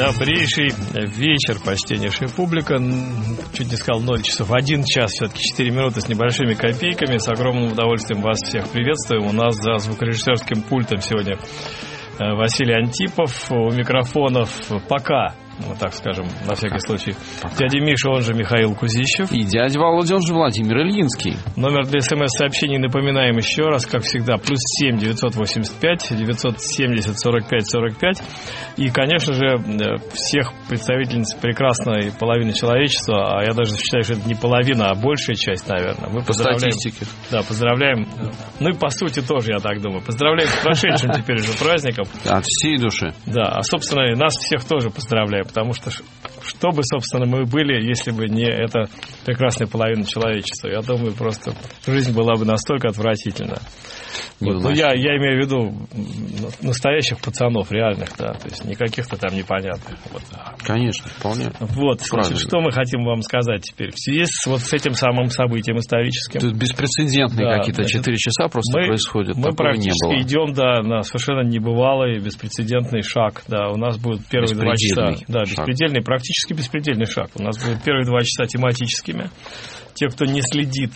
Добрейший вечер, почтеннейшая публика. Чуть не сказал 0 часов, 1 час, все-таки 4 минуты с небольшими копейками. С огромным удовольствием вас всех приветствуем. У нас за звукорежиссерским пультом сегодня Василий Антипов, у микрофонов пока, вот так скажем, на всякий случай, дядя Миша, он же Михаил Кузищев. И дядя Володя, он же Владимир Ильинский. Номер для СМС-сообщений напоминаем еще раз, как всегда, +7 985 970 45 45. И, конечно же, всех представительниц прекрасной половины человечества, а я даже считаю, что это не половина, а большая часть, наверное. Мы по статистике. Да, поздравляем. Ну и по сути тоже, я так думаю. Поздравляем с прошедшим теперь уже праздником. От всей души. Да, а, собственно, и нас всех тоже поздравляем, потому что что бы, собственно, мы были, если бы не эта прекрасная половина человечества? Я думаю, просто жизнь была бы настолько отвратительна. Вот. Ну, я имею в виду настоящих пацанов, реальных, да, то есть не каких-то там непонятных. Вот. Конечно, вполне. Вот, значит, что мы хотим вам сказать теперь? В связи с этим самым событием историческим. Тут беспрецедентные какие-то 4 часа просто происходят. Мы практически идем, да, на совершенно небывалый, беспрецедентный шаг. Да, у нас будут первые 2 часа. Да, беспредельный, практически беспредельный шаг. У нас будут первые 2 часа тематическими. Те, кто не следит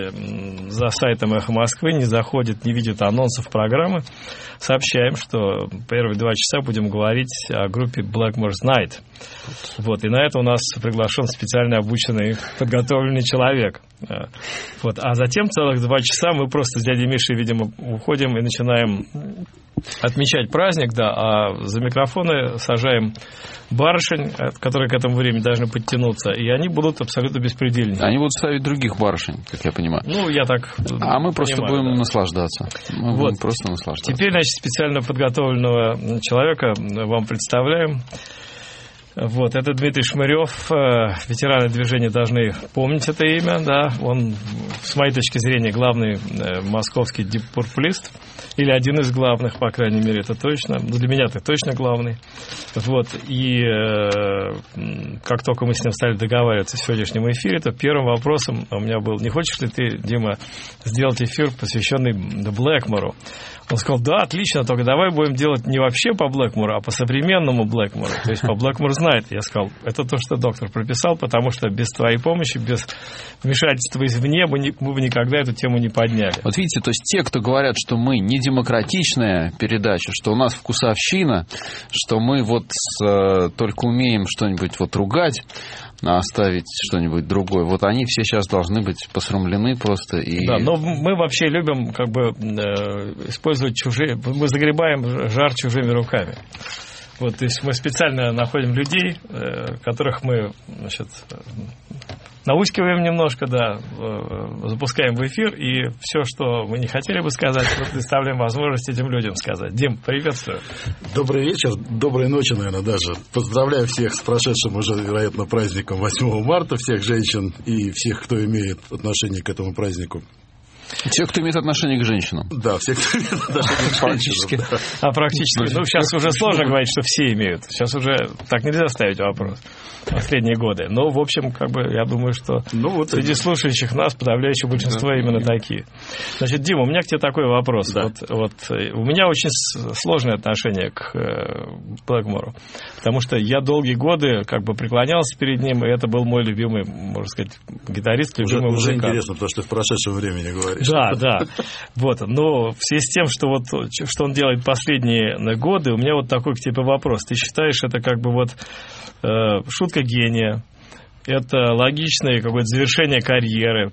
за сайтом «Эхо Москвы», не заходит, не видит анонсов программы, сообщаем, что первые 2 часа будем говорить о группе Blackmore's Night. Вот, и на это у нас приглашен специально обученный, подготовленный человек. Вот, а затем целых 2 часа мы просто с дядей Мишей, видимо, уходим и начинаем отмечать праздник, да, а за микрофоны сажаем барышень, которые к этому времени должны подтянуться, и они будут абсолютно беспредельны. Они будут ставить других барышень, как я понимаю. Ну, я так А мы просто понимаю, будем наслаждаться. Мы будем просто наслаждаться. Теперь, значит, специально подготовленного человека вам представляем. Вот, это Дмитрий Шмырев, ветераны движения должны помнить это имя, да, он, с моей точки зрения, главный московский диппурплист, или один из главных, по крайней мере, это точно, ну, для меня это точно главный, вот, и как только мы с ним стали договариваться в сегодняшнем эфире, то первым вопросом у меня был: не хочешь ли ты, Дима, сделать эфир, посвященный Блэкмору? Он сказал: да, отлично, только давай будем делать не вообще по Блэкмору, а по современному Блэкмору, то есть по Blackmore's Night. Я сказал: это то, что доктор прописал, потому что без твоей помощи, без вмешательства извне мы бы никогда эту тему не подняли. Вот видите, то есть те, кто говорят, что мы не демократичная передача, что у нас вкусовщина, что мы вот только умеем что-нибудь вот ругать, а оставить что-нибудь другое, вот они все сейчас должны быть посрамлены просто. И... Да, но мы вообще любим как бы использовать чужие, мы загребаем жар чужими руками. Вот, то есть мы специально находим людей, которых мы, значит, наускиваем немножко, да, запускаем в эфир, и все, что мы не хотели бы сказать, мы предоставляем возможность этим людям сказать. Дим, приветствую. Добрый вечер, доброй ночи, наверное, даже. Поздравляю всех с прошедшим уже, вероятно, праздником 8 марта, всех женщин и всех, кто имеет отношение к этому празднику. Те, кто имеет отношение к женщинам. Да, все, кто имеет отношение к практически. женщинам. Да. А практически. Ну, сейчас уже сложно говорить, что все имеют. Сейчас уже так нельзя ставить вопрос. Последние годы. Но, в общем, как бы, я думаю, что среди слушающих нас подавляющее большинство именно такие. Значит, Дима, у меня к тебе такой вопрос. Да. Вот у меня очень сложное отношение к Блэкмору. Потому что я долгие годы как бы преклонялся перед ним, и это был мой любимый, можно сказать, гитарист, любимый музыкант. Уже интересно, потому что ты в прошедшем времени говоришь. Да. Вот. Но в связи с тем, что он делает последние годы, у меня вот такой к тебе вопрос. Ты считаешь, это как бы вот шутка гения, это логичное какое-то завершение карьеры?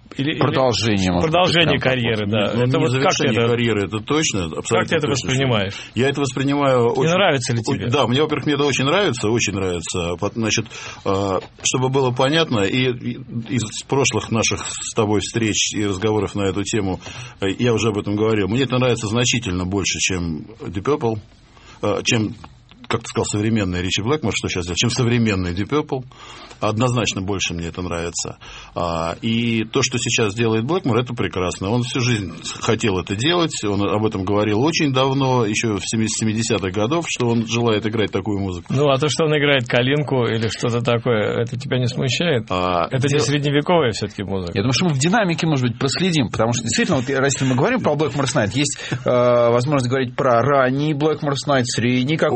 Продолжение карьеры, да. Это не завершение карьеры, это точно. Как ты это воспринимаешь? Я это воспринимаю очень... Не нравится ли тебе? Да, мне, во-первых, мне это очень нравится. Значит, чтобы было понятно, и из прошлых наших с тобой встреч и разговоров на эту тему, я уже об этом говорил, мне это нравится значительно больше, чем Deep Purple, чем... как ты сказал, современный Ричи Блэкмор, что сейчас делает, чем современный Deep Purple. Однозначно больше мне это нравится. И то, что сейчас делает Блэкмор, это прекрасно. Он всю жизнь хотел это делать, он об этом говорил очень давно, еще в 70-х годов, что он желает играть такую музыку. Ну, а то, что он играет калинку или что-то такое, это тебя не смущает? Это не средневековая все-таки музыка. Я думаю, что мы в динамике, может быть, проследим, потому что действительно, вот, если мы говорим про Blackmore's Night, есть возможность говорить про ранний Blackmore's Night, средний какой-нибудь,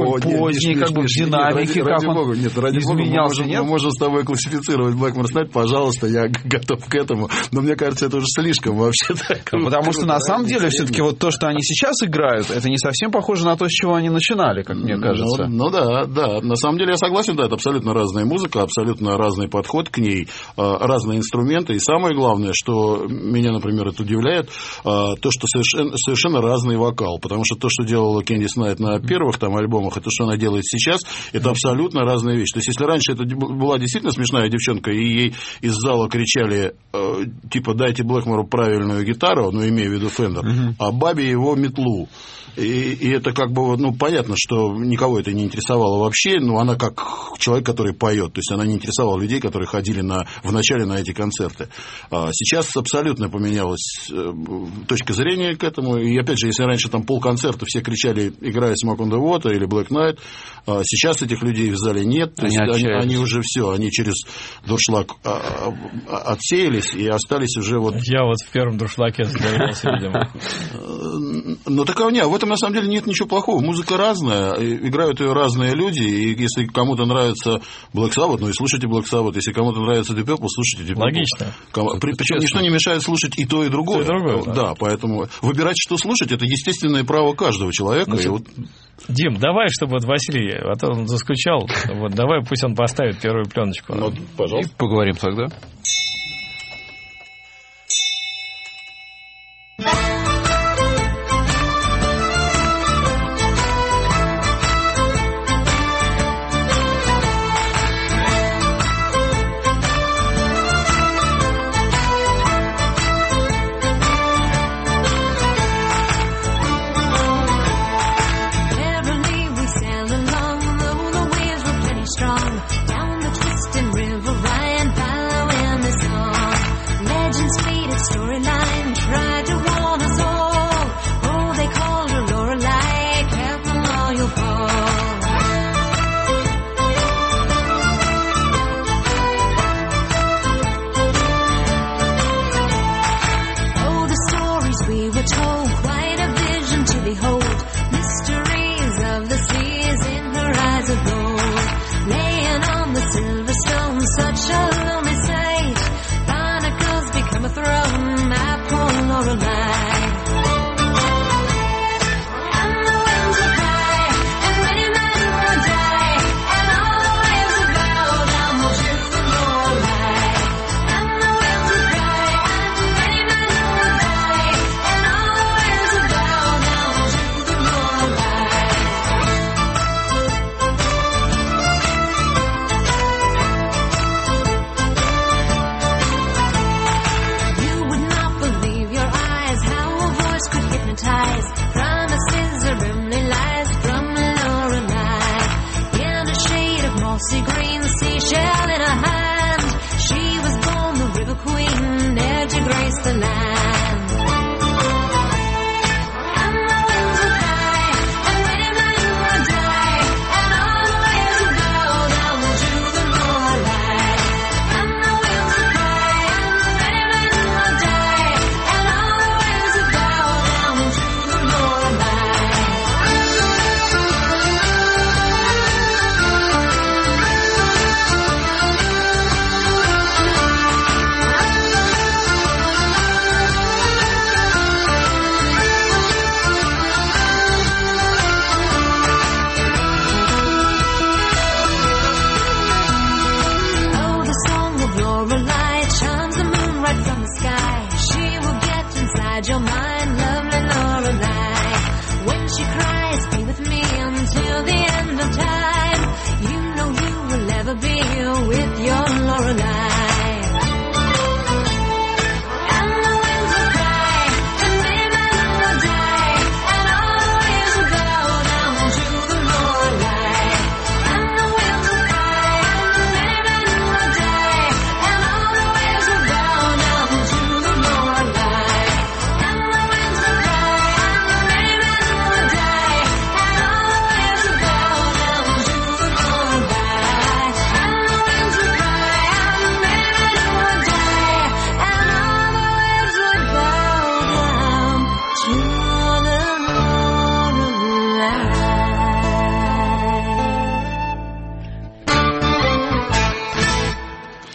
поздней как бы динамики, как он изменялся. Мы можем с тобой классифицировать Blackmore's Night, пожалуйста, я готов к этому, но мне кажется, это уже слишком вообще так. Потому что на самом деле все-таки вот то, что они сейчас играют, это не совсем похоже на то, с чего они начинали, как мне кажется. Ну да, на самом деле я согласен, да, это абсолютно разная музыка, абсолютно разный подход к ней, разные инструменты, и самое главное, что меня, например, это удивляет, то, что совершенно разный вокал, потому что то, что делала Кэндис Найт на первых там альбомах, и то, что она делает сейчас, это абсолютно разные вещи. То есть, если раньше это была действительно смешная девчонка, и ей из зала кричали, типа, дайте Блэкмору правильную гитару, ну, имея в виду Фендер, а бабе его метлу. И это как бы, ну, понятно, что никого это не интересовало вообще, но она как человек, который поет, то есть она не интересовала людей, которые ходили вначале на эти концерты. Сейчас абсолютно поменялась точка зрения к этому, и опять же, если раньше там полконцерта все кричали, играя Smoke on the Water или Black Knight, сейчас этих людей в зале нет, то есть они уже все, они через дуршлаг отсеялись и остались уже вот... Я вот в первом дуршлаге сговорился, видимо. Ну, так в этом на самом деле нет ничего плохого. Музыка разная, играют ее разные люди, и если кому-то нравится Black Sabbath, ну и слушайте Black Sabbath, если кому-то нравится Deep Purple, слушайте Deep Purple. Логично. Причем ничто не мешает слушать и то, и другое. Да, поэтому выбирать, что слушать, это естественное право каждого человека. Дим, давай, чтобы вот Василий, а то он заскучал, вот давай пусть он поставит первую пленочку. Ну, пожалуйста. И поговорим тогда. Down the twisting river, Ryan following the song.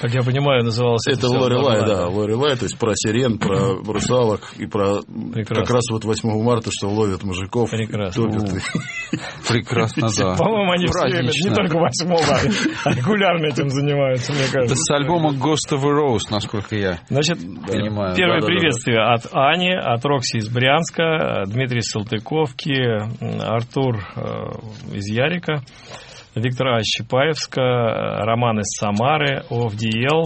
Как я понимаю, называлось это Лорелай, да, Лорелай, то есть про сирен, про русалок и про как раз вот 8 марта, что ловят мужиков, топят. Прекрасно, да. По-моему, они все время, не только 8-го, а регулярно этим занимаются, мне кажется. Это с альбома Ghost of a Rose, насколько я понимаю. Первое приветствие от Ани, от Рокси из Брянска, Дмитрий из Салтыковки, Артур из Ярика, Виктор из Чапаевска, Роман из Самары, ОФДЛ,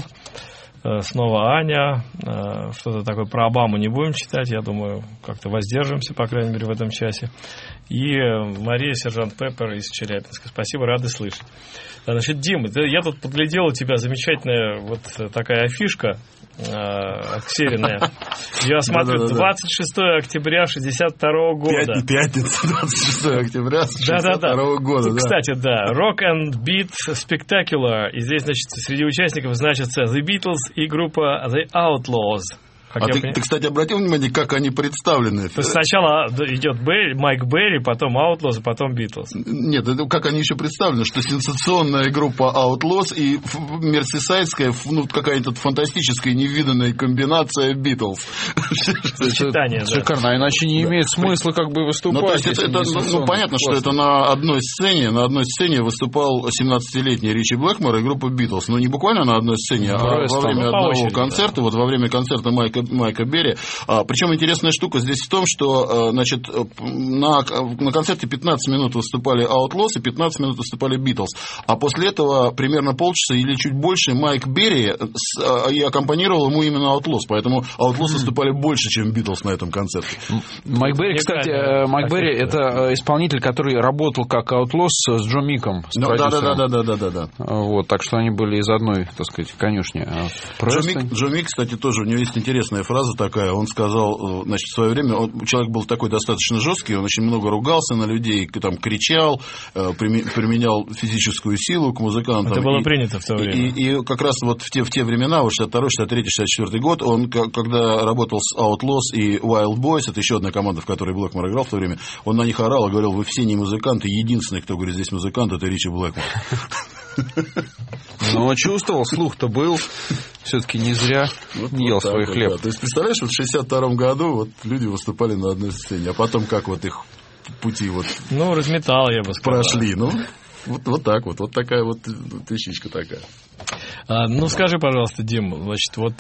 снова Аня. Что-то такое про Обаму не будем читать, я думаю, как-то воздержимся, по крайней мере, в этом часе. И Мария, сержант Пеппер из Челябинска. Спасибо, рады слышать. Значит, Дим, я тут подглядел у тебя замечательная вот такая афишка оксеренная. Я смотрю, 26 октября 62 года. Пятница, 26 октября 62 года. Да. Кстати, да, Rock and Beat Spectacular. И здесь, значит, среди участников значатся The Beatles и группа The Outlaws. Ты, кстати, обратил внимание, как они представлены? То есть сначала идет Майк Берри, потом Outlaws, потом Beatles. Нет, это как они еще представлены, что сенсационная группа Outlaws и мерсисайдская, какая-то фантастическая невиданная комбинация Beatles. Сочетание, да. Шикарно, а иначе не имеет смысла как бы выступать. Понятно, что это на одной сцене выступал 17-летний Ричи Блэкмор и группа Beatles. Но не буквально на одной сцене, а во время одного концерта, вот во время концерта Майка Берри. Причем интересная штука здесь в том, что значит, на концерте 15 минут выступали Outlaws и 15 минут выступали Beatles. А после этого примерно полчаса или чуть больше Майк Берри и аккомпанировал ему именно Outlaws. Поэтому Outlaws выступали больше, чем Beatles на этом концерте. Майк Берри, кстати, Майк Берри это исполнитель, который работал как Outlaws с Джо Миком. Да. Вот, так что они были из одной, так сказать, конюшни. Джо Мик, кстати, тоже, у него есть интересная фраза такая. Он сказал, значит, в свое время, человек был такой достаточно жесткий, он очень много ругался на людей, там, кричал, применял физическую силу к музыкантам. Это было принято в то время. И как раз вот в те времена, вот 62-й, 63-й, 64-й год, он, когда работал с Outlaws и Wild Boys, это еще одна команда, в которой Блэкмор играл в то время, он на них орал и говорил: вы все не музыканты, единственный, кто говорит, здесь музыкант, это Ричи Блэкмор. Но чувствовал, слух-то был. Все-таки не зря ел свой хлеб. Да. То есть, представляешь, вот в 62-м году вот люди выступали на одной сцене, а потом как вот их пути вот... разметал, я бы сказал. Прошли, вот так вот такая вот вещичка такая. Скажи, пожалуйста, Дим, значит, вот...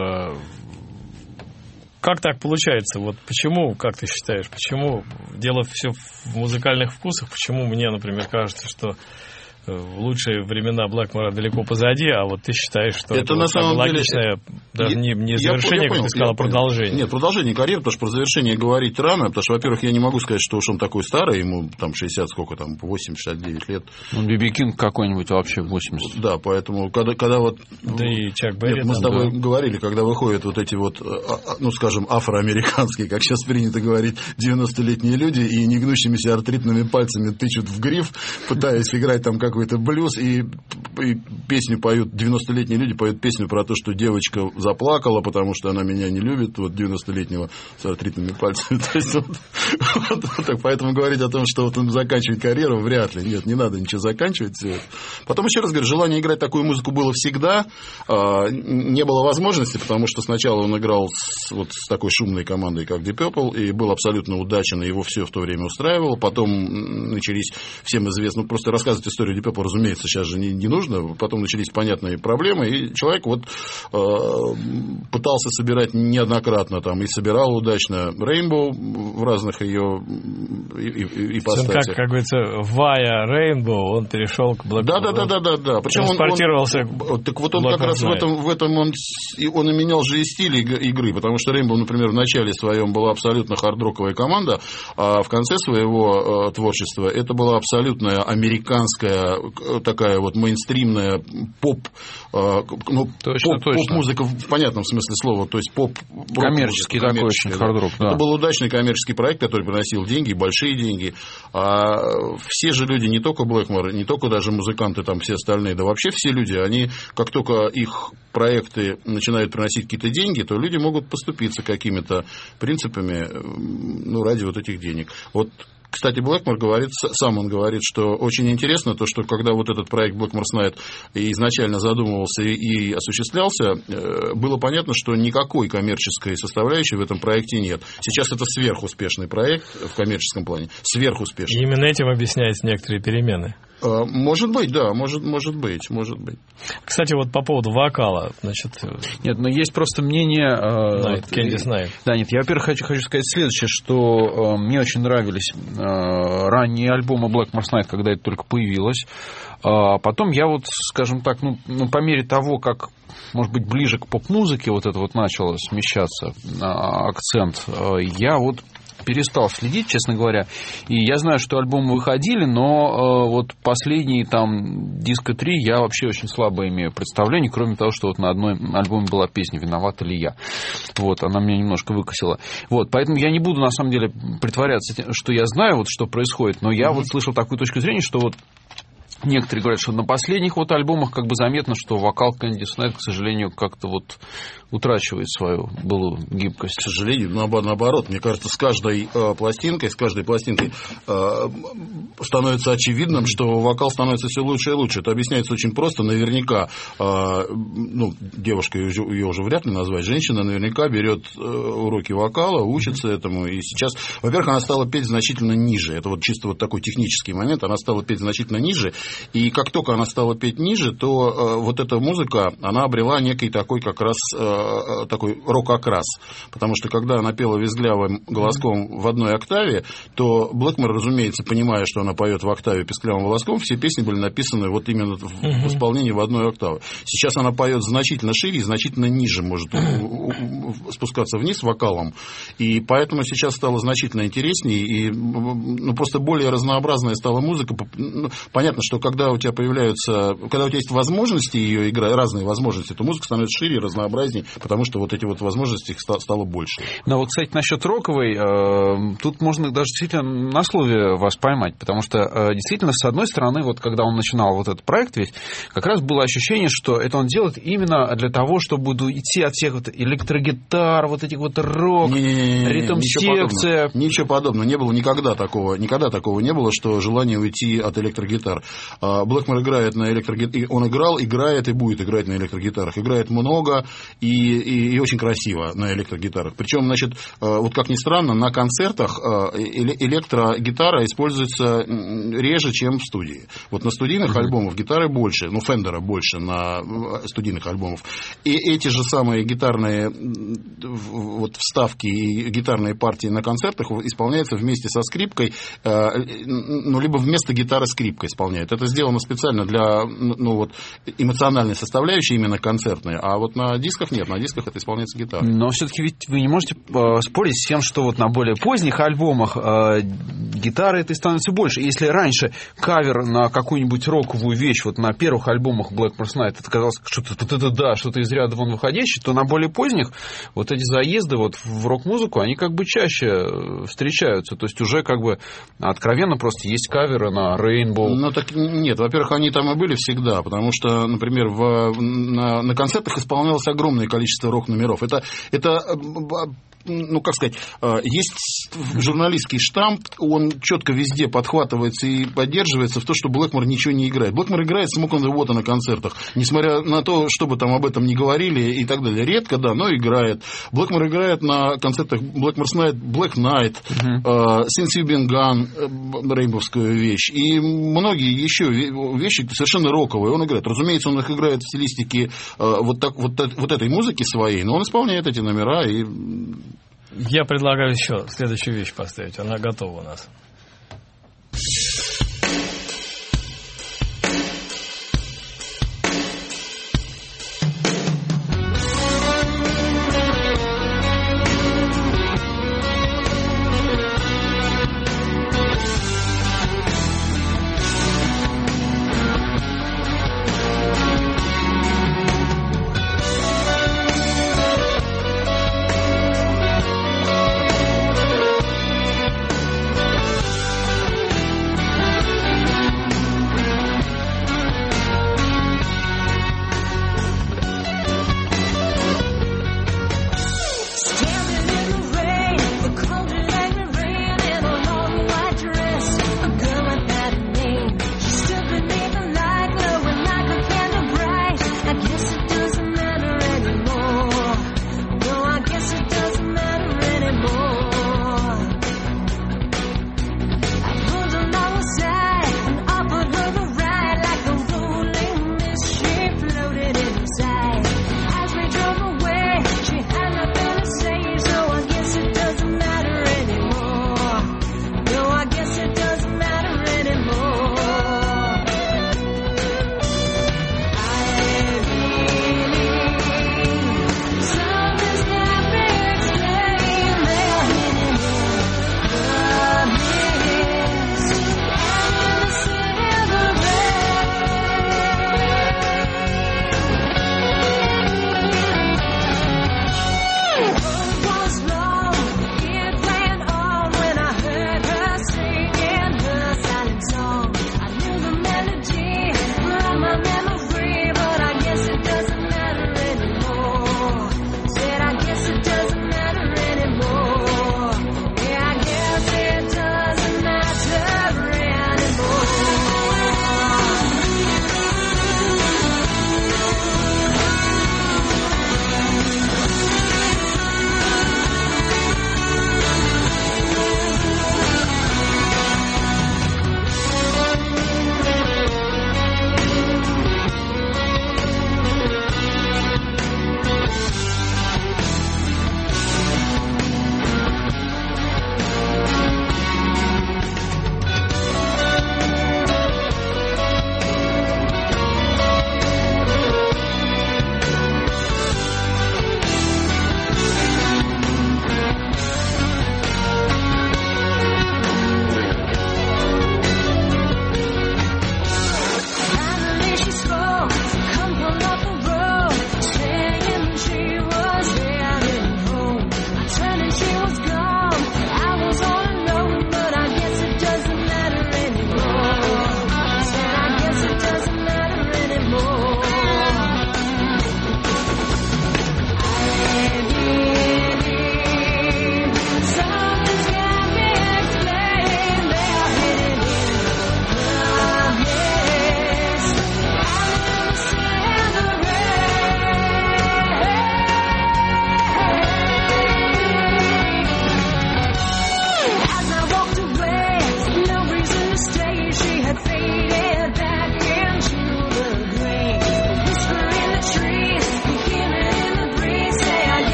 Как так получается? Вот почему, как ты считаешь, почему дело все в музыкальных вкусах? Почему мне, например, кажется, что в лучшие времена Блэкмора далеко позади, а вот ты считаешь, что это на самом логичное, даже не завершение, как ты сказал, продолжение. Нет, продолжение карьеры, потому что про завершение говорить рано, потому что, во-первых, я не могу сказать, что уж он такой старый, ему там 8-69 лет. Би Кинг какой-нибудь вообще 80. Да, поэтому, когда вот... Да и Чак Берри. Мы с тобой говорили, когда выходят вот эти вот, скажем, афроамериканские, как сейчас принято говорить, 90-летние люди и негнущимися артритными пальцами тычут в гриф, пытаясь играть там какой-то блюз, и песню поют, 90-летние люди поют песню про то, что девочка заплакала, потому что она меня не любит, вот 90-летнего с артритными пальцами. То есть, так, поэтому говорить о том, что вот он заканчивает карьеру, вряд ли. Нет, не надо ничего заканчивать. Потом, еще раз говорю, желание играть такую музыку было всегда. Не было возможности, потому что сначала он играл с такой шумной командой, как Deep Purple, и был абсолютно удачен, и его все в то время устраивало. Потом начались, всем известно, просто рассказывать историю Deep Purple, разумеется, сейчас же не нужно. Потом начались понятные проблемы, и человек пытался собирать неоднократно, там, и собирал удачно Rainbow в разных ее ипостасях. Как говорится, via Rainbow он перешел к Black. Да. Причем транспортировался. Так вот он как раз в этом он и менял же и стиль игры, потому что Rainbow, например, в начале своем была абсолютно хард-роковая команда, а в конце своего творчества это была абсолютная американская такая вот мейнстримная поп-музыка в понятном смысле слова, то есть коммерческий такой очень хард-рок. Да. Это был удачный коммерческий проект, который приносил деньги, большие деньги. А все же люди, не только Блэкмор, не только даже музыканты, там все остальные, да вообще все люди, они, как только их проекты начинают приносить какие-то деньги, то люди могут поступиться какими-то принципами, ради вот этих денег. Вот Кстати, Блэкмор говорит, сам он говорит, что очень интересно то, что когда вот этот проект Blackmore's Night изначально задумывался и осуществлялся, было понятно, что никакой коммерческой составляющей в этом проекте нет. Сейчас это сверхуспешный проект в коммерческом плане. Сверхуспешный. И именно этим объясняются некоторые перемены. Может быть, да, может быть. Кстати, вот по поводу вокала, значит... Нет, но есть просто мнение... Кэндис Найт. Да, нет, я, во-первых, хочу сказать следующее, что мне очень нравились ранние альбомы Blackmore's Night, когда это только появилось. Потом я вот, скажем так, по мере того, как, может быть, ближе к поп-музыке вот это вот начало смещаться акцент, я вот перестал следить, честно говоря. И я знаю, что альбомы выходили, но вот последние там диско 3 я вообще очень слабо имею представление, кроме того, что вот на одной альбоме была песня «Виновата ли я?». Вот, она меня немножко выкосила. Вот, поэтому я не буду, на самом деле, притворяться, что я знаю, вот, что происходит, но я вот слышал такую точку зрения, что вот некоторые говорят, что на последних вот альбомах как бы заметно, что вокал Кэндис Найт, к сожалению, как-то вот утрачивает свою былую гибкость. К сожалению, наоборот. Мне кажется, с каждой пластинкой становится очевидным, что вокал становится все лучше и лучше. Это объясняется очень просто. Наверняка, девушка, ее уже вряд ли назвать, женщина наверняка берет уроки вокала, учится этому. И сейчас, во-первых, она стала петь значительно ниже. Это вот чисто вот такой технический момент. Она стала петь значительно ниже. И как только она стала петь ниже, то вот эта музыка, она обрела некий такой как раз такой рок-окрас. Потому что когда она пела визглявым голоском в одной октаве, то Блэкмор, разумеется, понимая, что она поет в октаве писклявым голоском, все песни были написаны вот именно в исполнении в одной октаве. Сейчас она поет значительно шире и значительно ниже может спускаться вниз вокалом. И поэтому сейчас стало значительно интереснее и просто более разнообразная стала музыка. Понятно, что когда у тебя есть возможности ее играть, разные возможности, то музыка становится шире и разнообразнее, потому что вот эти вот возможности стало больше. Но вот, кстати, насчет роковой, тут можно даже действительно на слове вас поймать, потому что действительно, с одной стороны, вот когда он начинал вот этот проект весь, как раз было ощущение, что это он делает именно для того, чтобы идти от всех вот электрогитар, вот этих вот рок, ритм-секция. Ничего подобного. Не было никогда такого не было, что желание уйти от электрогитар. Блэкмор играет на электрогитарах, он играет и будет играть на электрогитарах. Играет много и очень красиво на электрогитарах. Причем, значит, вот как ни странно, на концертах электрогитара используется реже, чем в студии. Вот на студийных альбомах гитары больше, Фендера больше на студийных альбомах. И эти же самые гитарные вот вставки и гитарные партии на концертах исполняются вместе со скрипкой, либо вместо гитары скрипка исполняет. Это сделано специально для эмоциональной составляющей, именно концертной, а вот на дисках нет, на дисках это исполняется гитарой. Но все-таки ведь вы не можете спорить с тем, что вот на более поздних альбомах гитары это становится больше. Если раньше кавер на какую-нибудь роковую вещь, вот на первых альбомах Blackmore's Night, это казалось что-то из ряда вон выходящее, то на более поздних вот эти заезды вот в рок-музыку, они как бы чаще встречаются. То есть уже как бы откровенно просто есть каверы на Rainbow. Так нет, во-первых, они там и были всегда, потому что, например, на концертах исполнялось огромное количество рок-номеров. Это есть журналистский штамп, он четко везде подхватывается и поддерживается в то, что Блэкмор ничего не играет. Блэкмор играет Smoke on the Water на концертах, несмотря на то, что бы там об этом ни говорили и так далее. Редко, да, но играет. Блэкмор играет на концертах Blackmore's Night, Black Knight, Since You've Been Gone, рейнбовскую вещь, и многие еще вещи совершенно роковые он играет. Разумеется, он их играет в стилистике вот этой музыки своей, но он исполняет эти номера и... Я предлагаю еще следующую вещь поставить. Она готова у нас.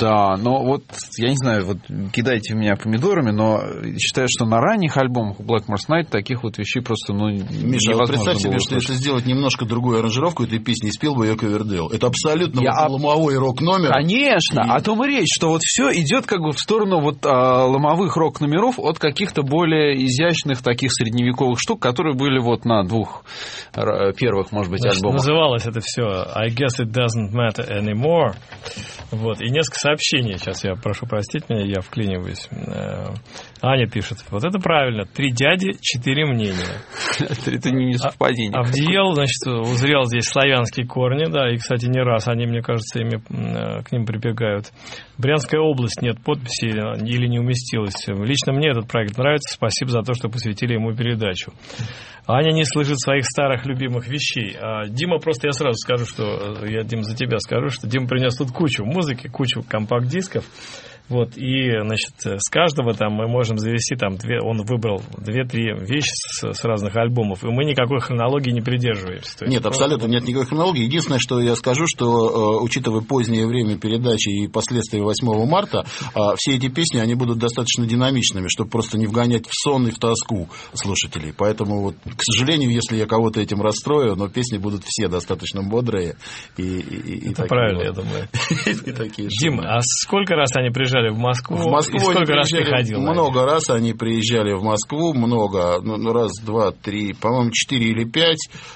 Да, но вот, я не знаю, вот кидайте в меня помидорами, но считаю, что на ранних альбомах у Black Mars Night таких вот вещей просто, Миша, вот представь себе, что если сделать немножко другую аранжировку этой песни, и спел бы ее Ковердейл. Это абсолютно ломовой рок-номер. Конечно, о том и речь, что вот все идет как бы в сторону вот ломовых рок-номеров от каких-то более изящных таких средневековых штук, которые были вот на двух первых, может быть, альбомах. Называлось это все I guess it doesn't matter anymore. Вот. И несколько сообщений. Сейчас я прошу простить меня, я вклиниваюсь. Аня пишет. Вот это правильно. 3 дяди, 4 мнения. Это не совпадение. Авдиел, значит, узрел здесь славянские корни, да, и, кстати, не раз они, мне кажется, к ним прибегают. Брянская область, нет подписи или не уместилась. Лично мне этот проект нравится. Спасибо за то, что посвятили ему передачу. Аня не слышит своих старых любимых вещей. А Дима, просто я сразу скажу, что я, Дим, за тебя скажу, что Дима принес тут кучу музыки, кучу компакт-дисков. Вот, и, значит, с каждого там мы можем завести, там, он выбрал 2-3 вещи с разных альбомов, и мы никакой хронологии не придерживаемся. Нет, абсолютно нет никакой хронологии. Единственное, что я скажу, что, учитывая позднее время передачи и последствия 8 марта, все эти песни, они будут достаточно динамичными, чтобы просто не вгонять в сон и в тоску слушателей. Поэтому, вот, к сожалению, если я кого-то этим расстрою, но песни будут все достаточно бодрые. Это правильно, я думаю. Дим, а сколько раз они приезжали в Москву? И сколько раз ты ходил? Много раз они приезжали в Москву, много, раз, два, три, по-моему, 4 или 5.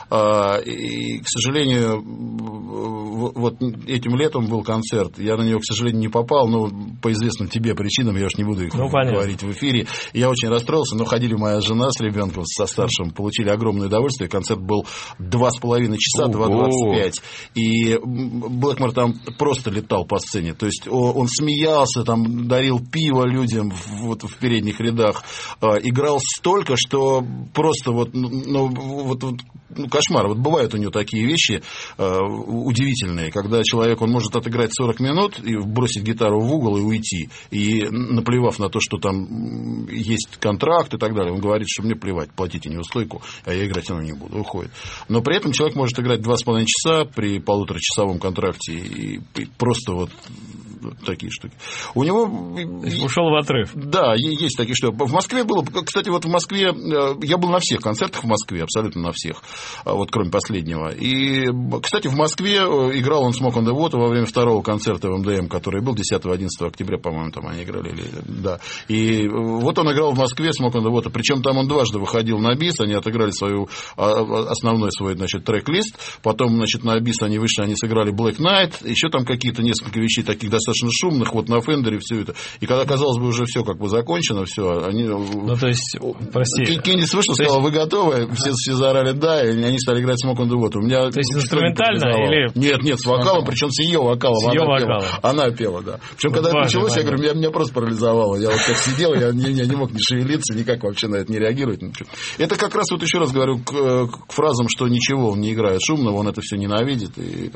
И, к сожалению, вот этим летом был концерт. Я на него, к сожалению, не попал, но по известным тебе причинам, я уж не буду их говорить в эфире. Я очень расстроился, но ходили моя жена с ребенком, со старшим, получили огромное удовольствие. Концерт был 2,5 часа, 2:25. И Блэкмор там просто летал по сцене. То есть он смеялся, там дарил пиво людям вот в передних рядах, играл столько, что просто кошмар. Вот бывают у него такие вещи удивительные, когда человек, он может отыграть 40 минут и бросить гитару в угол и уйти, и наплевав на то, что там есть контракт и так далее, он говорит, что мне плевать, платите неустойку, а я играть все равно не буду, уходит. Но при этом человек может играть 2,5 часа при 1,5-часовом контракте и просто вот такие штуки. У него... Ушел в отрыв. Да, есть такие штуки. В Москве было... Кстати, вот в Москве... Я был на всех концертах в Москве, абсолютно на всех, вот кроме последнего. И, кстати, в Москве играл он Smoke on the Water во время второго концерта в МДМ, который был 10-11 октября, по-моему, там они играли. Да. И вот он играл в Москве Smoke on the Water. Причем там он дважды выходил на бис, они отыграли основной свой, значит, трек-лист. Потом, значит, на бис они вышли, они сыграли Black Knight. Еще там какие-то несколько вещей таких достаточно шумных, вот на Фендере все это. И когда, казалось бы, уже все как бы закончено, все, они... Ну, то есть, прости. Кеннис вышел, сказал, вы готовы? Все заорали «да», и они стали играть Smoke on the Water. У меня... То есть, инструментально или... Нет, с вокалом, причем с ее вокалом. Она пела, да. Причем, когда это началось, я говорю, меня просто парализовало. Я вот как сидел, я не мог ни шевелиться, никак вообще на это не реагировать. Это как раз, вот еще раз говорю, к фразам, что ничего, он не играет шумного, он это все ненавидит.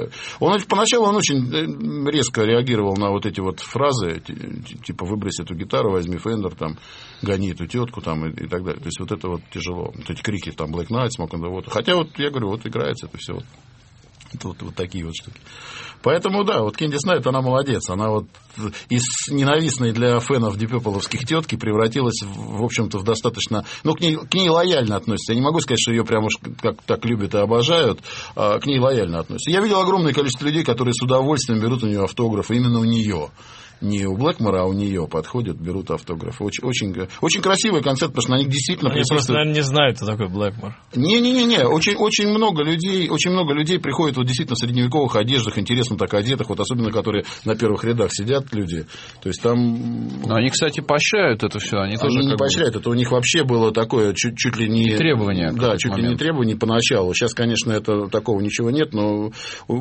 Поначалу он очень резко реагировал на вот эти вот фразы, типа выбрось эту гитару, возьми Фендер, там, гони эту тетку там, и так далее. То есть вот это вот тяжело. Вот эти крики там Black Knight, Smoke on the Water. Хотя вот я говорю, вот играется это все. Вот такие вот штуки. Поэтому, да, вот Кэндис Найт, она молодец. Она вот из ненавистной для фенов дипепловских тетки превратилась, в общем-то, в достаточно... Ну, к ней лояльно относятся. Я не могу сказать, что ее прям уж как так любят и обожают, а к ней лояльно относятся. Я видел огромное количество людей, которые с удовольствием берут у нее автографы именно у нее. Не у Блэкмора, а у нее подходят, берут автографы. Очень красивый концерт, потому что на них действительно присутствует... Они просто, наверное, не знают, кто такой Блэкмор. Не-не-не, очень много людей приходят вот действительно в средневековых одеждах, интересно так одетых, вот особенно которые на первых рядах сидят люди. То есть там... Но они, кстати, поощряют это все. Они тоже не поощряют, это у них вообще было такое чуть ли не... Требование. Да, чуть ли не требование поначалу. Сейчас, конечно, это такого ничего нет, но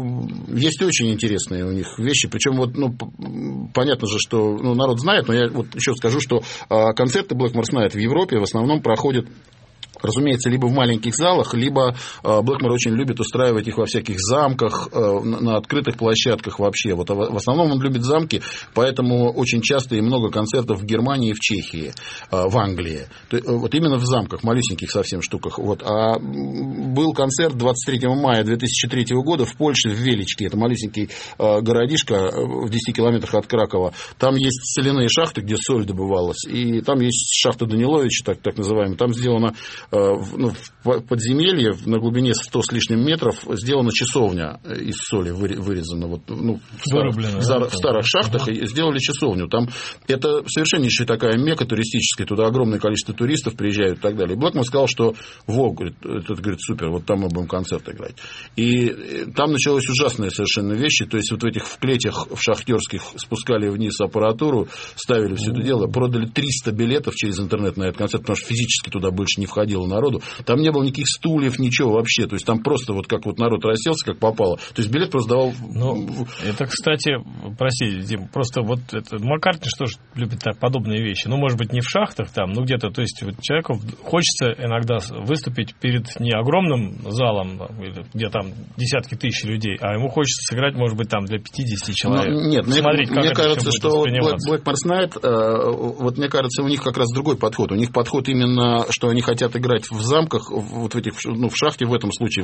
есть очень интересные у них вещи. Причем вот, понятно же, что народ знает, но я вот еще скажу, что концерты Black Mars Night в Европе в основном проходят, разумеется, либо в маленьких залах, либо Блэкмор очень любит устраивать их во всяких замках, на открытых площадках вообще. Вот в основном он любит замки, поэтому очень часто и много концертов в Германии и в Чехии, в Англии. Вот именно в замках, малюсеньких совсем штуках. Вот. А был концерт 23 мая 2003 года в Польше, в Величке. Это малюсенький городишко в 10 километрах от Кракова. Там есть соляные шахты, где соль добывалась. И там есть шахта Даниловича, так называемая. Там сделано в подземелье на глубине 100 с лишним метров сделана часовня из соли, вырезана в старых шахтах, и сделали часовню. Там это совершеннейшая такая мека туристическая, туда огромное количество туристов приезжают и так далее. И Блэкмор сказал, что говорит, супер, вот там мы будем концерт играть. И там началась ужасная совершенно вещи, то есть вот в этих клетях в шахтерских спускали вниз аппаратуру, ставили все это дело, продали 300 билетов через интернет на этот концерт, потому что физически туда больше не входило народу. Там не было никаких стульев, ничего вообще, то есть там просто вот как вот народ расселся, как попало. То есть билет просто давал... Это, кстати, прости, Дим, просто вот это, Маккартни что ж любит так, подобные вещи. Может быть, не в шахтах там, но где-то, то есть вот человеку хочется иногда выступить перед не огромным залом, где там десятки тысяч людей, а ему хочется сыграть, может быть, там для 50 человек. Смотреть, мне кажется, что Blackmore's Night, вот мне кажется, у них как раз другой подход. У них подход именно, что они хотят играть в замках, вот в этих, в шахте в этом случае,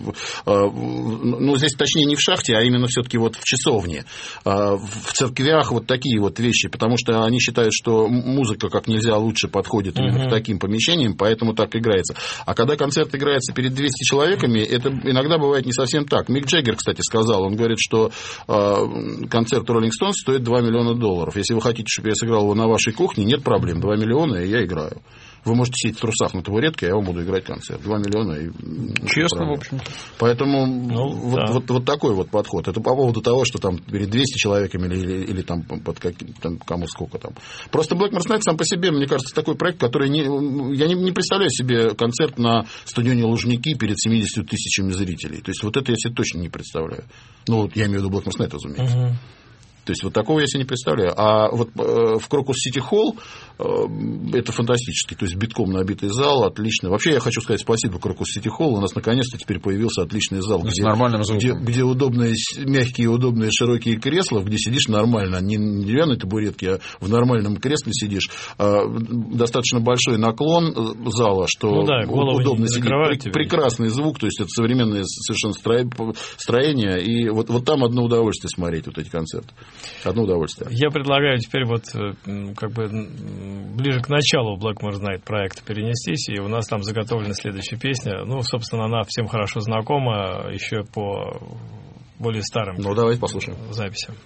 здесь точнее не в шахте, а именно все-таки вот в часовне, в церквях, вот такие вот вещи, потому что они считают, что музыка как нельзя лучше подходит именно к таким помещениям, поэтому так играется. А когда концерт играется перед 200 человеками, это иногда бывает не совсем так. Мик Джаггер, кстати, сказал, он говорит, что концерт Rolling Stones стоит $2 миллиона. Если вы хотите, чтобы я сыграл его на вашей кухне, нет проблем, 2 миллиона, и я играю. Вы можете сидеть в трусах на табуретке, а я вам буду играть концерт. 2 миллиона. И честно, в общем-то. Поэтому вот такой вот подход. Это по поводу того, что там перед 200 человеками или там под там, кому сколько там. Просто Blackmore's Night сам по себе, мне кажется, такой проект, который... Я не представляю себе концерт на стадионе Лужники перед 70 тысячами зрителей. То есть вот это я себе точно не представляю. Я имею в виду Blackmore's Night, разумеется. То есть вот такого я себе не представляю. А вот в Крокус Сити Холл это фантастически. То есть битком набитый зал, отлично. Вообще я хочу сказать спасибо Крокус Сити Холл. У нас наконец-то теперь появился отличный зал, где удобные, мягкие, удобные, широкие кресла, где сидишь нормально. Не на деревянной табуретке, а в нормальном кресле сидишь. Достаточно большой наклон зала, что удобно сидеть. Прекрасный звук, то есть это современное совершенно строение. И вот там одно удовольствие смотреть вот эти концерты. Одно удовольствие. Я предлагаю теперь ближе к началу Blackmore's Night проекта перенестись, и у нас там заготовлена следующая песня. Собственно, она всем хорошо знакома, еще по более старым давайте послушаем записям.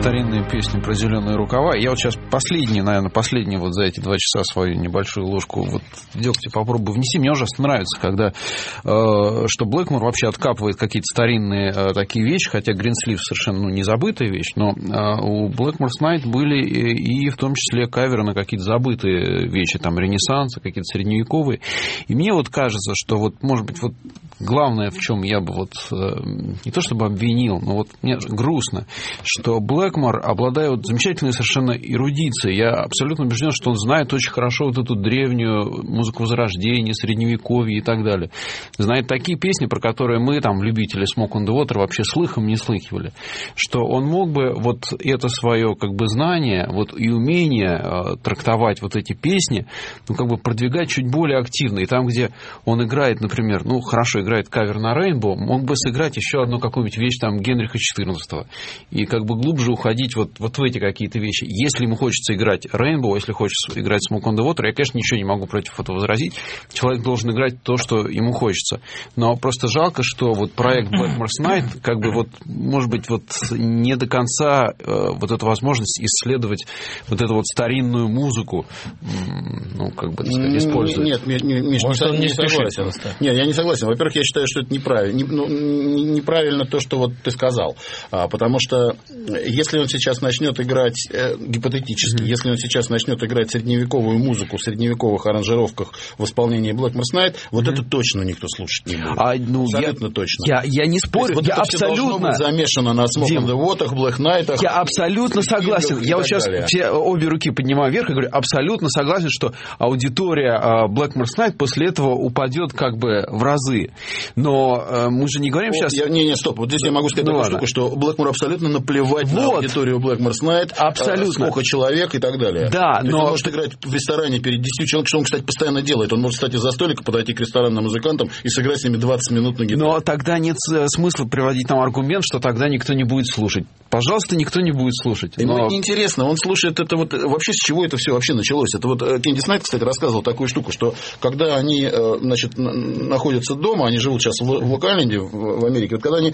старинные песни про зеленые рукава. Я вот сейчас последний вот за эти 2 часа свою небольшую ложку вот дегтя попробую внести. Мне ужасно нравится, когда что Блэкмор вообще откапывает какие-то старинные такие вещи, хотя Гринслив совершенно не забытая вещь, но у Blackmore's Night были и в том числе каверы на какие-то забытые вещи, там Ренессанса, какие-то средневековые. И мне вот кажется, что вот, может быть, вот главное, в чем я бы вот не то чтобы обвинил, но вот мне грустно, что Блэкмор обладает замечательной совершенно эрудицией. Я абсолютно убежден, что он знает очень хорошо вот эту древнюю музыку Возрождения, Средневековья и так далее. Знает такие песни, про которые мы, там, любители Smoke on the Water, вообще слыхом не слыхивали. Что он мог бы вот это свое как бы знание вот, и умение трактовать вот эти песни, ну, как бы продвигать чуть более активно. И там, где он играет, например, ну, хорошо играет кавер на Rainbow, мог бы сыграть еще одну какую-нибудь вещь там Генриха XIV. И как бы глубже уходить вот в эти какие-то вещи. Если ему хочется играть Rainbow, если хочется играть Smoke on the Water, я, конечно, ничего не могу против этого возразить. Человек должен играть то, что ему хочется. Но просто жалко, что вот проект Blackmore's Night, как бы вот, может быть, вот не до конца вот эту возможность исследовать вот эту вот старинную музыку, ну, как бы, так сказать, использовать. Нет, Миш, не согласен. Нет, я не согласен. Во-первых, я считаю, что это неправильно. Неправильно то, что вот ты сказал. Потому что если он сейчас начнет играть гипотетически, если он сейчас начнет играть средневековую музыку в средневековых аранжировках в исполнении Blackmore's Night, вот это точно никто слушать не будет. Абсолютно точно. Я не спорю, вот я это абсолютно замешано на Smoke on the Water, Black Night. Я абсолютно согласен. Я вот сейчас обе руки поднимаю вверх и говорю, абсолютно согласен, что аудитория Blackmore's Night после этого упадет как бы в разы. Но мы же не говорим сейчас... Стоп. Вот здесь я могу сказать такую штуку, что Blackmore абсолютно наплевать на аудиторию Blackmore's Night, сколько человек и так далее. Да, но... Он может играть в ресторане перед 10 человек, что он, кстати, постоянно делает. Он может встать из-за столика, подойти к ресторанным музыкантам и сыграть с ними 20 минут на гитаре. Но тогда нет смысла приводить там аргумент, что тогда никто не будет слушать. Пожалуйста, никто не будет слушать. Ему это неинтересно. Он слушает это вот... Вообще, с чего это все вообще началось? Это вот Кендис Найт, кстати, рассказывал такую штуку, что когда они, значит, находятся дома, они живут сейчас в Лок-Айленде, в Америке, вот когда они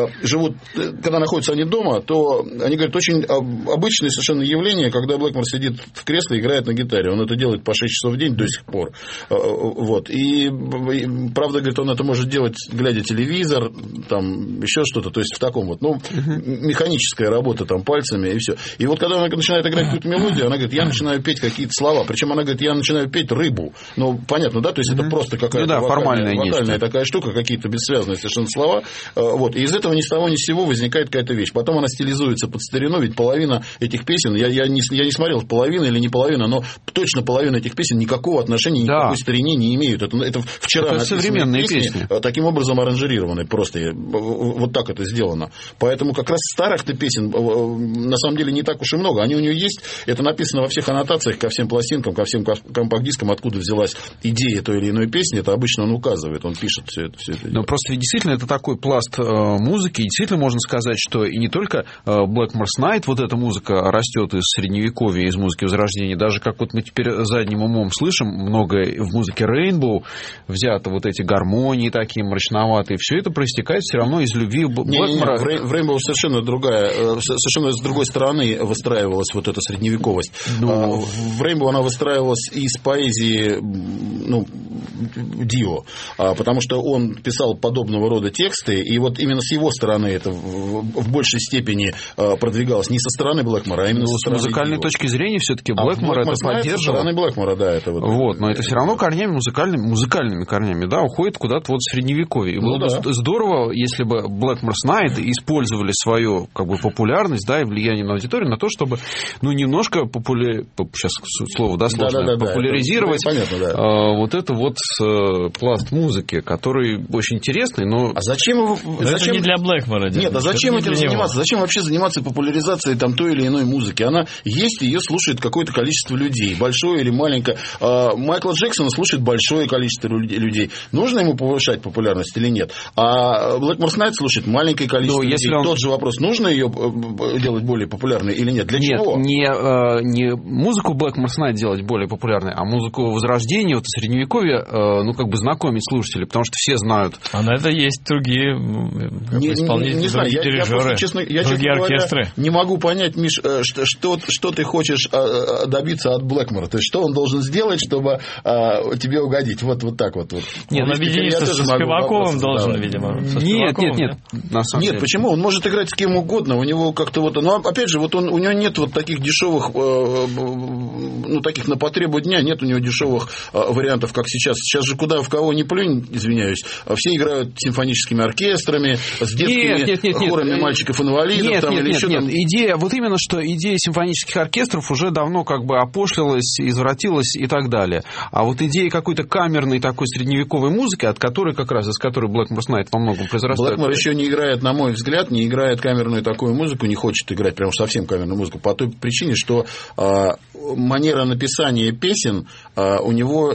когда находятся они дома, то они говорят, очень обычное совершенно явление, когда Блэкмор сидит в кресле и играет на гитаре. Он это делает по 6 часов в день до сих пор. Вот. И правда, говорит, он это может делать, глядя телевизор, там, еще что-то, то есть в таком вот, ну, механическая работа там пальцами и все. И вот когда она начинает играть какую-то мелодию, она говорит, я начинаю петь какие-то слова. Причем она говорит, я начинаю петь рыбу. Ну, понятно, да? То есть это просто какая-то вокальная такая штука, какие-то бессвязные совершенно слова. Вот. И из этого ни с того ни с сего возникает какая-то вещь. Потом она стилизуется под старину, ведь половина этих песен, я не смотрел, половина или не половина, но точно половина этих песен никакого отношения ни к какой старине не имеют. Это вчера написанные песни, таким образом аранжированы просто. Вот так это сделано. Поэтому как раз старых-то песен на самом деле не так уж и много. Они у нее есть. Это написано во всех аннотациях ко всем пластинкам, ко всем компакт-дискам, откуда взялась идея той или иной песни. Это обычно он указывает, он пишет все это. Но просто ведь действительно это такой пласт музыки. И действительно можно сказать, что и не только Blackmore's Night, вот эта музыка растет из Средневековья, из музыки Возрождения. Даже как вот мы теперь задним умом слышим, многое в музыке Rainbow взято, вот эти гармонии такие мрачноватые. Все это проистекает все равно из любви Блэкмора. В Rainbow совершенно с другой стороны выстраивалась вот эта средневековость. В Rainbow она выстраивалась из поэзии Дио, потому что он писал подобного рода тексты, и вот именно с его стороны это в большей степени продвигалось. Не со стороны Блэкмора, а именно со стороны Дио. С музыкальной точки зрения все-таки Блэкмор это поддерживал. Со стороны Блэкмора, да. Это вот, но это все равно корнями, музыкальными корнями, да, уходит куда-то вот в Средневековье. И было бы здорово, если бы Blackmore's Night использовали свою как бы популярность, да, и влияние на аудиторию на то, чтобы, немножко сейчас слово, да, сложное, популяризировать вот это вот пласт музыки, который очень интересный, но... А зачем его... Это не для Блэкмора. Нет, а зачем этим заниматься? Зачем вообще заниматься популяризацией там той или иной музыки? Она есть, ее слушает какое-то количество людей, большое или маленькое. Майкла Джексона слушает большое количество людей. Нужно ему повышать популярность или нет? А Blackmore's Night слушает маленькое количество людей. Тот же вопрос, нужно ее делать более популярной или нет? Для чего? Не музыку Blackmore's Night делать более популярной, а музыку Возрождения, вот Средневековья знакомить слушателей, потому что все знают. А на это есть другие исполнители, не знаю, другие дирижеры, честно другие оркестры. Говоря, не могу понять, Миш, что ты хочешь добиться от Блэкмора. То есть, что он должен сделать, чтобы тебе угодить? Вот так вот. Нет, объединить со Спиваковым должен, видимо. Нет. Нет, почему? Он может играть с кем угодно. У него как-то вот... Но, опять же, вот у него нет вот таких дешевых, таких на потребу дня, нет у него дешевых вариантов, как сейчас. Сейчас же куда в кого ни плюнь, извиняюсь, все играют симфоническими оркестрами, с детскими хорами мальчиков-инвалидов. Нет. Идея, вот именно что идея симфонических оркестров уже давно как бы опошлилась, извратилась и так далее. А вот идея какой-то камерной такой средневековой музыки, из которой Blackmore's Night во многом произрастает. Блэкмор еще не играет, на мой взгляд, не играет камерную такую музыку, не хочет играть прям совсем камерную музыку, по той причине, что манера написания песен у него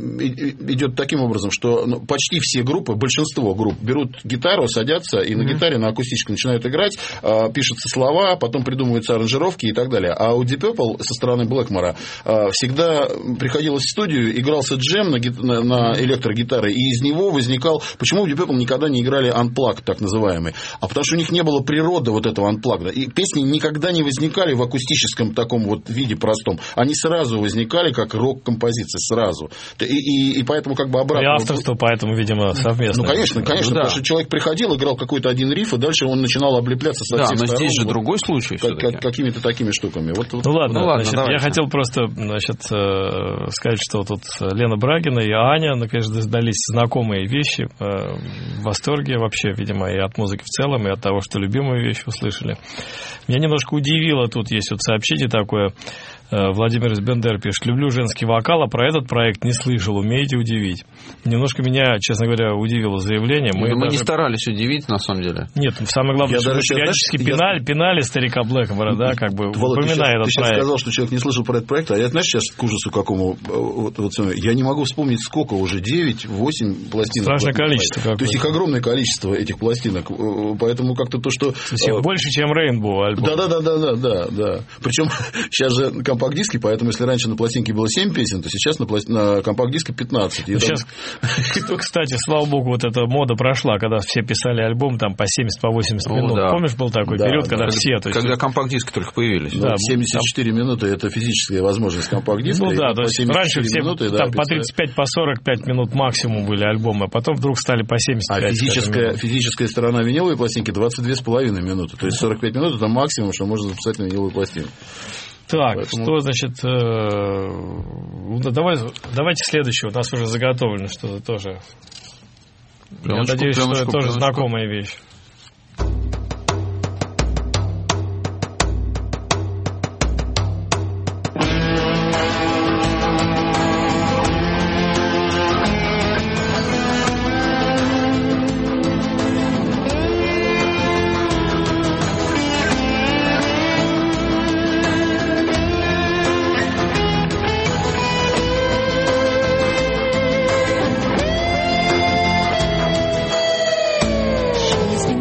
идет таким образом, что почти все группы, большинство групп берут гитару, садятся и на гитаре, на акустической начинают играть, пишутся слова, потом придумываются аранжировки и так далее. А у Deep Purple со стороны Блэкмора всегда приходилось в студию, игрался джем на электрогитаре, и из него возникал... Почему у Deep Purple никогда не играли unplugged, так называемый? А потому что у них не было природы вот этого unplugged. И песни никогда не возникали в акустическом таком вот виде простом. Они сразу возникали как рок-композиции, сразу. И поэтому как бы обратно... И авторство, поэтому, видимо, совместно. Конечно, потому что человек приходил, играл какой-то один риф, и дальше он начинал облепляться со всех сторон. Да, но здесь же другой случай. Какими-то такими штуками. Ладно, я хотел просто сказать, что тут Лена Брагина и Аня, конечно, дались знакомые вещи, в восторге вообще, видимо, и от музыки в целом, и от того, что любимые вещи услышали. Меня немножко удивило, тут есть вот сообщение такое, Владимир из Бендер пишет: люблю женский вокал, а про этот проект не слышал, умеете удивить. Немножко меня, честно говоря, удивило заявление. Мы не старались удивить, на самом деле. Нет, самое главное, что мы периодически пинали старика Блэкмора, да, как бы упоминая этот проект. Ты сейчас сказал, что человек не слышал про этот проект, а я, знаешь, сейчас к ужасу какому, я не могу вспомнить, сколько уже, 9-8 пластинок. Страшное количество. Какое. То есть их огромное количество, этих пластинок, поэтому как-то то, что... То есть их больше, чем Rainbow альбом. Да. Причем сейчас же компакт-диски, поэтому если раньше на пластинке было 7 песен, то сейчас на компакт-диске 15. Сейчас, кстати, слава богу, вот эта мода прошла, когда все писали альбом там по 70, по 80 минут. Да. Помнишь, был такой период, когда все... Когда компакт-диски только появились. Да, 74 минуты – это физическая возможность компакт-диска. Ну да, то есть раньше все минуты, там по 35, по 45 минут максимум были альбомы, а потом вдруг стали по 75. А физическая сторона виниловой пластинки 22,5 минуты. То есть 45 минут – это максимум, что можно записать на виниловую пластинку. Так, поэтому... что значит... Давайте следующее. У нас уже заготовлено что-то тоже. Я надеюсь, что это тоже знакомая вещь. She's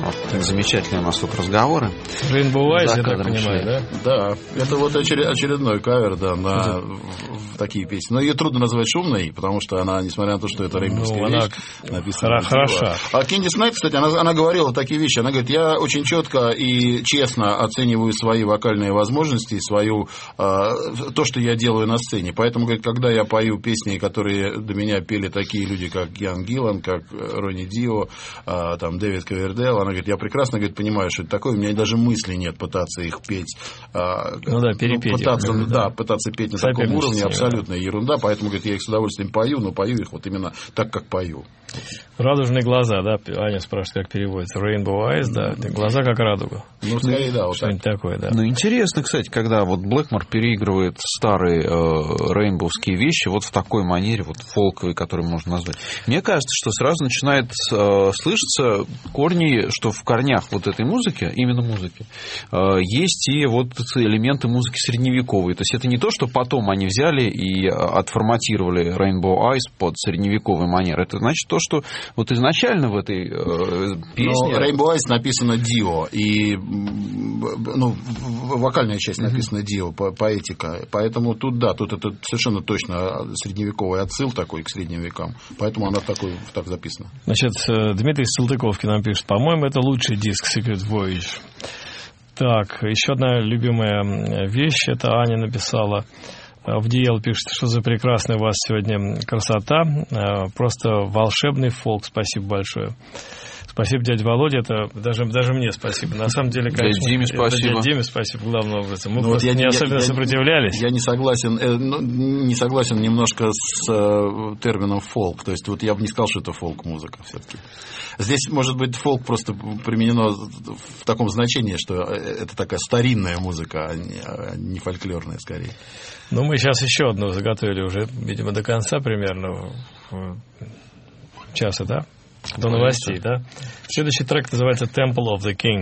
Вот, замечательные у нас тут разговоры. Rainbow Eyes, За я так кадром понимаю, шли. да? Да, это вот очередной кавер, да, на в такие песни. Но ее трудно назвать шумной, потому что она, несмотря на то, что это рейнбовская она вещь, написана. хороша. А Кэнди Снайп, кстати, она говорила такие вещи. Она говорит, я очень четко и честно оцениваю свои вокальные возможности, свою то, что я делаю на сцене. Поэтому, говорит, когда я пою песни, которые до меня пели такие люди, как Ян Гиллан, как Ронни Дио, там, Дэвид Ковердейл, она говорит, я прекрасно, говорит, понимаю, что это такое, у меня даже мысли нет пытаться их петь. Перепеть. Пытаться петь на таком уровне, абсолютная ерунда, поэтому, говорит, я их с удовольствием пою, но пою их вот именно так, как пою. Радужные глаза, да? Аня спрашивает, как переводится. Rainbow Eyes, да? Глаза как радуга. Ну, скорее, да, вот что-нибудь такое, да. Ну, интересно, кстати, когда вот Блэкмор переигрывает старые рейнбовские вещи вот в такой манере, вот фолковой, которую можно назвать. Мне кажется, что сразу начинает слышаться корни, что в корнях вот этой музыки, именно музыки, есть и вот элементы музыки средневековой. То есть это не то, что потом они взяли и отформатировали Rainbow Eyes под средневековый манер. Это значит то, что вот изначально в этой песне... Но Rainbow Eyes написано Дио, и вокальная часть написана Дио, поэтика. Поэтому тут это совершенно точно средневековый отсыл такой к средним векам. Поэтому она так записана. Значит, Дмитрий Салтыковский нам пишет, по-моему, это лучший диск Secret Voyage. Так, еще одна любимая вещь, это Аня написала. В DL пишет, что за прекрасная у вас сегодня красота. Просто волшебный фолк. Спасибо большое. Спасибо, дядя Володя. Это даже мне спасибо. На самом деле, конечно... Дяде Диме спасибо. Дяде Диме спасибо, главным образом. Мы просто не особенно сопротивлялись. Я не согласен немножко с термином фолк. То есть вот я бы не сказал, что это фолк-музыка все-таки. Здесь, может быть, фолк просто применено в таком значении, что это такая старинная музыка, а не фольклорная скорее. Ну, мы сейчас еще одну заготовили уже, видимо, до конца примерно часа, да? До новостей, да? Следующий трек называется Temple of the King.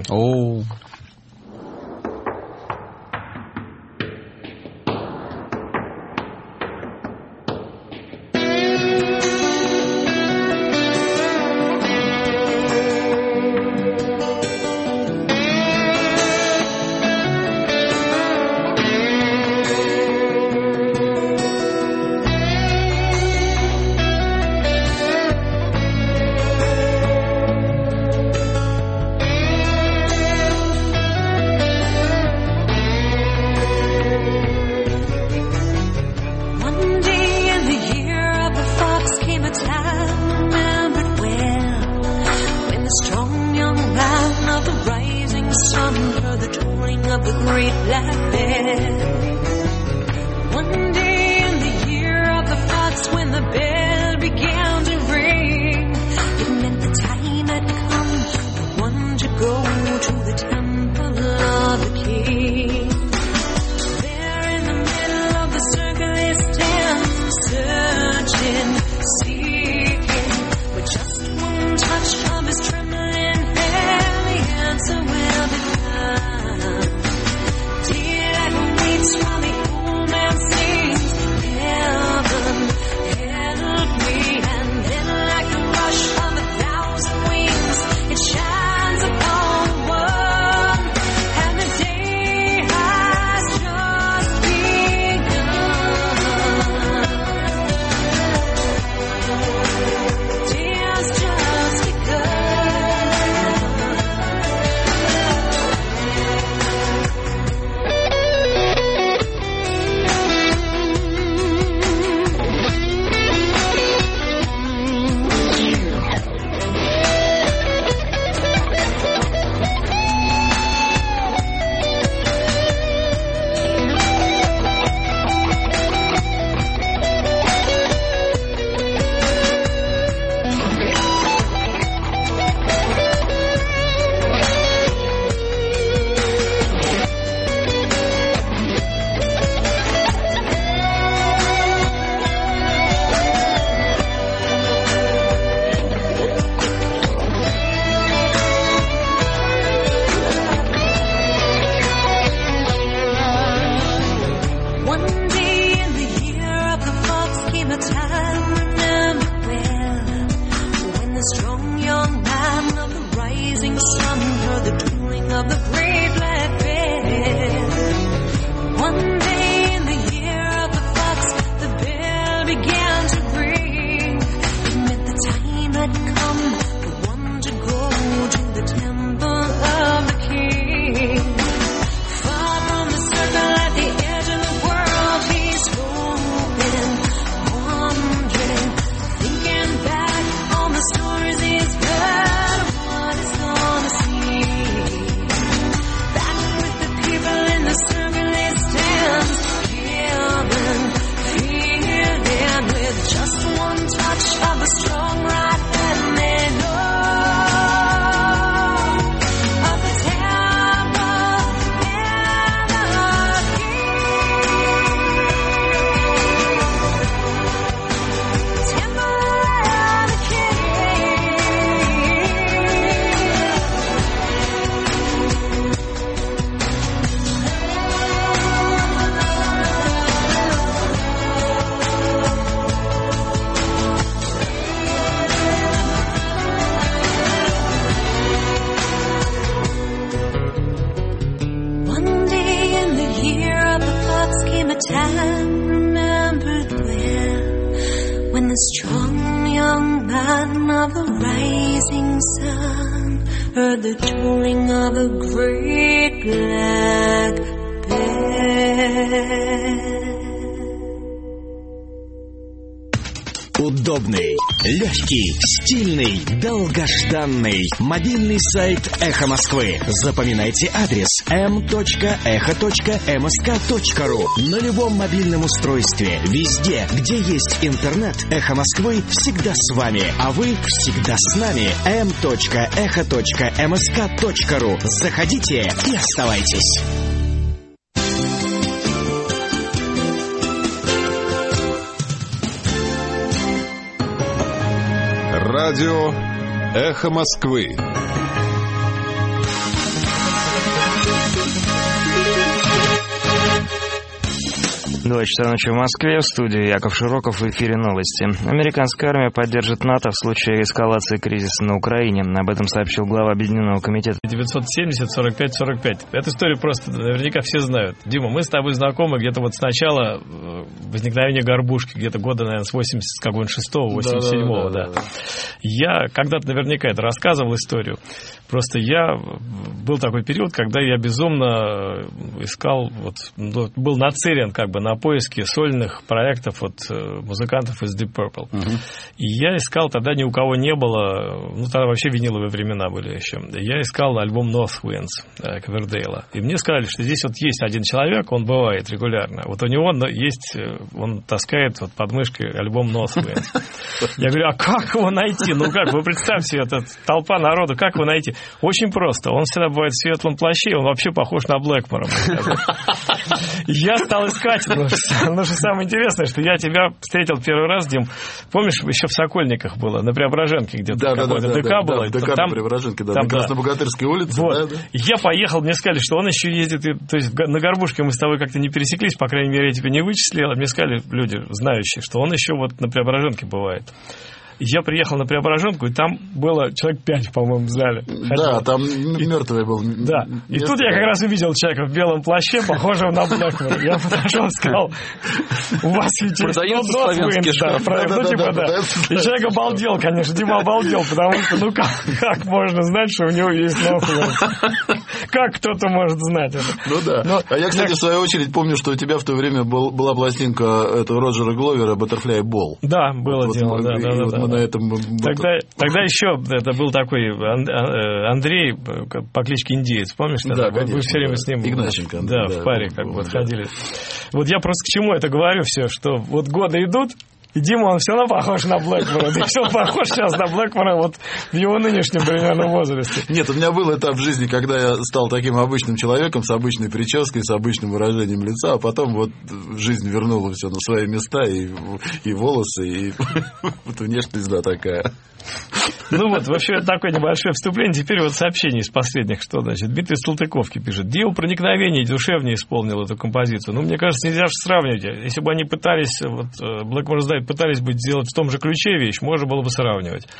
It shines upon sun, heard the tooling of the great black bear. One day in the year of the fox, the bear began to ring. It meant the time had come for one to go to the temple of the king. Far from the circle at the edge of the world, he's hoping, wondering, thinking back on the stories he's heard, what he's gonna see. Back with the people in the circle he stands, feeling, with just one touch of the strong right hand they know of the temple and the king. Temple and the king. One day in the year of the fox came a time remembered when the strong young man of the rising sun heard the tolling of a great black bear. Удобный, легкий, стильный, долгожданный мобильный сайт «Эхо Москвы». Запоминайте адрес m.echo.msk.ru. На любом мобильном устройстве, везде, где есть интернет, «Эхо Москвы» всегда с вами, а вы всегда с нами. m.echo.msk.ru. Заходите и оставайтесь. Радио «Эхо Москвы». Два часа ночи в Москве, в студии Яков Широков, в эфире новости. Американская армия поддержит НАТО в случае эскалации кризиса на Украине. Об этом сообщил глава Объединенного комитета. 970-45-45. Эту историю просто наверняка все знают. Дима, мы с тобой знакомы где-то вот с начала возникновения горбушки, где-то года, наверное, с 86-го, 87-го, да. Я когда-то наверняка это рассказывал историю. Просто был такой период, когда я безумно искал, был нацелен как бы на поиски сольных проектов от музыкантов из Deep Purple. И я искал, тогда ни у кого не было, тогда вообще виниловые времена были еще. Я искал альбом North Winds Ковердейла. И мне сказали, что здесь вот есть один человек, он бывает регулярно. Вот у него есть, он таскает вот под мышкой альбом North Winds. Я говорю, а как его найти? Вы представьте, это толпа народу, как его найти? Очень просто. Он всегда бывает в светлом плаще, он вообще похож на Блэкмора. Я стал искать. Но что самое интересное, что я тебя встретил первый раз, Дим, помнишь, еще в Сокольниках было, на Преображенке где-то какое-то ДК было. ДК на Преображенке, да, на Краснобогатырской улице. Вот. Я поехал, мне сказали, что он еще ездит, то есть на Горбушке мы с тобой как-то не пересеклись, по крайней мере, я тебя не вычислил, мне сказали люди, знающие, что он еще вот на Преображенке бывает. Я приехал на Преображенку, и там было человек 5, по-моему, в зале. Да, там мертвый был. Да. И тут я как раз увидел человека в белом плаще, похожего на Блэкмора. Я подошел и сказал, у вас ведь есть продается славянский шкаф. И человек обалдел, конечно, Дима обалдел, потому что, как можно знать, что у него есть Нохуинс? Как кто-то может знать это? Ну да. А я, кстати, в свою очередь помню, что у тебя в то время была пластинка этого Роджера Гловера «Butterfly Ball». Да, было дело, да. На этом... Тогда еще это был такой Андрей по кличке Индеец, помнишь? Да, конечно. Вы все время с ним Игнатченко. Да, в паре как бы ходили. Вот я просто к чему это говорю все, что вот годы идут, и Дима, он все равно похож на Блэкмора. Да все похож сейчас на Блэкмора вот в его нынешнем примерно возрасте. Нет, у меня был этап в жизни, когда я стал таким обычным человеком, с обычной прической, с обычным выражением лица, а потом вот жизнь вернула все на свои места, и волосы, и вот внешность, да, такая. Ну вот, вообще такое небольшое вступление. Теперь вот сообщение из последних, что значит. Дмитрий Салтыковки пишет. Дио проникновение душевнее исполнил эту композицию. Ну, мне кажется, нельзя же сравнивать. Если бы они пытались, вот Black Mars Day пытались бы сделать в том же ключе вещь, можно было бы сравнивать.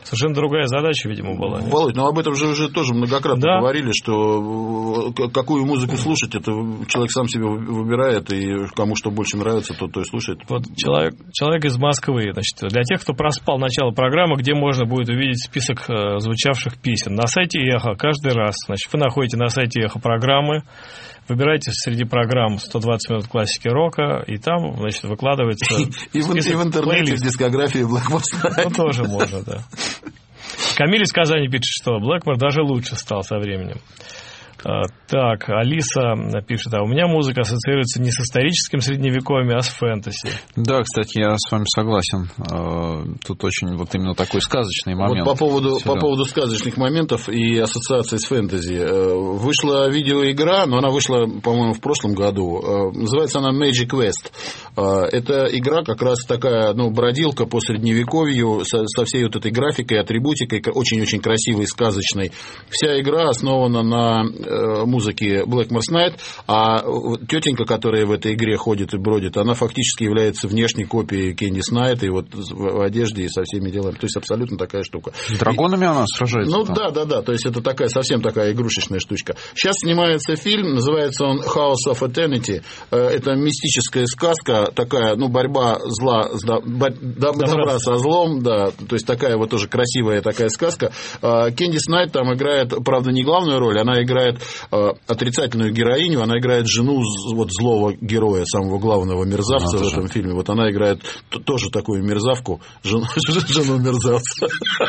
совершенно другая задача, видимо, была. Володь, об этом же уже тоже многократно говорили, что какую музыку слушать, это человек сам себе выбирает, и кому что больше нравится, то и слушает. Вот человек из Москвы, значит, для тех, кто проспал начало программы, где можно будет увидеть список звучавших песен. На сайте «Эхо» каждый раз, значит, вы находите на сайте «Эхо» программы, выбирайте среди программ 120 минут классики рока, и там, значит, выкладывается... И в интернете, в дискографии Блэкмор. Ну, тоже можно, да. Камиль из Казани пишет, что Блэкмор даже лучше стал со временем. Так, Алиса пишет, у меня музыка ассоциируется не с историческим средневековьем, а с фэнтези. Да, кстати, я с вами согласен. Тут очень вот именно такой сказочный момент. Вот по поводу сказочных моментов и ассоциации с фэнтези. Вышла видеоигра, но она вышла, по-моему, в прошлом году. Называется она Magic Quest. Это игра как раз такая, бродилка по средневековью со всей вот этой графикой, атрибутикой, очень-очень красивой, сказочной. Вся игра основана на музыки Blackmore's Night, а тетенька, которая в этой игре ходит и бродит, она фактически является внешней копией Кэндис Найт, и вот в одежде и со всеми делами. То есть абсолютно такая штука. С драконами она сражается? Да. То есть это совсем такая игрушечная штучка. Сейчас снимается фильм, называется он House of Eternity. Это мистическая сказка, такая, борьба добра со злом, да. То есть такая вот тоже красивая такая сказка. Кэндис Найт там играет, правда, не главную роль, она играет отрицательную героиню, она играет жену злого героя, самого главного мерзавца в этом фильме. Вот она играет тоже такую мерзавку, жену мерзавца.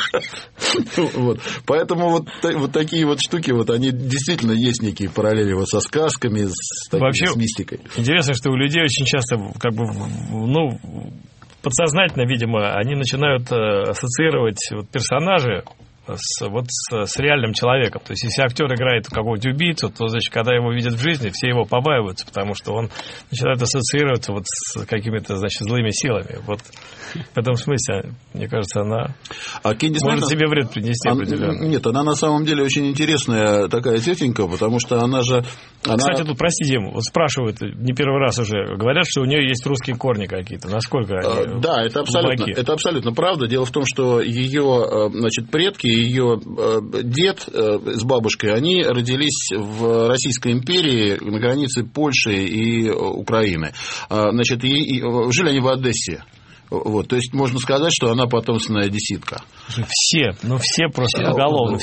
Поэтому вот такие вот штуки, они действительно есть некие параллели со сказками, с мистикой. Интересно, что у людей очень часто подсознательно, видимо, они начинают ассоциировать персонажей с реальным человеком. То есть, если актер играет какого-нибудь убийцу, то, значит, когда его видят в жизни, все его побаиваются, потому что он начинает ассоциироваться с какими-то, значит, злыми силами. Вот в этом смысле, мне кажется, она может себе вред принести определенно. Нет, она на самом деле очень интересная такая тетенька, потому что она же... Кстати, тут, прости, Дим, спрашивают, не первый раз уже, говорят, что у нее есть русские корни какие-то. Насколько они Да, это абсолютно правда. Дело в том, что ее, значит, предки, ее дед с бабушкой, они родились в Российской империи на границе Польши и Украины. Значит, жили они в Одессе. То есть можно сказать, что она потомственная одесситка. Все просто поголовно.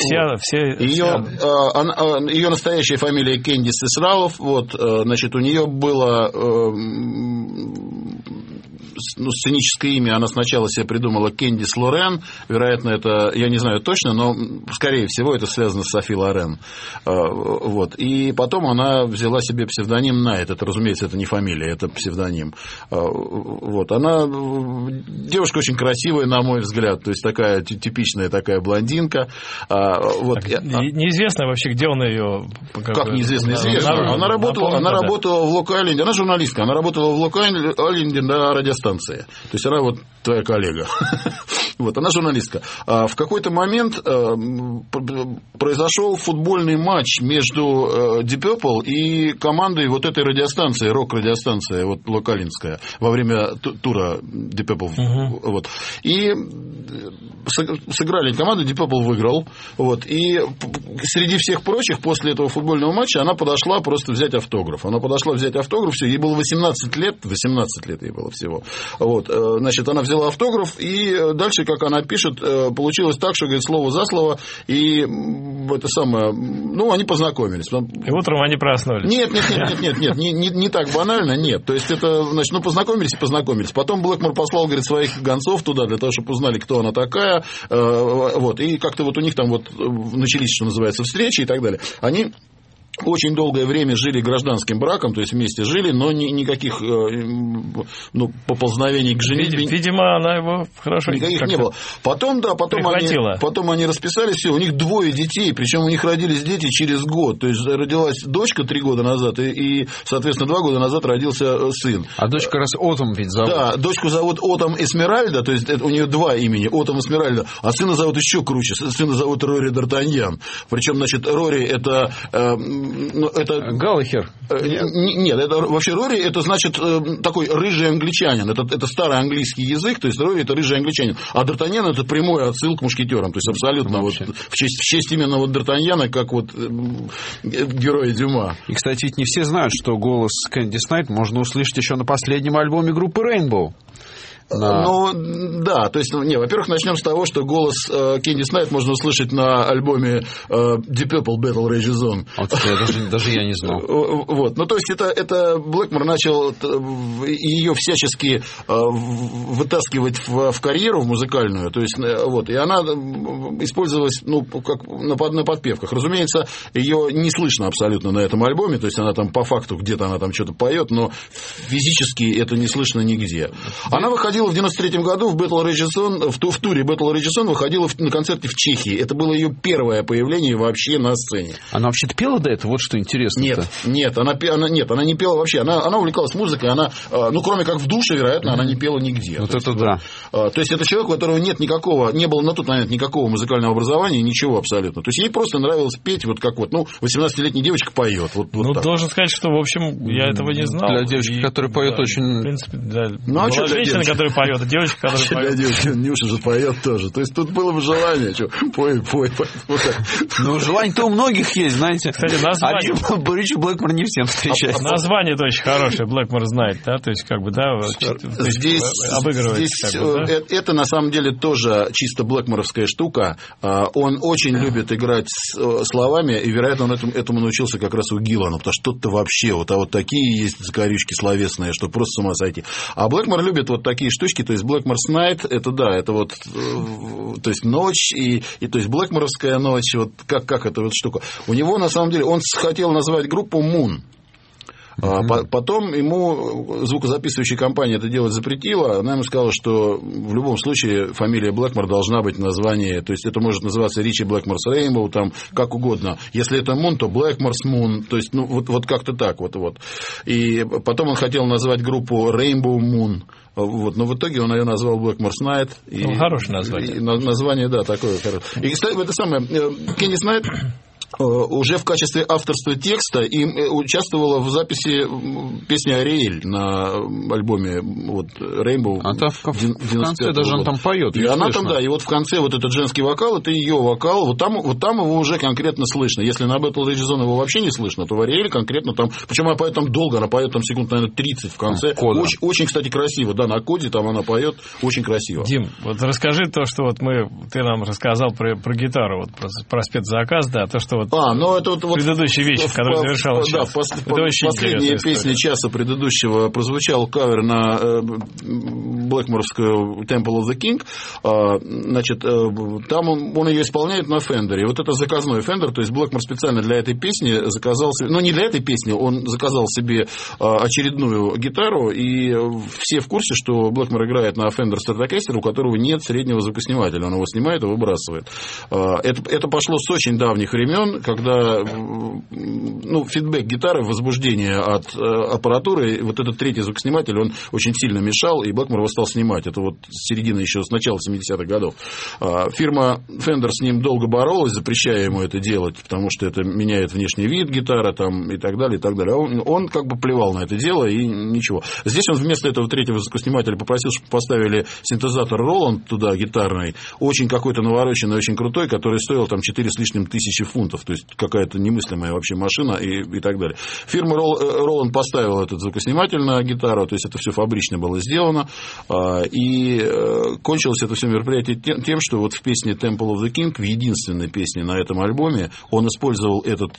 Ее настоящая фамилия Кэндис Исраилов. Значит, у нее было сценическое имя, она сначала себе придумала Кэндис Лорен, вероятно, это, я не знаю точно, но, скорее всего, это связано с Софи Лорен. И потом она взяла себе псевдоним Найт, это, разумеется, это не фамилия, это псевдоним. Она девушка очень красивая, на мой взгляд, то есть такая типичная такая блондинка. Неизвестно вообще, где он ее... Как неизвестно? Известно. Она работала в Лок-Айленде, она журналистка, она работала в Лок-Айленде на радиостанции. То есть она твоя коллега. Она журналистка. В какой-то момент произошел футбольный матч между Deep Purple и командой этой радиостанции, рок-радиостанция, локалинская, во время тура Deep Purple. И сыграли команду, Deep Purple выиграл. И среди всех прочих, после этого футбольного матча, она подошла просто взять автограф. Все, ей было 18 лет ей было всего. Значит, она взяла автограф, и дальше, как она пишет, получилось так, что, говорит, слово за слово, и они познакомились. И утром они проснулись. Нет, не так банально, нет. То есть, это, значит, познакомились. Потом Блэкмор послал, говорит, своих гонцов туда, для того, чтобы узнали, кто она такая, и как-то у них там начались, что называется, встречи и так далее. Они очень долгое время жили гражданским браком, то есть вместе жили, но никаких поползновений к жене. Видимо, она его хорошо никаких не было. Потом они расписались, все, у них 2 детей, причем у них родились дети через год. То есть родилась дочка 3 года назад, и соответственно, 2 года назад родился сын. А дочка раз Отом ведь зовут. Да, дочку зовут Отом Эсмеральда, то есть у нее 2 имени, Отом Эсмеральда, а сына зовут еще круче, сына зовут Рори Д'Артаньян. Причем, значит, Рори это это... Галлахер. Нет, это вообще Рори, это значит такой рыжий англичанин. Это старый английский язык, то есть Рори это рыжий англичанин. А Д'Артаньян это прямой отсыл к мушкетерам. То есть абсолютно вот, в честь именно вот Д'Артаньяна, как вот героя Дюма. И, кстати, ведь не все знают, что голос Кэндис Найт можно услышать еще на последнем альбоме группы Rainbow. Ну, да, то есть, во-первых, начнем с того, что голос Кэндис Найт можно услышать на альбоме Deep Purple Battle Rages On. Вот, даже я не знал. Вот, ну, то есть, это Блэкмор начал ее всячески вытаскивать в карьеру, в музыкальную, то есть, вот, и она использовалась, ну, как на подпевках. Разумеется, ее не слышно абсолютно на этом альбоме, то есть, она там по факту где-то она там что-то поет, но физически это не слышно нигде. Она выходила в 93-м году в Battle Rages On, в туре Battle Rages On выходила на концерте в Чехии. Это было ее первое появление вообще на сцене. Она вообще-то пела до этого? Вот что интересно. Нет, она не пела вообще. Она увлекалась музыкой, она, ну, кроме как в душе, вероятно, она не пела нигде. Вот это да. То есть, это человек, у которого не было на тот момент никакого музыкального образования, ничего абсолютно. То есть, ей просто нравилось петь, вот как вот, 18-летняя девочка поет. Вот так. Должен сказать, что, в общем, я этого не знал. Для девочки, которая поет, да, очень... В принципе, да. Ну, а что для женщина, девочки? которая поет, девочка, которая поет. Для девочки, Нюша же поет тоже. То есть, тут было бы желание, что пой. Вот так. Ну, желание-то у многих есть, знаете. Кстати, название... А Ричи Блэкмор не всем встречается. Название-то очень хорошее, Блэкмор знает, да, то есть, как бы, да, здесь обыгрывается. Как бы, да? Это, на самом деле, тоже чисто блэкморовская штука. Он очень любит играть с словами, и, вероятно, он этому научился как раз у Гиллана, потому что что-то вообще, вот такие есть закорючки словесные, что просто с ума сойти. А Блэкмор любит вот такие штучки, то есть Blackmore's Night, это да, это вот, то есть ночь, и то есть блэкморовская ночь, вот как эта вот штука. У него, на самом деле, он хотел назвать группу Moon. Потом ему звукозаписывающая компания это делать запретила. Она ему сказала, что в любом случае фамилия Блэкмор должна быть название. То есть это может называться Ричи Блэкмор's Rainbow, там как угодно. Если это Moon, то Blackmore's Moon. То есть, вот как-то так. Вот. И потом он хотел назвать группу Rainbow Moon. Вот, но в итоге он ее назвал Blackmore's Night. Хорошее название. И название, да, такое хорошее. И, кстати, это самое, Кэндис Найт уже в качестве авторства текста им участвовала в записи песни «Ариэль» на альбоме вот, Rainbow. А там в конце даже он там поет. И она там, да, и вот в конце вот этот женский вокал, это ее вокал, вот там его уже конкретно слышно. Если на Battle Rages On его вообще не слышно, то в «Ариэль» конкретно там, причем она поет там долго, она поет там секунд, наверное, 30 в конце. Очень, кстати, красиво, да, на коде там она поет очень красиво. Дим, вот расскажи то, что вот ты нам рассказал про гитару, вот про спецзаказ, да, то, что вот это вот предыдущие вещи, которые завершал час. Да, последние песни часа предыдущего прозвучал кавер на блэкморовскую Temple of the King. Значит, там он ее исполняет на Фендере. Вот это заказной Фендер, то есть Блэкмор специально для этой песни заказал себе, не для этой песни, он заказал себе очередную гитару, и все в курсе, что Блэкмор играет на Fender Stratocaster, у которого нет среднего звукоснимателя. Он его снимает и выбрасывает. Это пошло с очень давних времен, когда фидбэк гитары, возбуждение от аппаратуры, вот этот третий звукосниматель, он очень сильно мешал, и Блэкмор его стал снимать. Это вот с середины еще, с начала 70-х годов. Фирма Fender с ним долго боролась, запрещая ему это делать, потому что это меняет внешний вид гитары там, и так далее, и так далее. Он как бы плевал на это дело, и ничего. Здесь он вместо этого третьего звукоснимателя попросил, чтобы поставили синтезатор Roland туда, гитарный, очень какой-то навороченный, очень крутой, который стоил там 4 с лишним тысячи фунтов. То есть какая-то немыслимая вообще машина и так далее. Фирма Roland поставила этот звукосниматель на гитару, то есть это все фабрично было сделано, и кончилось это все мероприятие тем, что вот в песне Temple of the King, в единственной песне на этом альбоме, он использовал этот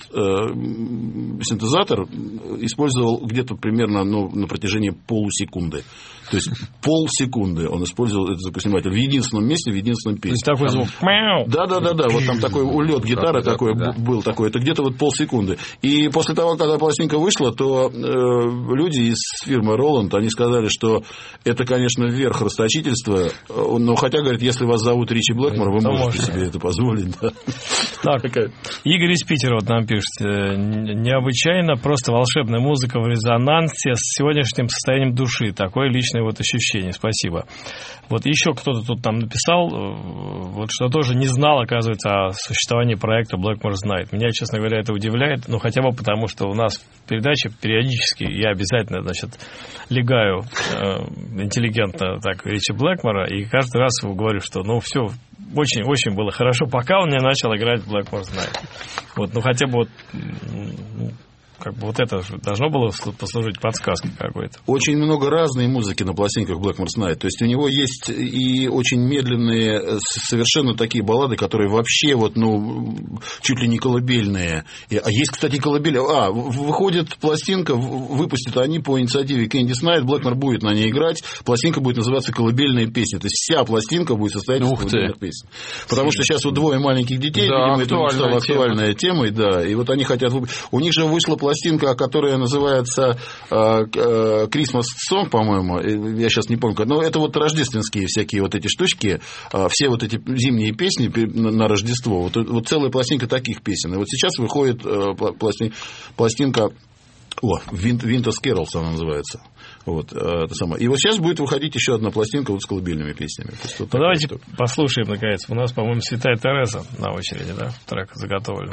синтезатор, использовал где-то примерно на протяжении полусекунды. То есть полсекунды он использовал этот звукосниматель в единственном месте, в единственном песне. То есть такой звук. Да. Вот там такой улет гитары такой был такой. Это где-то вот полсекунды. И после того, когда пластинка вышла, то люди из фирмы Roland, они сказали, что это, конечно, конечно, верх расточительства. Но хотя, говорит, если вас зовут Ричи Блэкмор, вы можете себе это позволить. Да. Так, Игорь из Питера вот нам пишет. Необычайно, просто волшебная музыка в резонансе с сегодняшним состоянием души. Такое личное вот ощущение. Спасибо. Вот еще кто-то тут там написал, вот что тоже не знал, оказывается, о существовании проекта Blackmore's Night. Меня, честно говоря, это удивляет, ну, хотя бы потому, что у нас в передаче периодически я обязательно, значит, легаю интеллигентно так Ричи Блэкмора, и каждый раз говорю, что, ну, все очень-очень было хорошо, пока он не начал играть в Blackmore's Night. Вот, ну, хотя бы вот... Как бы вот это должно было послужить подсказкой какой-то. Очень много разной музыки на пластинках Blackmore's Night. То есть у него есть и очень медленные, совершенно такие баллады, которые вообще вот, ну, чуть ли не колыбельные. А есть, кстати, колыбельные. Выходит пластинка, выпустят они по инициативе Candice Night, Блэкмор будет на ней играть, пластинка будет называться «Колыбельные песни». То есть вся пластинка будет состоять из колыбельных песен. Потому что сейчас вот двое маленьких детей, да, видимо, это стала актуальной темой, да, и вот они хотят... У них же вышла пластинка, которая называется Christmas Song, по-моему, я сейчас не помню, но это вот рождественские всякие вот эти штучки, все вот эти зимние песни на Рождество, вот целая пластинка таких песен. И вот сейчас выходит пластинка Winter's Carols она называется. Вот, это самое. И вот сейчас будет выходить еще одна пластинка вот с колыбельными песнями. Вот давайте послушаем, наконец. У нас, по-моему, Святая Тереза на очереди, да? Трек заготовлен.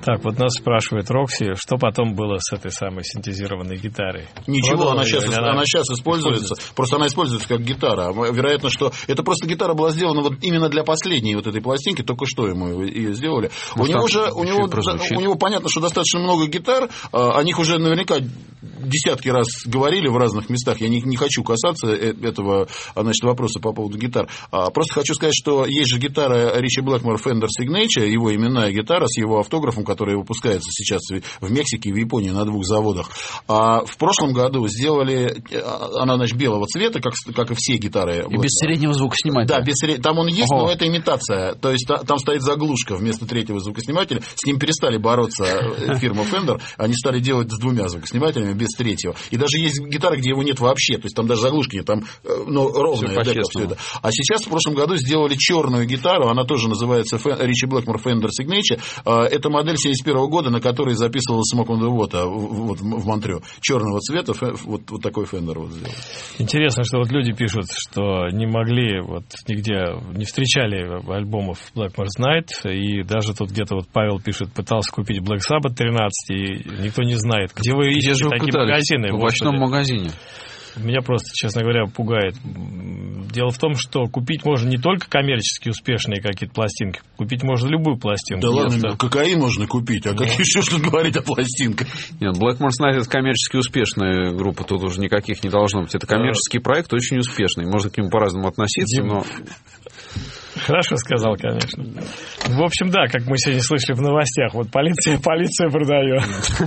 Так, вот нас спрашивает Рокси, что потом было с этой самой синтезированной гитарой? Ничего, она сейчас используется. используется. Просто она используется как гитара. Вероятно, что это просто гитара была сделана вот именно для последней вот этой пластинки, только что ему ее сделали. У него понятно, что достаточно много гитар, о них уже наверняка десятки раз говорили в разных местах. Я не хочу касаться этого, значит, вопроса по поводу гитар. Просто хочу сказать, что есть же гитара Ричи Блэкмор Fender Signature, его именная гитара с его автографом, которая выпускается сейчас в Мексике и в Японии на 2 заводах. А в прошлом году сделали, она, значит, белого цвета, как и все гитары. И без среднего звукоснимателя. Да, там он есть, но это имитация. То есть там стоит заглушка вместо 3-го звукоснимателя. С ним перестали бороться фирма Fender. Они стали делать с 2 звукоснимателями без 3-го. И даже есть гитары, где его нет вообще. То есть там даже заглушки нет, там ровная дека, все это. А сейчас в прошлом году сделали черную гитару. Она тоже называется Ричи Блэкмор Fender Signature. Это модель 71 года, на которой записывалась Smoke on the Water вот в Монтрео. Черного цвета, вот такой Fender вот сделал. Интересно, что вот люди пишут, что не могли, вот нигде не встречали альбомов Blackmore's Night, и даже тут где-то вот Павел пишет, пытался купить Black Sabbath 13, и никто не знает, где вы ищете такие магазины. В овощном магазине. Меня просто, честно говоря, пугает. Дело в том, что купить можно не только коммерчески успешные какие-то пластинки, купить можно любую пластинку. Да ладно, кокаин можно купить, а как еще что говорить о пластинках? Нет, Blackmore's Night — это коммерчески успешная группа, тут уже никаких не должно быть. Это коммерческий проект, очень успешный. Можно к нему по-разному относиться, но... Хорошо сказал, конечно. В общем, да, как мы сегодня слышали в новостях, вот полиция продает.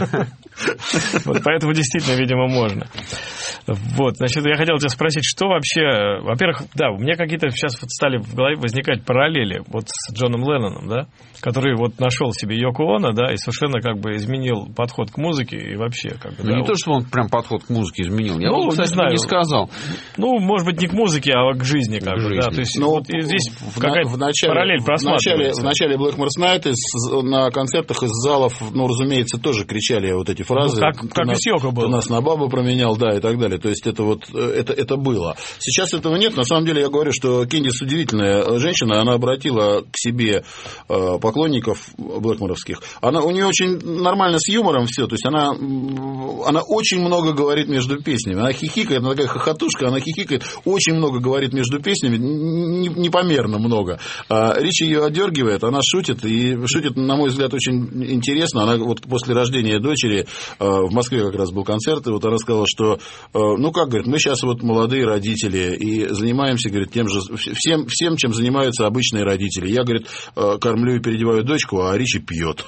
Вот поэтому действительно, видимо, можно. Вот, значит, я хотел тебя спросить, что вообще... Во-первых, да, у меня какие-то сейчас вот стали в голове возникать параллели вот с Джоном Ленноном, да, который вот нашел себе Йоко Оно, да, и совершенно как бы изменил подход к музыке и вообще как бы... Ну, да, не то, что он прям подход к музыке изменил. Я вот, кстати, не сказал. Ну, может быть, не к музыке, а к жизни, как бы, да. То есть вот здесь какая-то параллель просматривается. В начале Blackmore's Night на концертах из залов, ну, разумеется, тоже кричали вот эти фразы. Ну, как и с Йоко было. Ты нас на бабу променял, да, и так далее. То есть это вот, это было. Сейчас этого нет. На самом деле, я говорю, что Кэндис удивительная женщина. Она обратила к себе поклонников блэкморовских. У нее очень нормально с юмором все. То есть она очень много говорит между песнями. Она хихикает, она такая хохотушка, она хихикает, очень много говорит между песнями, непомерно много. Ричи ее одергивает, она шутит, и шутит, на мой взгляд, очень интересно. Она вот после рождения дочери, в Москве как раз был концерт, и вот она сказала, что, ну как, говорит, мы сейчас вот молодые родители, и занимаемся, говорит, тем же, всем, чем занимаются обычные родители. Я, говорит, кормлю и переодеваю дочку, а Ричи пьет.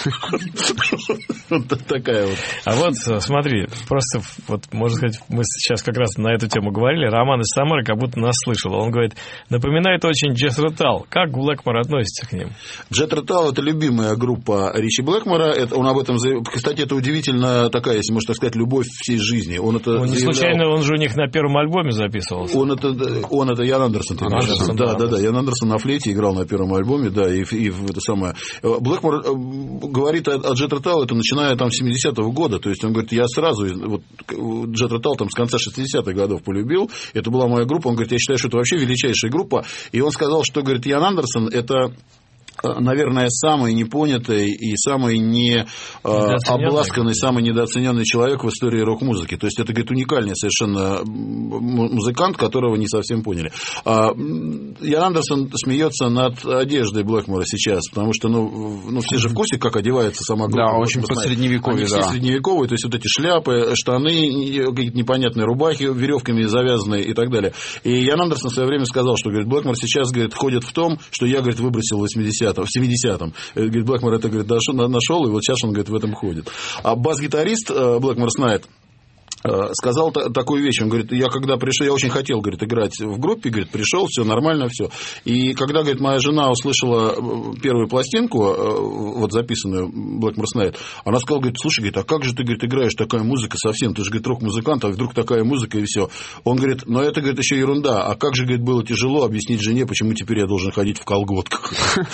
Такая вот. А вот смотри, просто вот, можно сказать, мы сейчас как раз на эту тему говорили, Роман из Самары как будто нас слышал. Он говорит, напоминает очень Jethro Tull. Как Блэкмор относится к ним? Jethro Tull — это любимая группа Ричи Блэкмора. Он об этом заявил. Кстати, это удивительно такая, если можно так сказать, любовь всей жизни. Не случайно он же у них на первом альбоме записывался. Он это Ян Андерсон. Да, Ян Андерсон на флейте играл на первом альбоме, да, и это самое. Блэкмор говорит о Jethro Tull, это начиная там с 70-го года. То есть он говорит, я сразу вот Jethro Tull там с конца 60-х годов полюбил. Это была моя группа. Он говорит, я считаю, что это вообще величайшая группа. И он сказал, что, говорит, Ян Андерсон — это, наверное, самый непонятый и самый необласканный, самый недооцененный человек в истории рок-музыки. То есть это, говорит, уникальный совершенно музыкант, которого не совсем поняли. Ян Андерсон смеется над одеждой Блэкмора сейчас, потому что, ну все же в курсе, как одевается сама группа. Да, очень по-средневековье, да. Все средневековые, то есть вот эти шляпы, штаны, какие-то непонятные рубахи веревками завязанные и так далее. И Ян Андерсон в свое время сказал, что, говорит, Блэкмор сейчас, говорит, ходит в том, что я, говорит, выбросил в 70-м. Говорит, Блэкмор это, говорит, нашел, и вот сейчас он, говорит, в этом ходит. А бас-гитарист Blackmore's Night сказал такую вещь. Он говорит, я когда пришел, я очень хотел, говорит, играть в группе, говорит, пришел, все нормально, все. И когда, говорит, моя жена услышала первую пластинку, вот записанную Blackmore's Night, она сказала, говорит, слушай, говорит, а как же ты, говорит, играешь такая музыка совсем? Ты же, говорит, рок-музыкант, а вдруг такая музыка и все. Он говорит, но это, говорит, еще ерунда. А как же, говорит, было тяжело объяснить жене, почему теперь я должен ходить в колготках?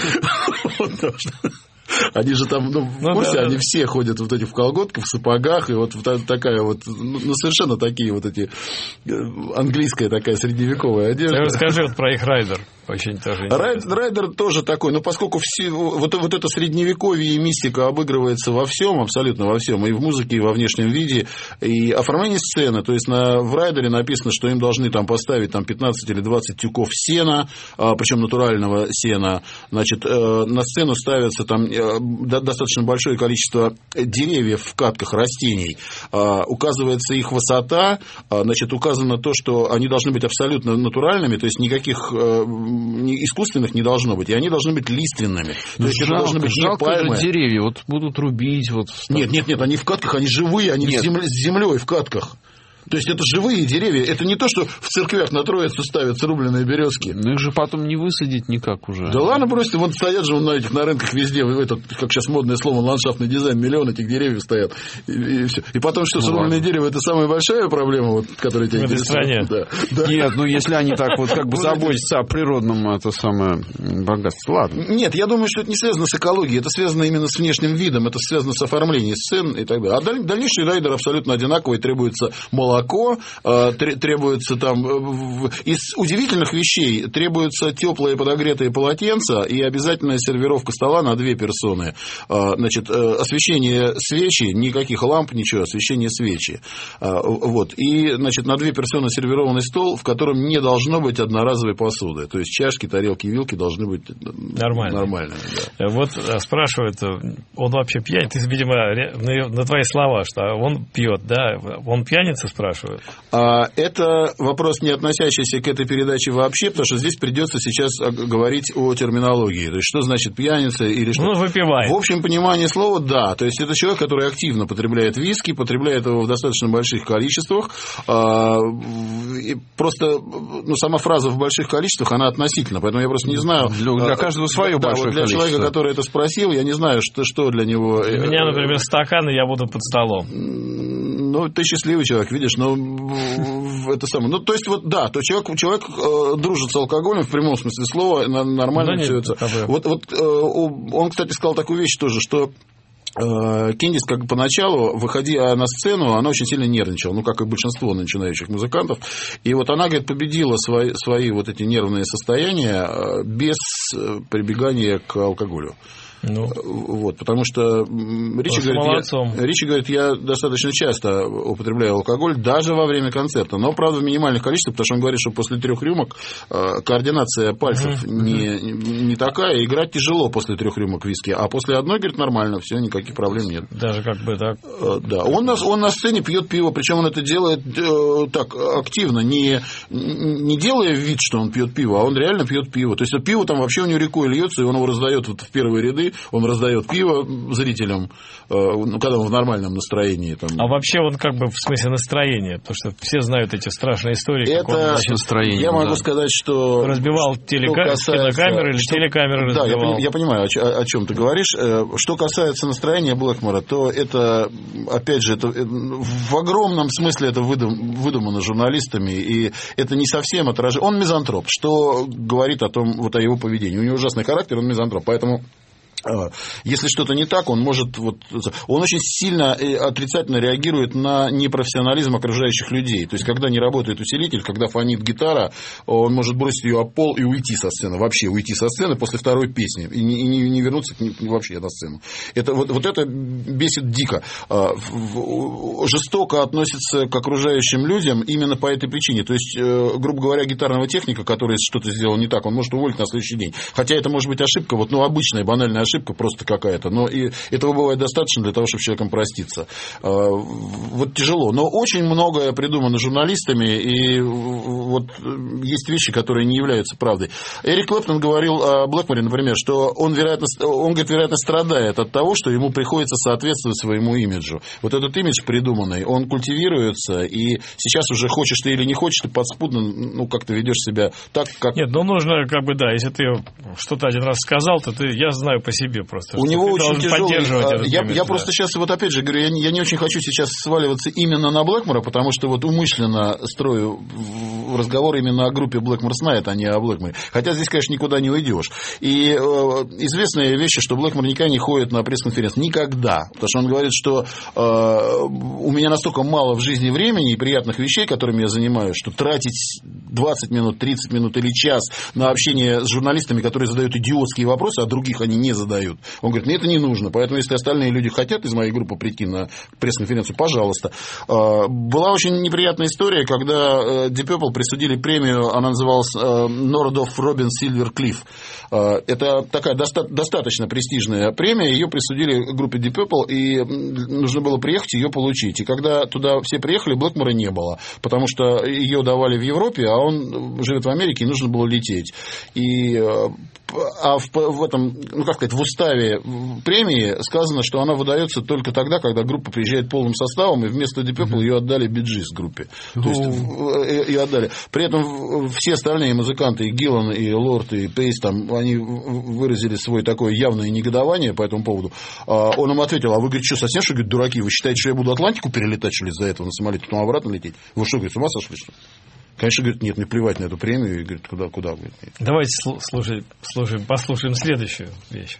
Они же там, в курсе, они все ходят вот эти в колготках, в сапогах, и вот такая вот, совершенно такие вот эти, английская такая средневековая одежда. Расскажи вот про их райдер. Очень тоже интересно. Райдер тоже такой, но поскольку вот это средневековье и мистика обыгрывается во всем, абсолютно во всем, и в музыке, и во внешнем виде, и оформление сцены, то есть в Райдере написано, что им должны там поставить там 15 или 20 тюков сена, причем натурального сена, значит, на сцену ставится там достаточно большое количество деревьев в катках, растений, указывается их высота, значит, указано то, что они должны быть абсолютно натуральными, то есть никаких искусственных не должно быть, и они должны быть лиственными. То есть это должны быть не пальмы. Деревья вот будут рубить. Вот. Нет, они в катках, они живые, они с землей в катках. То есть это живые деревья. Это не то, что в церквях на Троицу ставят срубленные березки. Ну их же потом не высадить никак уже. Да ладно, бросьте, вон стоят же на рынках везде, как сейчас модное слово, ландшафтный дизайн, миллион этих деревьев стоят. И все. И потом, что срубленное дерево, это самая большая проблема, вот, которая тебя интересует. Да. Нет, если они так вот как бы заботятся о природном, это самое богатство. Ладно. Нет, я думаю, что это не связано с экологией, это связано именно с внешним видом, это связано с оформлением сцен и так далее. А дальнейший райдер абсолютно одинаковый, требуется молоко, требуется там из удивительных вещей требуются теплые подогретые полотенца и обязательная сервировка стола на 2 персоны. Значит, освещение свечи, никаких ламп, ничего, освещение свечи. Вот. И, значит, на 2 персоны сервированный стол, в котором не должно быть одноразовой посуды. То есть чашки, тарелки, вилки должны быть нормальными. Да. Вот спрашивают, он вообще пьяный? Ты, видимо, на твои слова, что он пьет, да? Он пьяница, спрашивают? Это вопрос, не относящийся к этой передаче вообще, потому что здесь придется сейчас говорить о терминологии. То есть, что значит пьяница или что? Ну, выпивает. В общем понимании слова, да. То есть, это человек, который активно потребляет виски, потребляет его в достаточно больших количествах. Просто сама фраза «в больших количествах», она относительна. Поэтому я просто не знаю... Для каждого свое большое количество. Для человека, который это спросил, я не знаю, что для него... У меня, например, стакан, и я буду под столом. Ну, ты счастливый человек, видишь, но это самое. Ну, то есть, вот, да, то человек дружит с алкоголем в прямом смысле слова, нормально все это. Вот он, кстати, сказал такую вещь тоже, что Кэндис, как поначалу, выходя на сцену, она очень сильно нервничала, как и большинство начинающих музыкантов. И вот она, говорит, победила свои вот эти нервные состояния без прибегания к алкоголю. Вот, потому что Ричи говорит, я достаточно часто употребляю алкоголь, даже во время концерта, но, правда, в минимальных количествах, потому что он говорит, что после 3 рюмок координация пальцев не такая, играть тяжело после 3 рюмок виски, а после одной, говорит, нормально, все, никаких проблем нет. Даже как бы так? Да, он на сцене пьет пиво, причем он это делает так активно, не делая вид, что он пьет пиво, а он реально пьет пиво. То есть пиво там вообще у него рекой льется, и он его раздает вот в первые ряды. Он раздает пиво зрителям, когда он в нормальном настроении. Там. А вообще он как бы в смысле настроения, потому что все знают эти страшные истории. Это настроение. Я могу сказать, что... Разбивал кинокамеры или телекамеры разбивал. Да, я понимаю, о чем ты говоришь. Что касается настроения Блэкмора, то это, опять же, в огромном смысле это выдумано журналистами, и это не совсем отражает... Он мизантроп, что говорит о том, вот о его поведении. У него ужасный характер, он мизантроп, поэтому... Если что-то не так, он может... Он очень сильно отрицательно реагирует на непрофессионализм окружающих людей. То есть, когда не работает усилитель, когда фонит гитара, он может бросить ее об пол и уйти со сцены. Вообще уйти со сцены после 2-й песни. И не вернуться вообще на сцену. Вот это бесит дико. Жестоко относится к окружающим людям именно по этой причине. То есть, грубо говоря, гитарного техника, который что-то сделал не так, он может уволить на следующий день. Хотя это может быть ошибка, обычная, банальная ошибка просто какая-то, но и этого бывает достаточно для того, чтобы с человеком проститься. Вот тяжело, но очень многое придумано журналистами, и вот есть вещи, которые не являются правдой. Эрик Клэптон говорил о Блэкморе, например, что он, вероятно, страдает от того, что ему приходится соответствовать своему имиджу. Вот этот имидж придуманный, он культивируется, и сейчас уже хочешь ты или не хочешь, ты подспудно, как-то ведешь себя так, как... Нет, нужно, если ты что-то один раз сказал, то я знаю по себе просто. У него очень тяжелый... Я просто сейчас, опять же, говорю, я не очень хочу сейчас сваливаться именно на Блэкмора, потому что умышленно строю разговор именно о группе Blackmore's Night, а не о Блэкморе. Хотя здесь, конечно, никуда не уйдешь. И известные вещи, что Блэкмор никогда не ходит на пресс-конференции. Никогда. Потому что он говорит, что у меня настолько мало в жизни времени и приятных вещей, которыми я занимаюсь, что тратить 20 минут, 30 минут или час на общение с журналистами, которые задают идиотские вопросы, а других они не задают. Он говорит, мне это не нужно, поэтому если остальные люди хотят из моей группы прийти на пресс-конференцию, пожалуйста. Была очень неприятная история, когда Deep Purple присудили премию, она называлась Нордоф Робин Сильвер Клифф. Это такая достаточно престижная премия, ее присудили группе Deep Purple, и нужно было приехать и ее получить. И когда туда все приехали, Блэкмора не было, потому что ее давали в Европе, а он живет в Америке, и нужно было лететь. А в этом, ну как сказать, в уставе премии сказано, что она выдается только тогда, когда группа приезжает полным составом, и вместо Deep Purple ее отдали Bee Gees группе. То есть ее отдали. При этом все остальные музыканты, и Гиллан, и Лорд, и Пейс, там, они выразили свое такое явное негодование по этому поводу. Он им ответил, а вы, говорит, что, совсем, что, говорит, дураки, вы считаете, что я буду Атлантику перелетать, что ли, из-за этого на самолете, потом обратно лететь? Вы что, говорит, с ума сошли, что ли? Конечно, говорит, нет, мне плевать на эту премию. И говорит, куда? Говорит, нет. Давайте послушаем следующую вещь.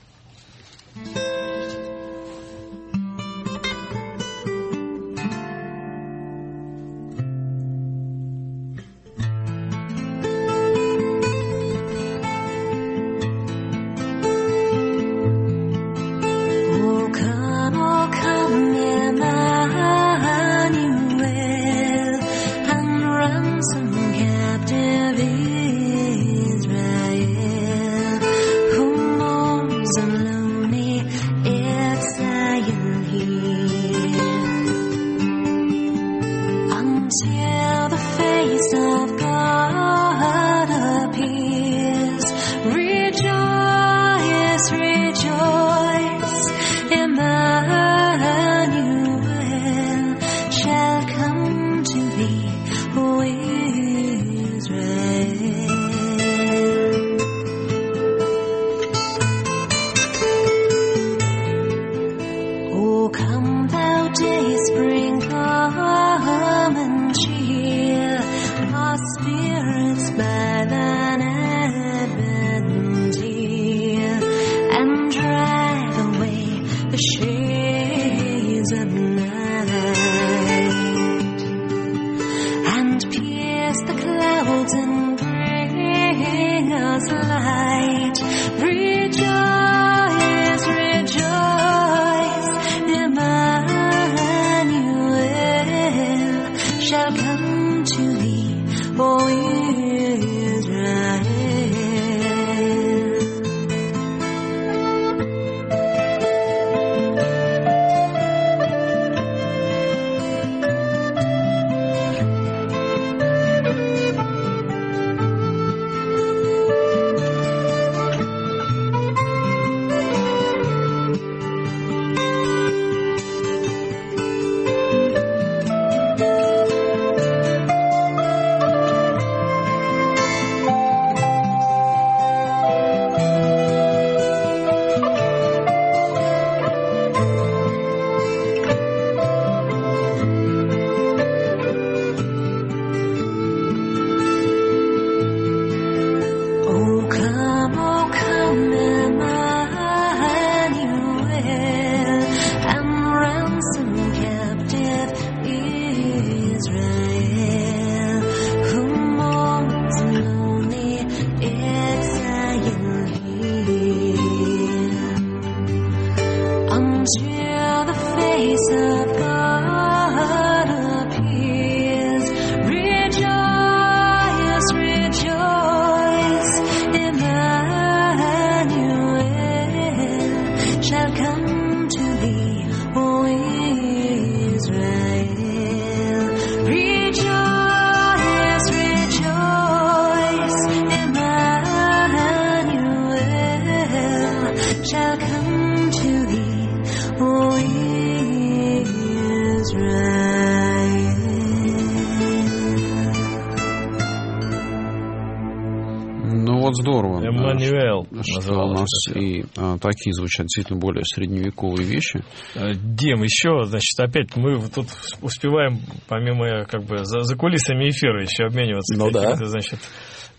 Здорово, Эммануэл, что у нас и такие звучат действительно более средневековые вещи. Дим, еще, значит, опять мы тут успеваем, помимо как бы за кулисами эфира еще обмениваться какими-то, значит,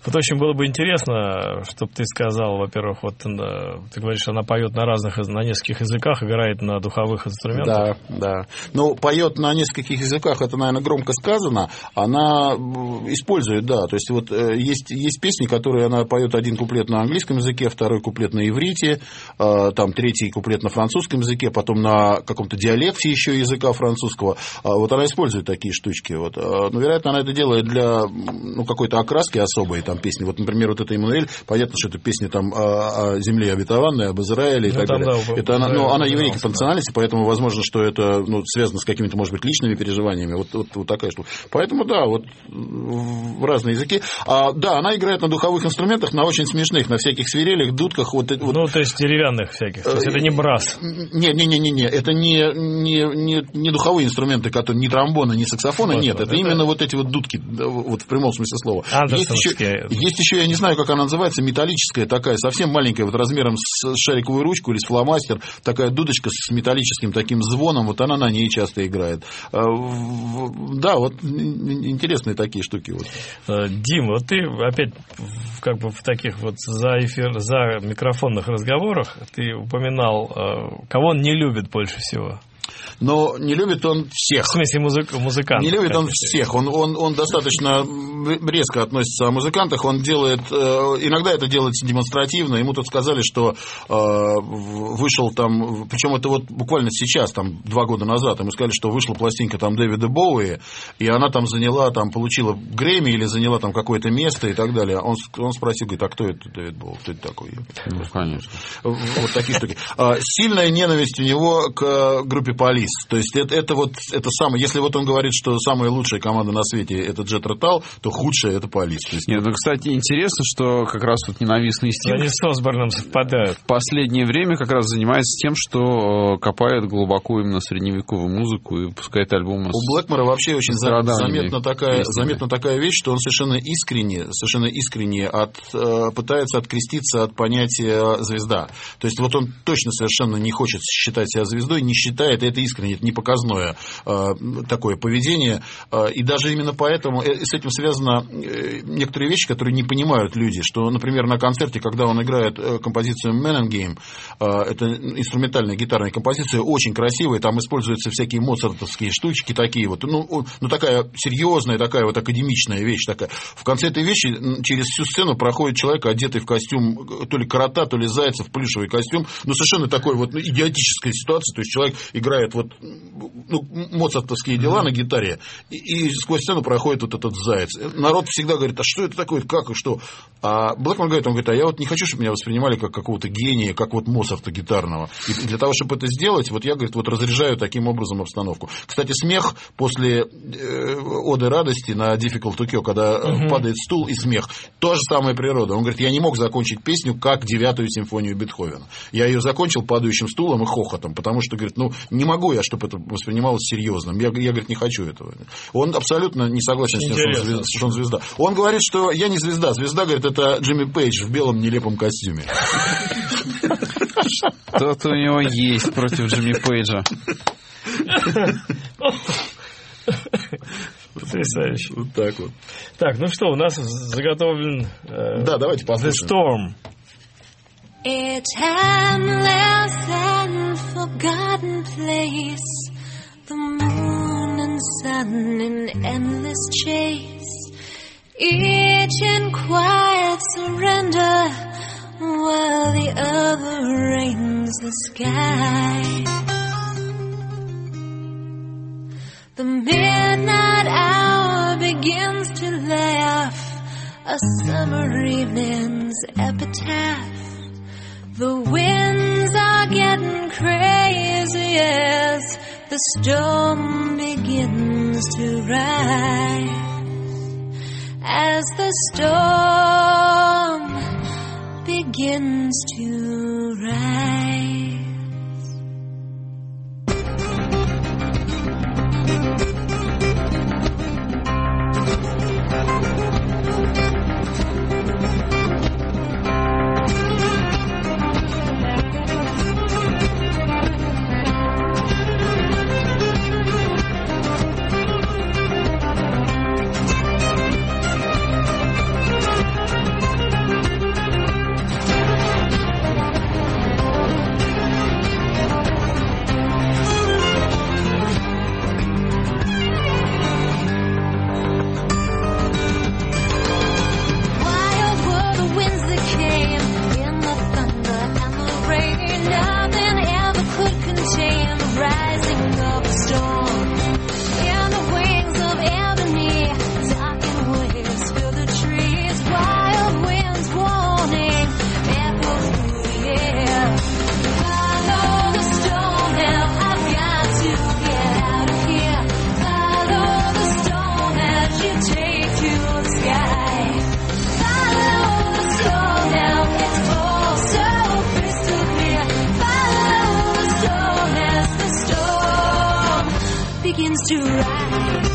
Вот очень было бы интересно, чтобы ты сказал, во-первых, вот ты говоришь, что она поет на нескольких языках, играет на духовых инструментах. Да. Ну, поет на нескольких языках, это, наверное, громко сказано. Она использует, да. То есть, вот есть песни, которые она поет один куплет на английском языке, второй куплет на иврите, там третий куплет на французском языке, потом на каком-то диалекте еще языка французского. Вот она использует такие штучки. Вот. Ну, вероятно, она это делает для какой-то окраски особой там, песни. Вот, например, вот это «Эммануэль», понятно, что это песня там о земле обетованной, об Израиле и так далее. Да, это она еврейка по национальности, поэтому возможно, что это связано с какими-то, может быть, личными переживаниями. Вот такая штука. Поэтому, да, вот в разные языки. Да, она играет на духовых инструментах, на очень смешных, на всяких свирелях, дудках. Вот. Ну, то есть деревянных всяких. То есть это не брас. Не. Это не духовые инструменты, которые не тромбоны, не саксофоны. Нет, это именно вот эти вот дудки, вот в прямом смысле слова. Есть еще, я не знаю, как она называется, металлическая такая, совсем маленькая, вот размером с шариковую ручку или с фломастер, такая дудочка с металлическим таким звоном, вот она на ней часто играет. Да, вот интересные такие штуки. Вот. Дим, вот ты опять как бы в таких вот за микрофонных разговорах ты упоминал, кого он не любит больше всего. Но не любит он всех. В смысле музыкантов? Не любит он всех. Он достаточно резко относится о музыкантах. Он делает... Иногда это делается демонстративно. Ему тут сказали, что вышел там... Причем это вот буквально сейчас, там, 2 года назад. Ему сказали, что вышла пластинка там Дэвида Боуи, и она там заняла, там, получила Грэмми или заняла там какое-то место и так далее. Он спросил, говорит, а кто это Дэвид Боуи? Кто это такой? Ну, конечно. Вот такие штуки. Сильная ненависть у него к группе Police. То есть это самое, если вот он говорит, что самая лучшая команда на свете это Jet Rotal, то худшая это Police. Есть... Нет, ну, кстати, интересно, что как раз вот ненавистный стиль. Они с Осборном совпадают. В последнее время как раз занимается тем, что копает глубоко именно средневековую музыку и выпускает альбомы. У Блэкмора вообще очень заметна такая вещь, что он совершенно искренне пытается откреститься от понятия звезда. То есть вот он точно совершенно не хочет считать себя звездой, не считает, это искренне, это не показное такое поведение. И даже именно поэтому с этим связаны некоторые вещи, которые не понимают люди. Что, например, на концерте, когда он играет композицию Man and Game, это инструментальная гитарная композиция, очень красивая, там используются всякие моцартовские штучки такие вот. Ну такая серьезная, такая вот академичная вещь такая. В конце этой вещи через всю сцену проходит человек, одетый в костюм то ли крота, то ли зайца, в плюшевый костюм. Совершенно такой вот идиотическая ситуация. То есть человек играет вот моцартовские дела на гитаре, и сквозь сцену проходит вот этот заяц. Народ всегда говорит, а что это такое, как и что? А Блэкмор говорит, а я вот не хочу, чтобы меня воспринимали как какого-то гения, как вот Моцарта гитарного. И для того, чтобы это сделать, вот я, говорит, вот разряжаю таким образом обстановку. Кстати, смех после «Оды радости» на Difficult to Kill, когда падает стул и смех, то же самое природа. Он говорит, я не мог закончить песню, как 9-ю симфонию Бетховена. Я ее закончил падающим стулом и хохотом, потому что, говорит, не могу я, чтобы это воспринималось серьезным. Я, говорит, не хочу этого. Он абсолютно не согласен с тем, что он звезда. Он говорит, что я не звезда. Звезда, говорит, это Джимми Пейдж в белом нелепом костюме. Что-то у него есть против Джимми Пейджа. Потрясающе. Вот так вот. Так, ну что, у нас заготовлен да, давайте послушаем. The Storm. A timeless and forgotten place, the moon and sun in endless chase, each in quiet surrender, while the other reigns the sky. The midnight hour begins to laugh, a summer evening's epitaph. The winds are getting crazy as the storm begins to rise. As the storm begins to rise. begins to rise.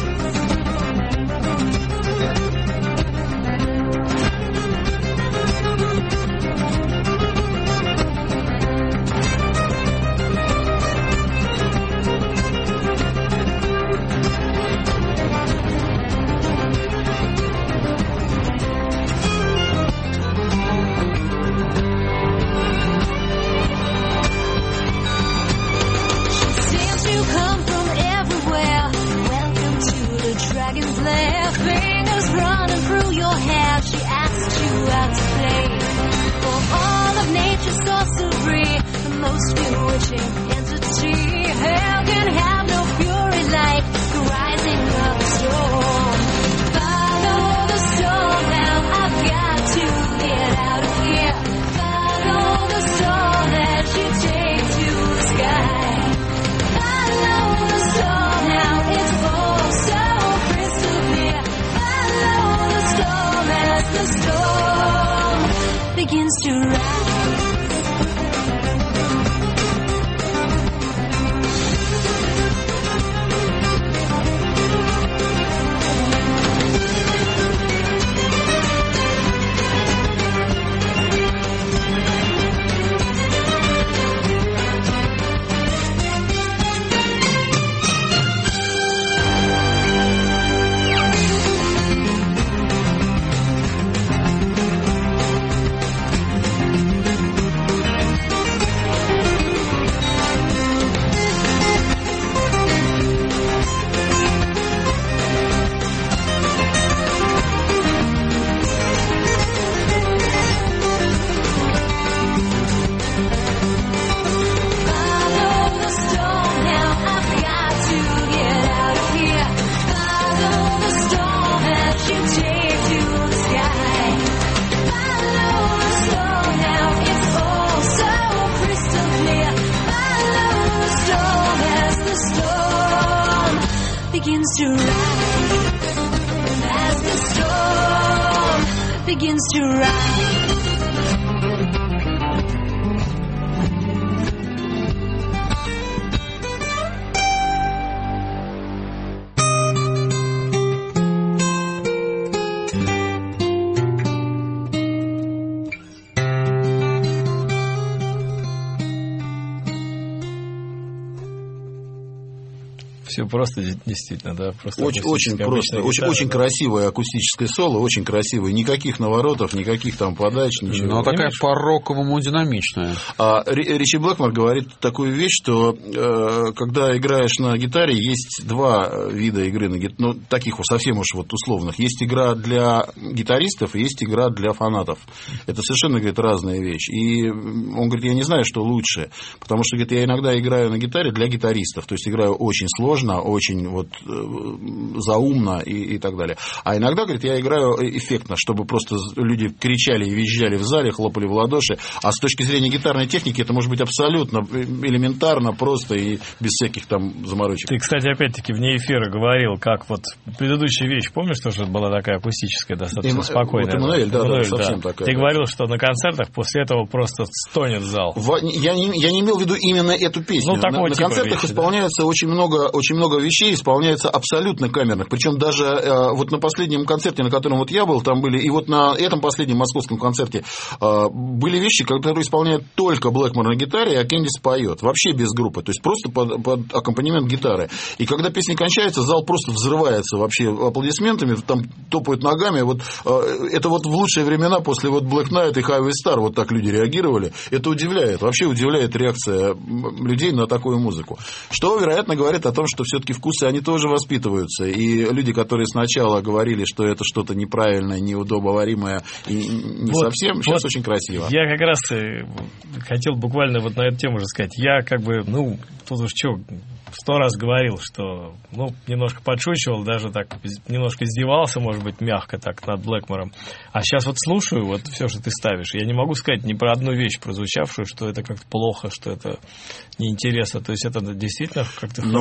Begins to rise. Все просто, действительно, да. Просто очень просто, очень красивое акустическое соло, очень красивое. Никаких наворотов, никаких там подач, ничего. Но такая по-роковому динамичная. Ричи Блэкмор говорит такую вещь, что когда играешь на гитаре, есть два вида игры, ну, таких вот совсем уж вот условных. Есть игра для гитаристов и есть игра для фанатов. Это совершенно, говорит, разная вещь. И он говорит, я не знаю, что лучше, потому что, говорит, я иногда играю на гитаре для гитаристов, то есть играю очень сложно, очень вот заумно и так далее. А иногда, говорит, я играю эффектно, чтобы просто люди кричали и визжали в зале, хлопали в ладоши. А с точки зрения гитарной техники это может быть абсолютно элементарно, просто и без всяких там заморочек. Ты, кстати, опять-таки вне эфира говорил, как вот предыдущая вещь, помнишь, тоже была такая акустическая, достаточно спокойная. Эммануэль, да, совсем такая. Ты говорил, что на концертах после этого просто стонет зал. Я не имел в виду именно эту песню. Ну, на концертах вещи, исполняется очень много вещей, исполняется абсолютно камерных. Причем даже вот на последнем концерте, на котором вот я был, там были, и вот на этом последнем московском концерте были вещи, которые исполняют только Блэкмор на гитаре, а Кэндис поет. Вообще без группы. То есть просто под аккомпанемент гитары. И когда песня кончается, зал просто взрывается вообще аплодисментами, там топают ногами. Вот, это вот в лучшие времена после вот Black Knight и Highway Star вот так люди реагировали. Это удивляет. Вообще удивляет реакция людей на такую музыку. Что, вероятно, говорит о том, что все-таки вкусы, они тоже воспитываются. И люди, которые сначала говорили, что это что-то неправильное, неудобоваримое и не вот, совсем, сейчас очень красиво. Я как раз хотел буквально вот на эту тему же сказать. Я как бы, тут уж что, 100 раз говорил, что, немножко подшучивал, даже так немножко издевался, может быть, мягко так над Блэкмором. А сейчас вот слушаю вот все, что ты ставишь. Я не могу сказать ни про одну вещь прозвучавшую, что это как-то плохо, что это неинтересно. То есть это действительно как-то... Это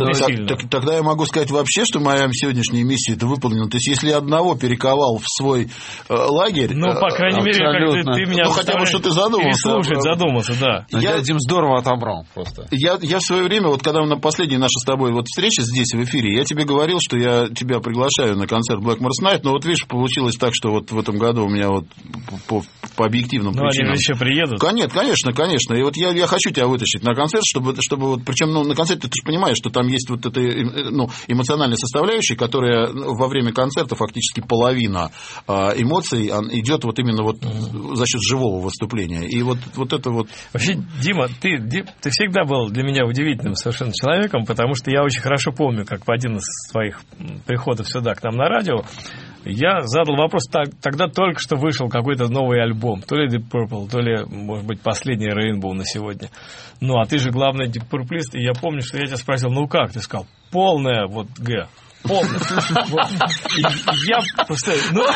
очень сильно. Тогда я могу сказать вообще, что моя сегодняшняя миссия это выполнена. То есть, если я одного перековал в свой лагерь... Ну, по крайней мере, как ты меня хотя бы, что ты задумался. Переслушать, задуматься, да. Я Дим здорово отобрал просто. Я в свое время, вот когда на последней нашей с тобой вот встрече здесь в эфире, я тебе говорил, что я тебя приглашаю на концерт Blackmore's Night, но вот видишь, получилось так, что вот в этом году у меня вот по объективным причинам... Они еще приедут? Конечно. И вот я хочу тебя вытащить на концерт, чтобы вот, причем на концерте ты же понимаешь, что там есть вот эта эмоциональная состоявляющая, которая во время концерта фактически половина эмоций идет вот именно вот за счет живого выступления. И вот это вот... Вообще, Дима, ты всегда был для меня удивительным совершенно человеком, потому что я очень хорошо помню, как в один из своих приходов сюда, к нам на радио, я задал вопрос, тогда только что вышел какой-то новый альбом, то ли Deep Purple, то ли, может быть, последний Rainbow на сегодня. Ну, а ты же главный Deep Purpleист, и я помню, что я тебя спросил, ну как? Ты сказал, полная вот Г. Полная. Я просто...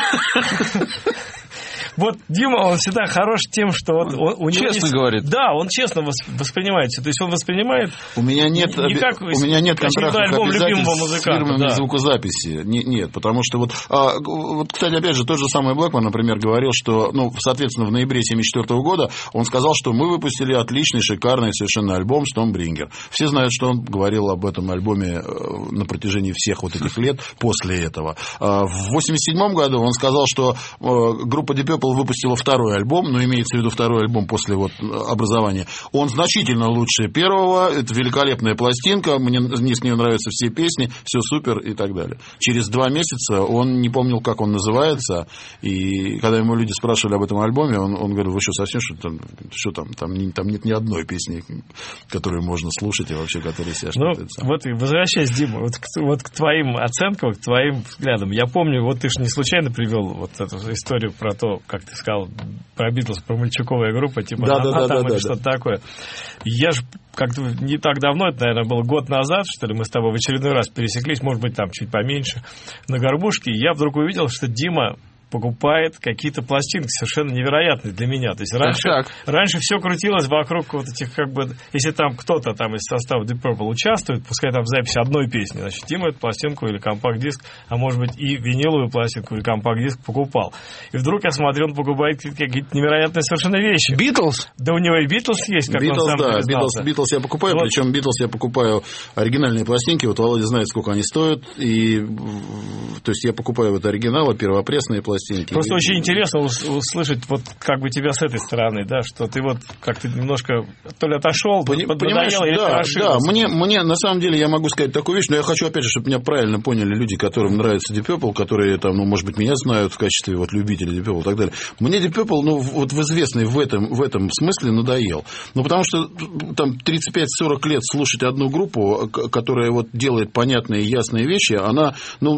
Вот Дима, он всегда хорош тем, что вот у него честно есть... говорит. Да, он честно воспринимает все. То есть он воспринимает... У меня нет контрактных обязательств с фирмами звукозаписи. Нет, потому что вот, кстати, опять же, тот же самый Блэкмор, например, говорил, что, соответственно, в ноябре 1974 года он сказал, что мы выпустили отличный, шикарный совершенно альбом «Stormbringer». Все знают, что он говорил об этом альбоме на протяжении всех вот этих лет после этого. В 1987 году он сказал, что группа Deep Purple выпустила второй альбом, но имеется в виду второй альбом после образования. Он значительно лучше первого, это великолепная пластинка, мне с нее нравятся все песни, все супер и так далее. Через 2 месяца он не помнил, как он называется, и когда ему люди спрашивали об этом альбоме, он говорил, вы что, совсем что там нет ни одной песни, которую можно слушать и вообще, которая себя что-то... Вот возвращаясь, Дима, вот к твоим оценкам, к твоим взглядам, я помню, вот ты же не случайно привел вот эту историю про то, как ты сказал, про Битлз, про мальчуковая группа, типа или что-то такое. Я же как-то не так давно, это, наверное, было год назад, что ли, мы с тобой в очередной раз пересеклись, может быть, там чуть поменьше, на Горбушке, и я вдруг увидел, что Дима покупает какие-то пластинки совершенно невероятные для меня. То есть раньше все крутилось вокруг вот этих, как бы, если там кто-то там из состава Deep Purple участвует, пускай там в записи одной песни, значит, Дима эту пластинку или компакт-диск, а может быть и виниловую пластинку или компакт-диск покупал. И вдруг я смотрю, он покупает какие-то невероятные совершенно вещи. Битлз? Да у него и Битлз есть, как он сам признался. Битлз я покупаю, вот. Причем Битлз я покупаю оригинальные пластинки, вот Володя знает, сколько они стоят, и то есть я покупаю вот оригиналы, первопрессные пластинки. Просто очень интересно услышать вот как бы тебя с этой стороны, да, что ты вот как-то немножко то ли отошел, поднадоел, или ты расширился. Да, мне на самом деле я могу сказать такую вещь, но я хочу опять же, чтобы меня правильно поняли люди, которым нравится Deep Purple, которые там, может быть, меня знают в качестве вот любителей Deep Purple и так далее. Мне Deep Purple, вот в известной в этом смысле надоел. Потому что там 35-40 лет слушать одну группу, которая вот делает понятные и ясные вещи, она,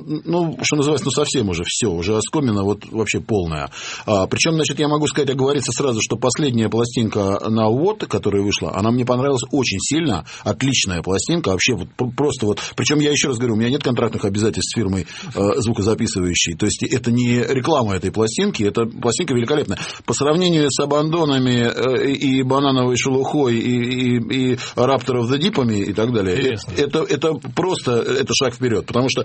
что называется, совсем уже все, уже оскомина вот вообще полная. Причем, значит, я могу сказать, оговориться сразу, что последняя пластинка Now What, которая вышла, она мне понравилась очень сильно, отличная пластинка, вообще вот просто вот, причем я еще раз говорю, у меня нет контрактных обязательств с фирмой звукозаписывающей, то есть это не реклама этой пластинки, эта пластинка великолепная. По сравнению с Абандонами и Банановой шелухой и Raptor of the Deep'ами и так далее, это просто это шаг вперед, потому что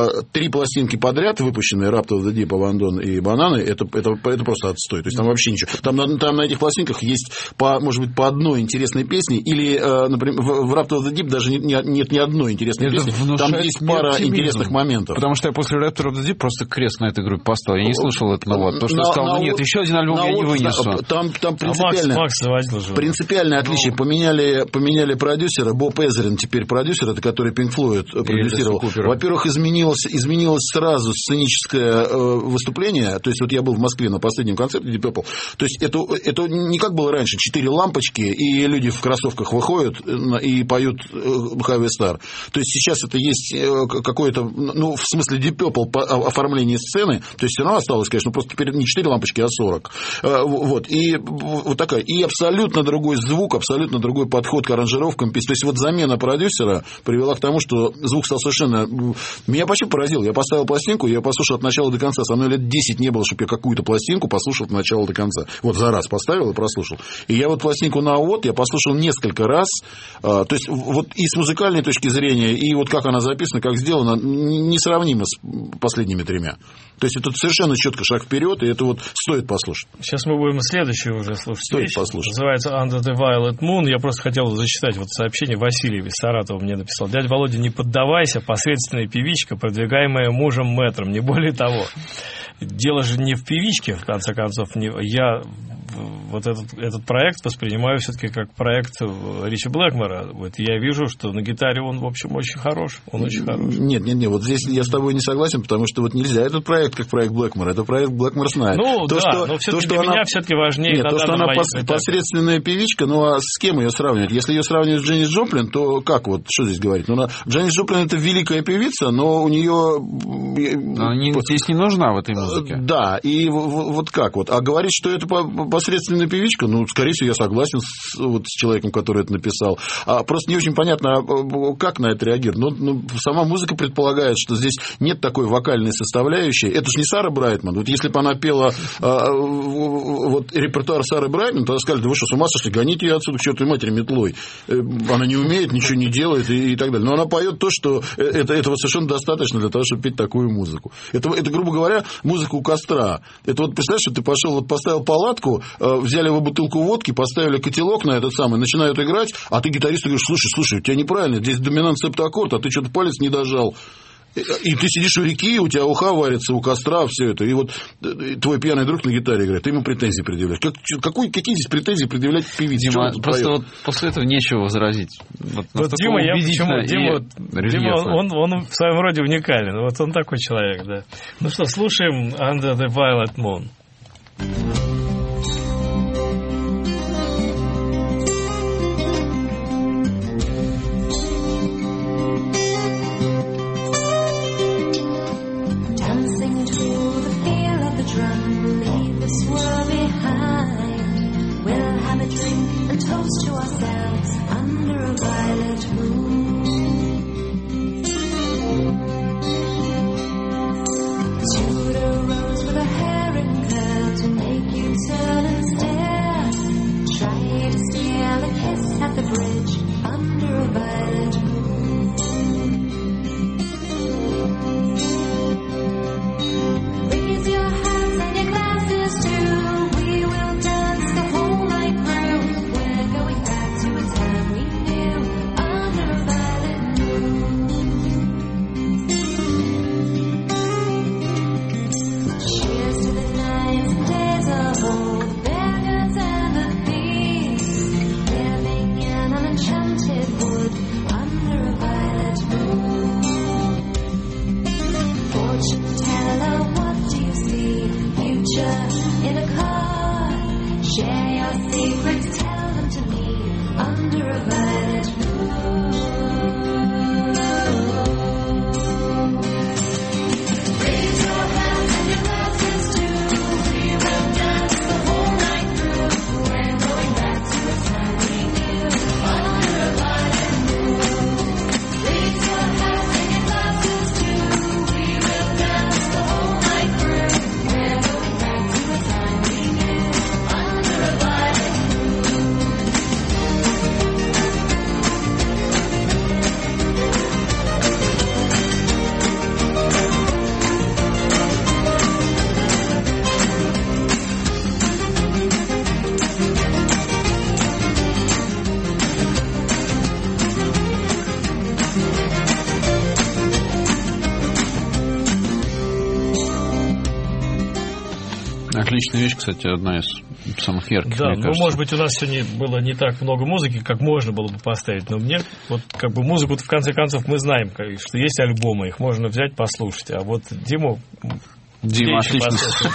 3 пластинки подряд выпущенные, Raptor of the Deep, Абандон и Бананы, это просто отстой. То есть там вообще ничего. Там на этих пластинках есть, может быть, по одной интересной песне, или, например, в Raptor of the Deep даже нет ни одной интересной песни. Там есть пара интересных моментов. Потому что я после Raptor of the Deep просто крест на этой группе поставил. Я не слушал это новое. Потому что я сказал, нет, еще один альбом я не вынесу. Там принципиальное отличие. Поменяли продюсера. Боб Эзерин теперь продюсер, это который Pink Floyd продюсировал. Во-первых, изменилось сразу сценическое выступление, то есть вот я был в Москве на последнем концерте Deep Purple, то есть это не как было раньше, 4 лампочки, и люди в кроссовках выходят и поют Highway Star. То есть сейчас это есть какое-то, в смысле Deep Purple оформление сцены, то есть все равно осталось, конечно, просто теперь не 4 лампочки, а 40. Вот, и вот такая, и абсолютно другой звук, абсолютно другой подход к аранжировкам. То есть вот замена продюсера привела к тому, что звук стал совершенно... Меня почти поразил. Я поставил пластинку, я послушал от начала до конца. Со мной лет 10 не было, чтобы я какую-то пластинку послушал от начала до конца. Вот за раз поставил и прослушал. И я вот пластинку на вот я послушал несколько раз. То есть, вот и с музыкальной точки зрения, и вот как она записана, как сделана, несравнимо с последними тремя. То есть, это совершенно четко шаг вперед, и это вот стоит послушать. Сейчас мы будем следующую уже слушать. Стоит вещь. послушать. Называется Under the Violet Moon. Я просто хотел зачитать вот сообщение. Василий из Саратова мне написал. Дядя Володя, не поддавайся, посредственная певичка, продвигаемая мужем мэтром, не более того. Дело же не в певичке, в конце концов. Я вот этот проект воспринимаю все-таки как проект Ричи Блэкмора. Вот я вижу, что на гитаре он, в общем, очень хорош. Он очень хорош. Нет, вот здесь я с тобой не согласен, потому что вот нельзя этот проект как проект Блэкмора. Это проект Блэкмор знает. Ну, то, да, что, но все-таки то, для она... меня все-таки важнее. Нет, то, что она посредственная певичка, ну а с кем ее сравнивать? Если ее сравнивать с Дженнис Джоплин, то как вот, что здесь говорить? Ну, Дженнис Джоплин это великая певица, но у нее... Здесь не нужна в этой музыке. Да, и вот как вот. А говорить, что это посредственная певичка, ну, скорее всего, я согласен с человеком, который это написал. Просто не очень понятно, как на это реагировать. Ну, сама музыка предполагает, что здесь нет такой вокальной составляющей. Это же не Сара Брайтман. Вот если бы она пела вот репертуар Сары Брайтман, то сказали, да вы что, с ума сошли, гоните ее отсюда к чертовой матери метлой. Она не умеет, ничего не делает и так далее. Но она поет то, что этого совершенно достаточно для того, чтобы петь такую музыку. Это, грубо говоря, музыка у костра. Это вот, представляешь, что ты пошел, вот поставил палатку, взяли его бутылку водки, поставили котелок на этот самый, начинают играть, а ты гитаристу говоришь, слушай, у тебя неправильно, здесь доминант септаккорд, а ты что-то палец не дожал. И ты сидишь у реки, у тебя уха варится, у костра, все это. И вот твой пьяный друг на гитаре играет, ты ему претензии предъявляешь. Какие здесь претензии предъявлять к певице? Дима, просто вот после этого нечего возразить. Вот Дима, Дима, он в своем роде уникален. Вот он такой человек, да. Ну что, слушаем Under the Violet Moon. Toast to ourselves under a violet moon. Tudor rose with her hair in curls will make you turn and stare. Try to steal a kiss at the bridge under a violet moon. Raise your hands and your glasses too. We will dance the whole night through. In a car, share your secrets, tell them to me under a violet moon. Raise your hands and your glasses too. We will dance the whole night through. We're going back to a time we knew under a violet moon. Raise your hands and your glasses too. We will dance the whole night through. We're going back to a time we knew under a violet moon. Отличная вещь, кстати, одна из самых ярких, да, мне ну, кажется. может быть, у нас сегодня было не так много музыки, как можно было бы поставить, но мне вот как бы музыку, в конце концов, мы знаем, что есть альбомы, их можно взять, послушать, а вот Дима, отлично.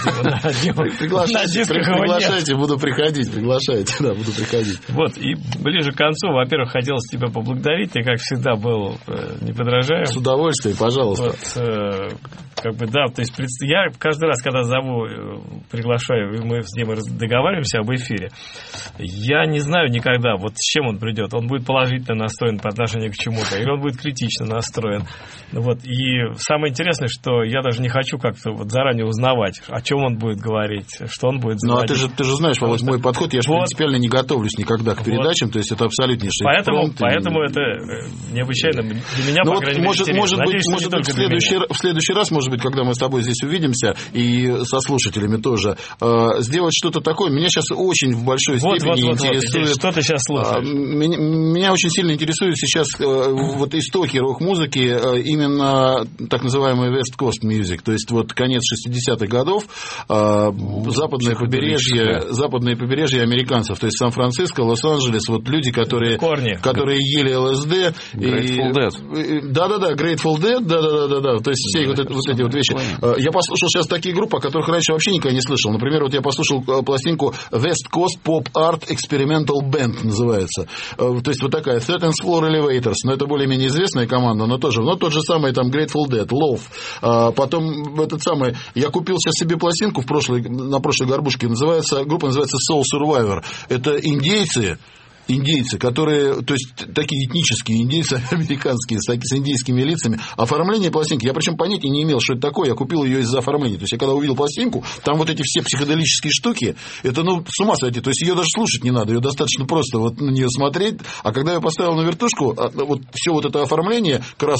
Приглашайте, буду приходить, буду приходить. Вот, и ближе к концу, во-первых, хотелось тебя поблагодарить, ты, как всегда, был неподражаем. С удовольствием, пожалуйста. Вот, как бы, да, то есть я каждый раз, когда зову, приглашаю, мы с ним договариваемся об эфире, я не знаю никогда, вот с чем он придет. Он будет положительно настроен по отношению к чему-то, или он будет критично настроен. Вот. И самое интересное, что я даже не хочу как-то вот заранее узнавать, о чем он будет говорить, что он будет заводить. Ну, а ты же знаешь, Володь, мой подход, я же принципиально не готовлюсь никогда к передачам, то есть это абсолютнейший Поэтому это необычайно для меня, по крайней мере, интересно. Может быть, в следующий раз, может быть, когда мы с тобой здесь увидимся, и со слушателями тоже, сделать что-то такое. Меня сейчас очень в большой степени интересует... Что ты сейчас слушаешь? Меня очень сильно интересует сейчас вот истоки рок-музыки, именно так называемый West Coast Music, то есть вот конец 60-х годов, западное побережье американцев, то есть Сан-Франциско, Лос-Анджелес, вот люди, которые ели ЛСД. Grateful Dead. Да-да-да, Grateful Dead, да-да-да, то есть все вот эти вот вещи. Я послушал сейчас такие группы, о которых раньше вообще никогда не слышал. Например, вот я послушал пластинку West Coast Pop Art Experimental Band называется. То есть вот такая Third Floor Elevators, но это более-менее известная команда, но тоже, тот же самый там Grateful Dead, Love. Потом я купил сейчас себе пластинку на прошлой горбушке, группа называется Soul Survivor. Это индейцы, которые, то есть такие этнические индейцы американские, с индейскими лицами. Оформление пластинки, я причем понятия не имел, что это такое, я купил ее из-за оформления. То есть я когда увидел пластинку, там вот эти все психоделические штуки, это с ума сойти. То есть ее даже слушать не надо, ее достаточно просто вот на нее смотреть. А когда я поставил на вертушку, вот все вот это оформление,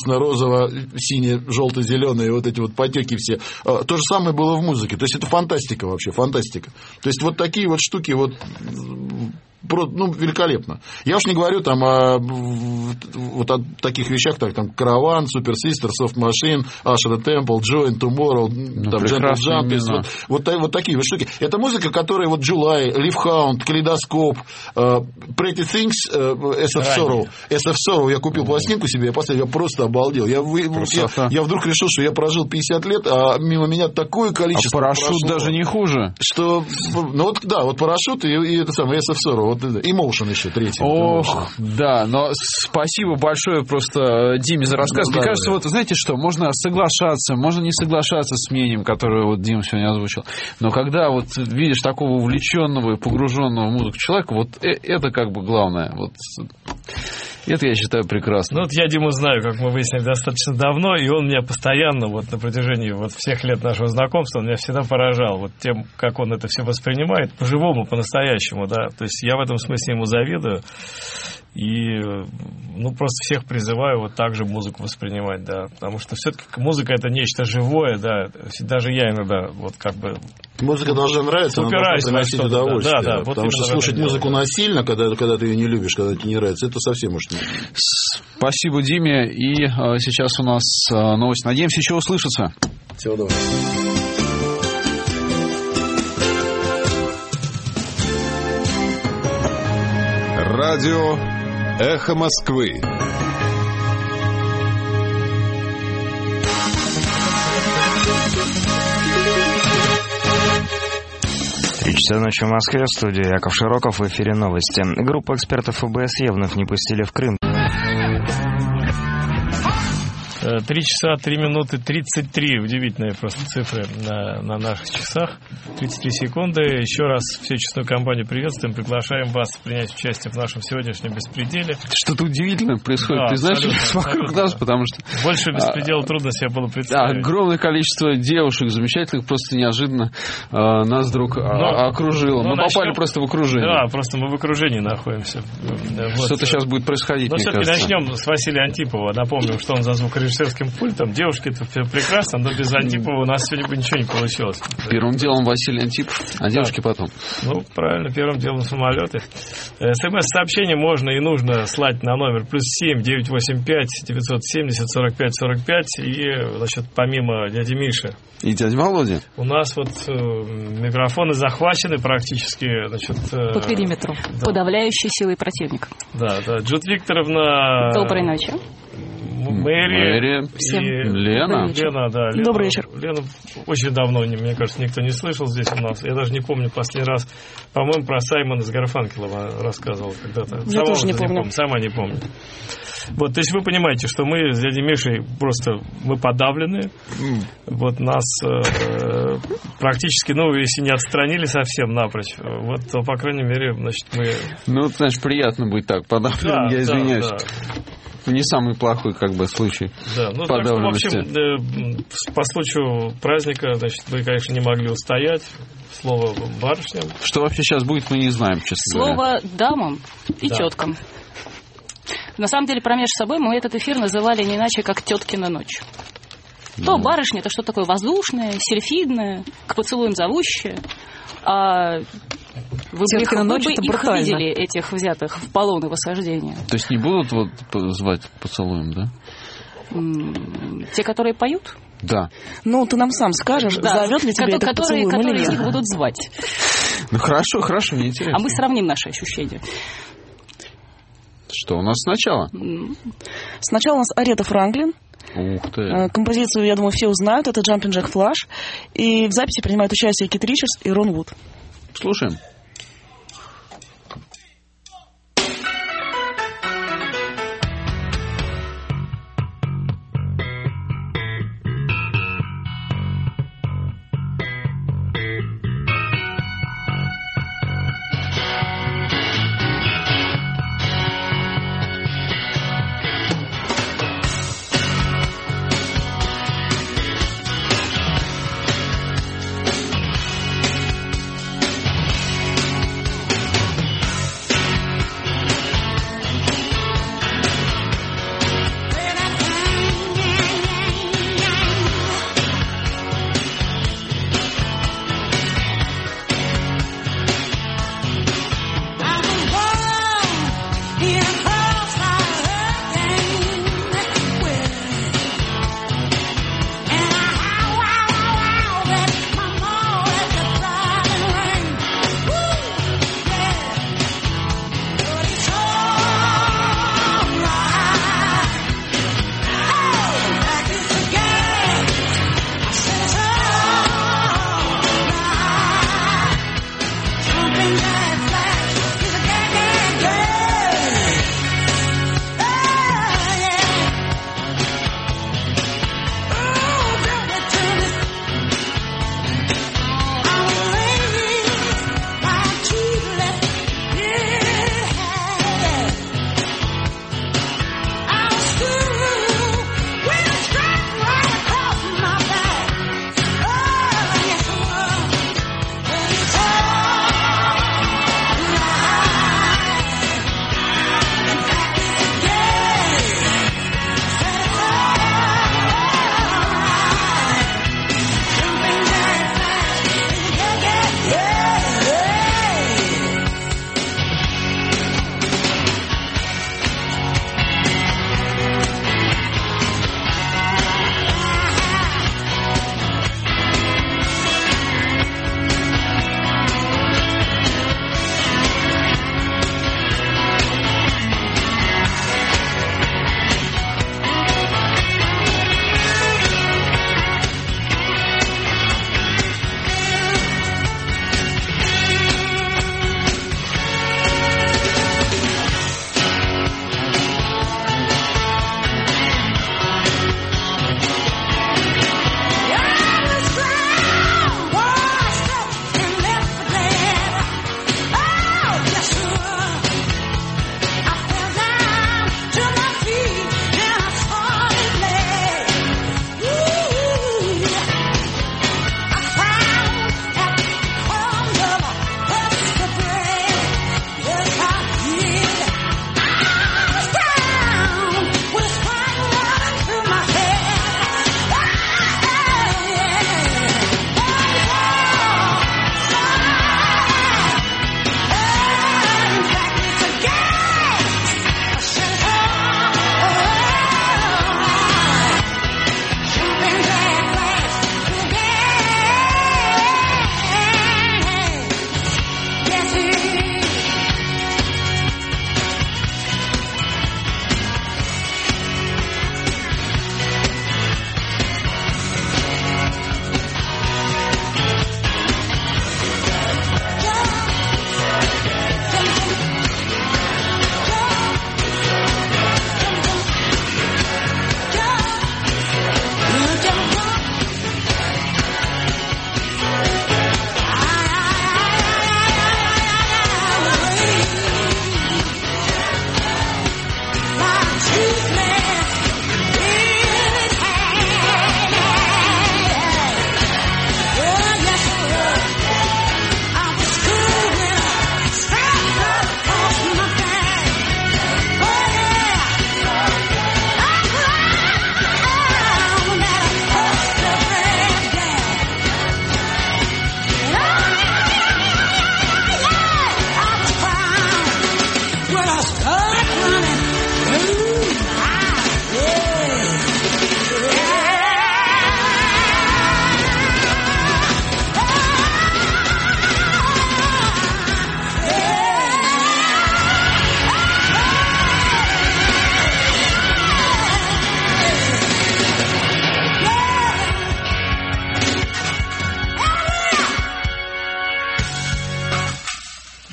красно-розово-сине-желто-зеленые, вот эти вот потеки все, то же самое было в музыке. То есть это фантастика вообще, фантастика. То есть вот такие вот штуки вот... великолепно. Я уж не говорю там о таких вещах, там Караван, Super Sister, Soft Machine, Usher Temple, Joy and Tomorrow, Gentle Jump, вот такие вот штуки. Это музыка, которая вот July, Leaf Hound, Калейдоскоп, Pretty Things, SF Sorrow, я купил пластинку себе, я поставил, я просто обалдел. Я вдруг решил, что я прожил 50 лет, а мимо меня такое количество парашют прошло, даже не хуже. Что, парашют и это самое SF Sorrow. Emotion еще третий. Ох, да, но спасибо большое просто Диме за рассказ. Мне кажется, вот знаете что, можно соглашаться, можно не соглашаться с мнением, которое вот Дима сегодня озвучил. Но когда вот видишь такого увлеченного и погруженного в музыку человека, вот это как бы главное. Вот это я считаю прекрасно. Вот я Диму знаю, как мы выяснили, достаточно давно, и он меня постоянно вот на протяжении вот всех лет нашего знакомства, он меня всегда поражал вот тем, как он это все воспринимает, по-живому, по-настоящему, да. То есть я в этом смысле ему завидую. И, просто всех призываю вот так же музыку воспринимать, да, потому что все-таки музыка — это нечто живое, да, даже я иногда вот как бы... Музыка должна нравиться, она должна приносить удовольствие, да, потому что слушать музыку насильно, когда ты ее не любишь, когда тебе не нравится, это совсем уж не... Спасибо Диме, и сейчас у нас новость, надеемся, еще услышаться. Всего доброго. Радио «Эхо Москвы». Часа ночи в Москве, в студии Яков Широков, в эфире новости. Группа экспертов ФБС вновь не пустили в Крым. 3 часа 3 минуты 33, удивительные просто цифры на наших часах, 33 секунды. Еще раз всю честную компанию приветствуем, приглашаем вас принять участие в нашем сегодняшнем беспределе. Что-то удивительное происходит, да, ты знаешь, вокруг нас, потому что... Больше беспредела трудно себе было представить. Огромное количество девушек замечательных просто неожиданно нас вдруг окружило. Мы попали просто в окружение. Да, просто мы в окружении находимся. Что-то сейчас будет происходить, мне все-таки кажется. начнем с Василия Антипова. Напомним, что он за звукорежиссерским пультом. Девушки, это все прекрасно, но без Антипова у нас сегодня бы ничего не получилось. Первым делом Василий Антипов, а девушки потом. Правильно, первым делом самолеты. СМС-сообщение можно и нужно слать на номер +7 985 970 45 45. И, помимо дяди Миши и дяди Володи, у нас вот микрофоны захвачены практически, по периметру, подавляющей силой противника. Да, Джуд Викторовна. Доброй ночи. Мэри Всем. и Лена. Лена, да. Лена, Добрый вечер. Лена очень давно, мне кажется, никто не слышал здесь у нас. Я даже не помню последний раз. По-моему, про Саймона из Гарфанкела рассказывал когда-то. Я тоже не помню. Сама не помню. Вот, то есть вы понимаете, что мы с дядей Мишей просто мы подавлены. Вот нас практически, если не отстранили совсем напрочь, вот, то, по крайней мере, значит, мы... Ну, знаешь, приятно быть так подавленным, я извиняюсь. Да. Не самый плохой, подавленности. Да, так что, в общем, по случаю праздника, значит, вы, конечно, не могли устоять. Слово барышням. Что вообще сейчас будет, мы не знаем, честно говоря. Слово дамам и теткам. На самом деле, промеж собой мы этот эфир называли не иначе, как «Теткина ночь». То барышня — это что такое воздушное, сельфидное, к поцелуям зовущее. А вы бы их видели, этих взятых в полон и восхождение. То есть не будут звать поцелуем, да? Те, которые поют? Да. Ну, ты нам сам скажешь, зовет ли тебя это поцелуем или нет. Которые из них будут звать. Ну, хорошо, мне интересно. А мы сравним наши ощущения. Что у нас сначала? Сначала у нас Арета Франклин. Ух ты. Композицию, я думаю, все узнают. Это Jumpin' Jack Flash. И в записи принимают участие Кит Ричардс и Рон Вуд. Слушаем.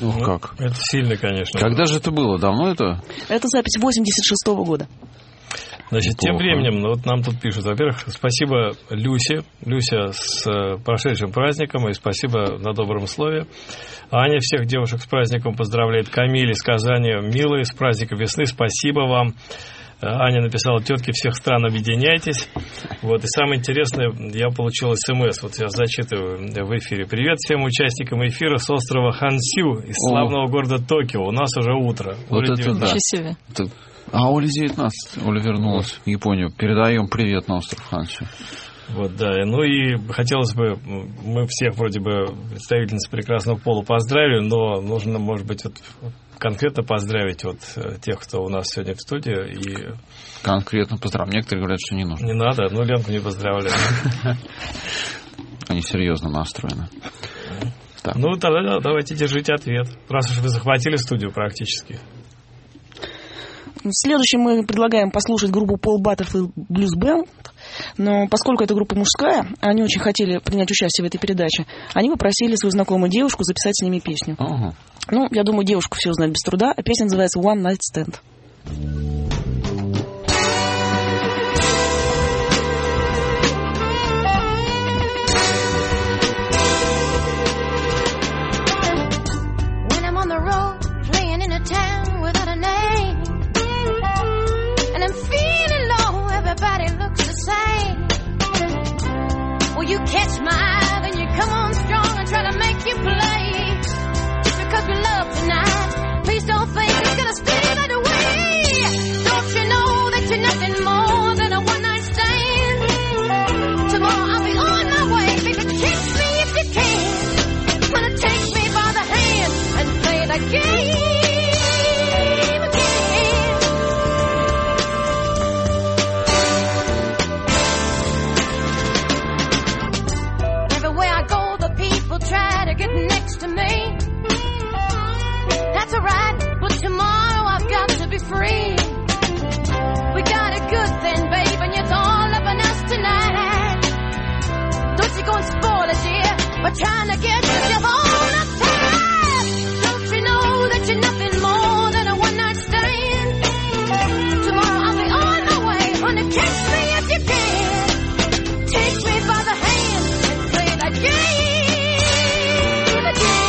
Ух, как. Это сильно, конечно. Когда же это было? Давно это? Это запись 86-го года. Значит, тем временем, вот нам тут пишут, во-первых, спасибо Люсе. Люся с прошедшим праздником, и спасибо на добром слове. Аня всех девушек с праздником поздравляет. Камиль из Казани, милые, с праздником весны, спасибо вам. Аня написала: тетки всех стран, объединяйтесь. Вот, и самое интересное, я получил СМС, вот я зачитываю в эфире. Привет всем участникам эфира с острова Хансю из славного города Токио. У нас уже утро. Вот это да. А Оля 19. Оля вернулась в Японию. Передаем привет на остров Хансю. Вот, да. Ну и хотелось бы, мы всех вроде бы представительниц прекрасного пола поздравили, но нужно, может быть, вот конкретно поздравить вот тех, кто у нас сегодня в студии. И... Конкретно поздравить. Некоторые говорят, что не нужно. Не надо, ну Ленку не поздравляю. Они серьезно настроены. Так. Ну, тогда давайте держите ответ, раз уж вы захватили студию практически. Следующим мы предлагаем послушать группу Paul Butterfield Blues Band. Но поскольку эта группа мужская, они очень хотели принять участие в этой передаче, они попросили свою знакомую девушку записать с ними песню. Ну, я думаю, девушку все узнать без труда. А песня называется One Night Stand. When I'm on the road, playing in a town without a name, and I'm feeling low, everybody looks the same. Well, you catch my eye, then you come on strong and try to make you play. Just because we love tonight, please don't think it's gonna stay that way. Don't you know that you're nothing more than a one-night stand? Tomorrow I'll be on my way, baby, kiss me if you can. Wanna take me by the hand and play the game again. Everywhere I go, the people try to get next to me. That's alright, but tomorrow I've got to be free. We got a good thing, babe, and it's all up on us tonight. Don't you go and spoil it, dear, by trying to get yourself on uptight. Don't you know that you're nothing more than a one-night stand? Tomorrow I'll be on my way, honey, catch me if you can. Take me by the hand and play that game again.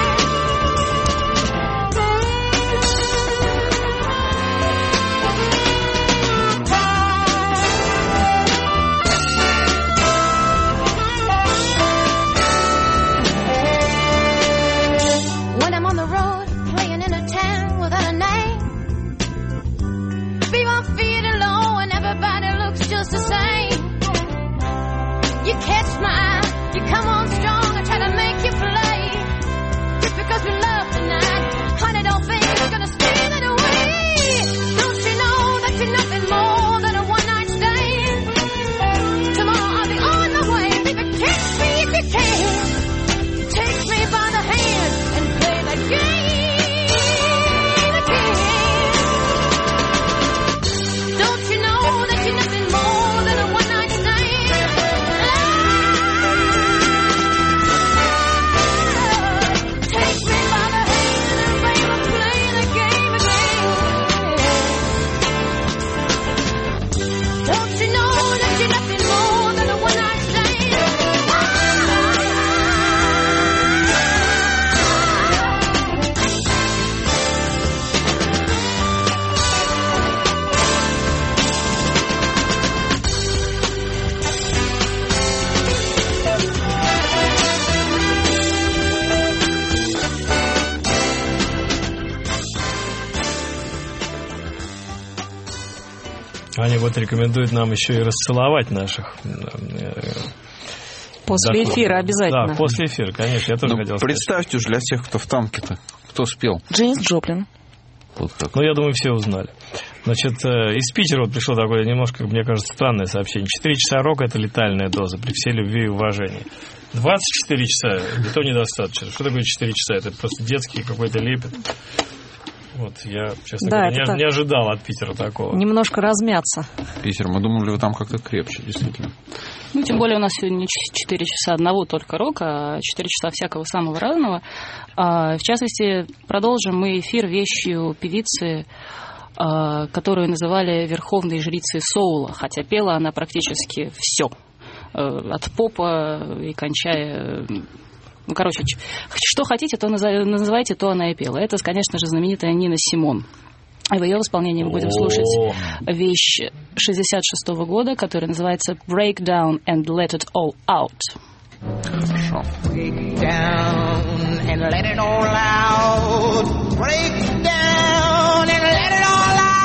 When I'm on the road, playing in a town without a name, people feeling low and everybody looks just the same. You catch my eye, you come on strong and try to make you play. Just because we love tonight, honey, don't think it's gonna stay that way. Don't you know that you're nothing more than a one-night stand? Tomorrow I'll be on my way, baby, catch me if you can. Take me by the hand and play the game again. Don't you know that you're nothing more than a one-night stand? Take me by the hand and baby, play the game again. Don't you know that you're nothing more than a one-night stand? Аня вот рекомендует нам еще и расцеловать наших. После эфира обязательно. Да, после эфира, конечно, я тоже хотел сказать. Представьте уж для тех, кто в танке-то, кто спел. Джеймс Джоплин. Вот так. Ну, я думаю, все узнали. Значит, из Питера вот пришло такое немножко, мне кажется, странное сообщение. 4 часа рока – это летальная доза при всей любви и уважении. 24 часа – и то недостаточно. Что такое 4 часа? Это просто детский какой-то лепет. Вот я, честно говоря, не ожидал от Питера такого. Немножко размяться. Питер, мы думали, вы там как-то крепче, действительно. Ну, тем более у нас сегодня не 4 часа одного только рока, а 4 часа всякого самого разного. В частности, продолжим мы эфир вещью певицы, которую называли верховной жрицей соула, хотя пела она практически все. От попа и кончая... Ну, короче, что хотите, то называйте, то она и пела. Это, конечно же, знаменитая Нина Симон. И в ее исполнении мы будем слушать вещь 66-го года, которая называется «Break down and let it all out». Хорошо. Break down and let it all out. Break down and let it all out.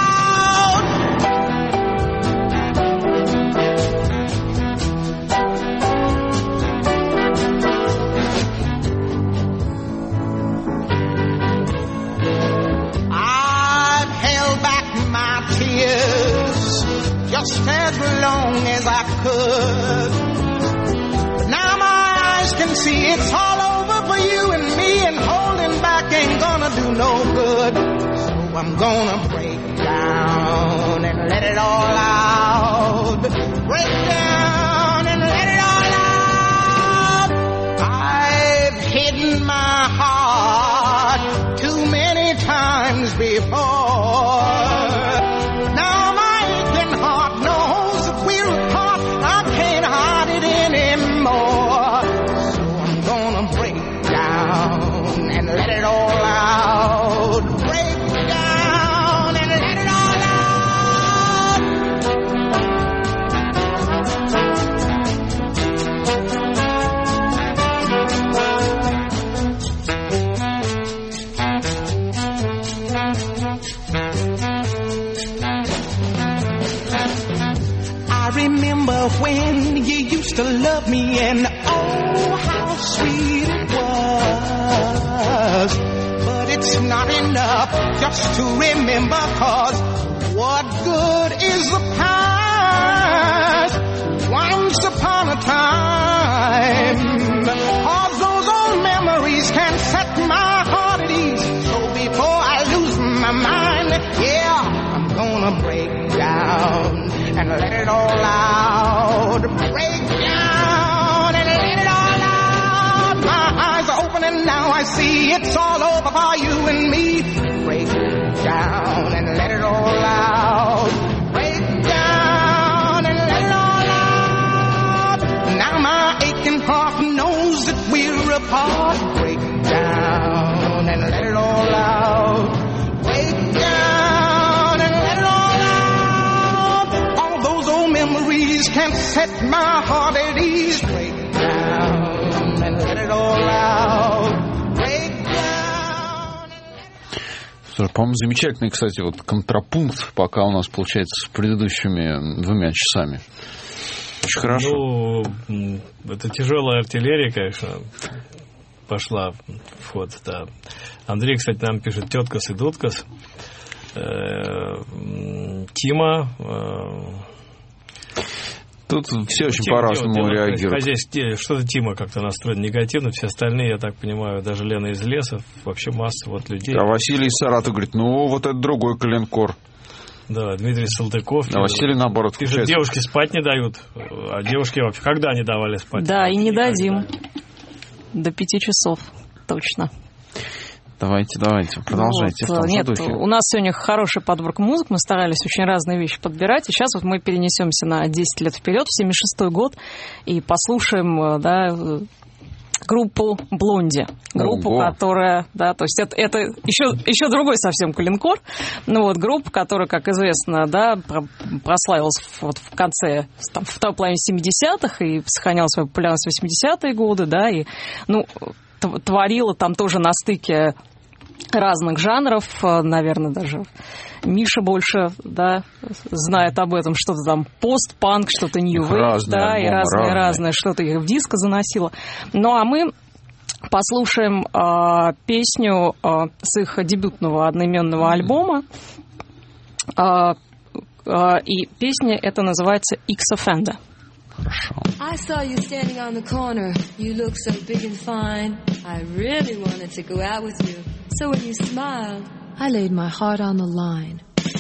Just as long as I could. But now my eyes can see it's all over for you and me, and holding back ain't gonna do no good. So I'm gonna break down and let it all out. Break down and let it all out. I've hidden my heart too many times before. When you used to love me, and oh, how sweet it was. But it's not enough just to remember, 'cause what good is the past? Once upon a time, 'cause those old memories can set my heart at ease. So before I lose my mind, yeah, I'm gonna break down and let it all out. Break down and let it all out. My eyes are open and now I see it's all over for you and me. Break down and let it all out. Break down and let it all out. Now my aching heart knows that we're apart. Break down and let it all out. Break down and let it all out. All those old memories can't set my heart at ease. Break down and let it all out. Break down. По-моему, замечательный, кстати, вот контрапункт, пока у нас получается с предыдущими 2 часами. Очень хорошо. Ну, это тяжелая артиллерия, конечно, пошла в ход, да. Андрей, кстати, нам пишет теткас и дудкас. Тима. Тут все очень по-разному реагируют. Что-то Тима как-то настроен негативно, все остальные, я так понимаю, даже Лена из леса, вообще масса вот людей. А Василий из Саратова говорит, ну вот это другой коленкор. Да, Дмитрий Салтыков. А Василий, наоборот, пишет, девушки спать не дают. А девушки вообще когда не давали спать? Да, и не дадим. До 5 часов, точно. Давайте, продолжайте. Вот, нет, у нас сегодня хорошая подборка музыки, мы старались очень разные вещи подбирать, и сейчас вот мы перенесемся на 10 лет вперед, в 76-й год, и послушаем, да, группу Блонди. Группу, которая, да, то есть это еще другой совсем коленкор. Ну вот, группа, которая, как известно, да, прославилась вот в конце, там, в второй половине 70-х и сохраняла свою популярность в 80-е годы, да, и, ну, творила там тоже на стыке разных жанров, наверное, даже Миша больше, да, знает об этом, что-то там постпанк, что-то нью-вейв, да, и разное, что-то их в диско заносило. Ну, а мы послушаем песню с их дебютного одноименного альбома, и песня эта называется «X-Offender». I saw you standing on the corner. You looked so big and fine. I really wanted to go out with you. So when you smiled, I laid my heart on the line.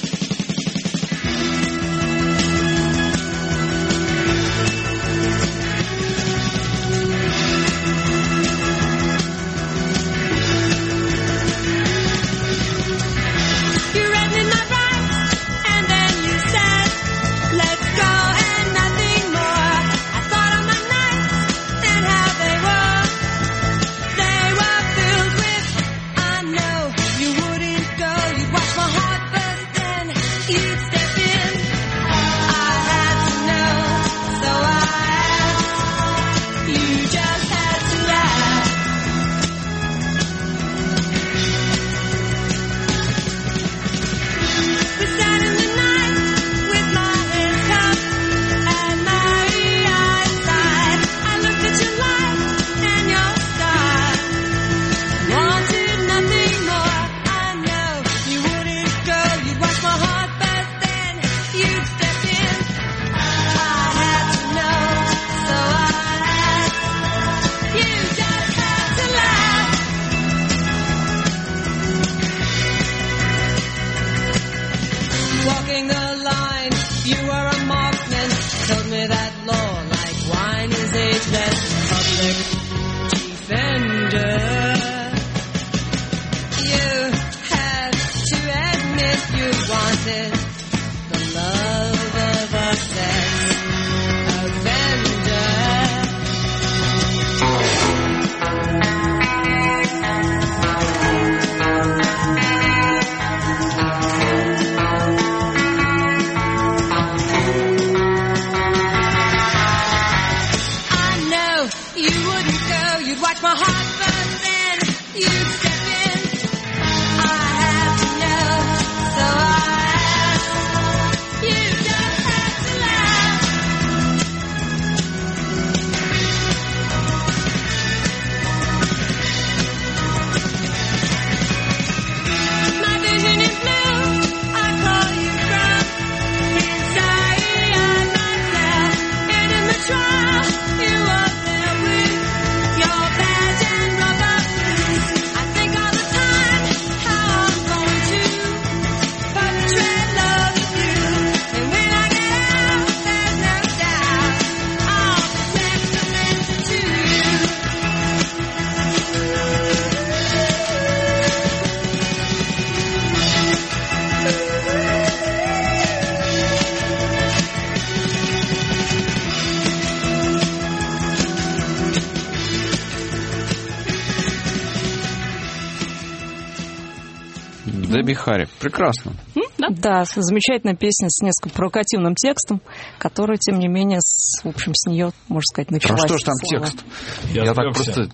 Дебби Харри. Прекрасно. Да, замечательная песня с несколько провокативным текстом, которая, тем не менее, в общем, с нее, можно сказать, началась. А что ж там текст? Я так просто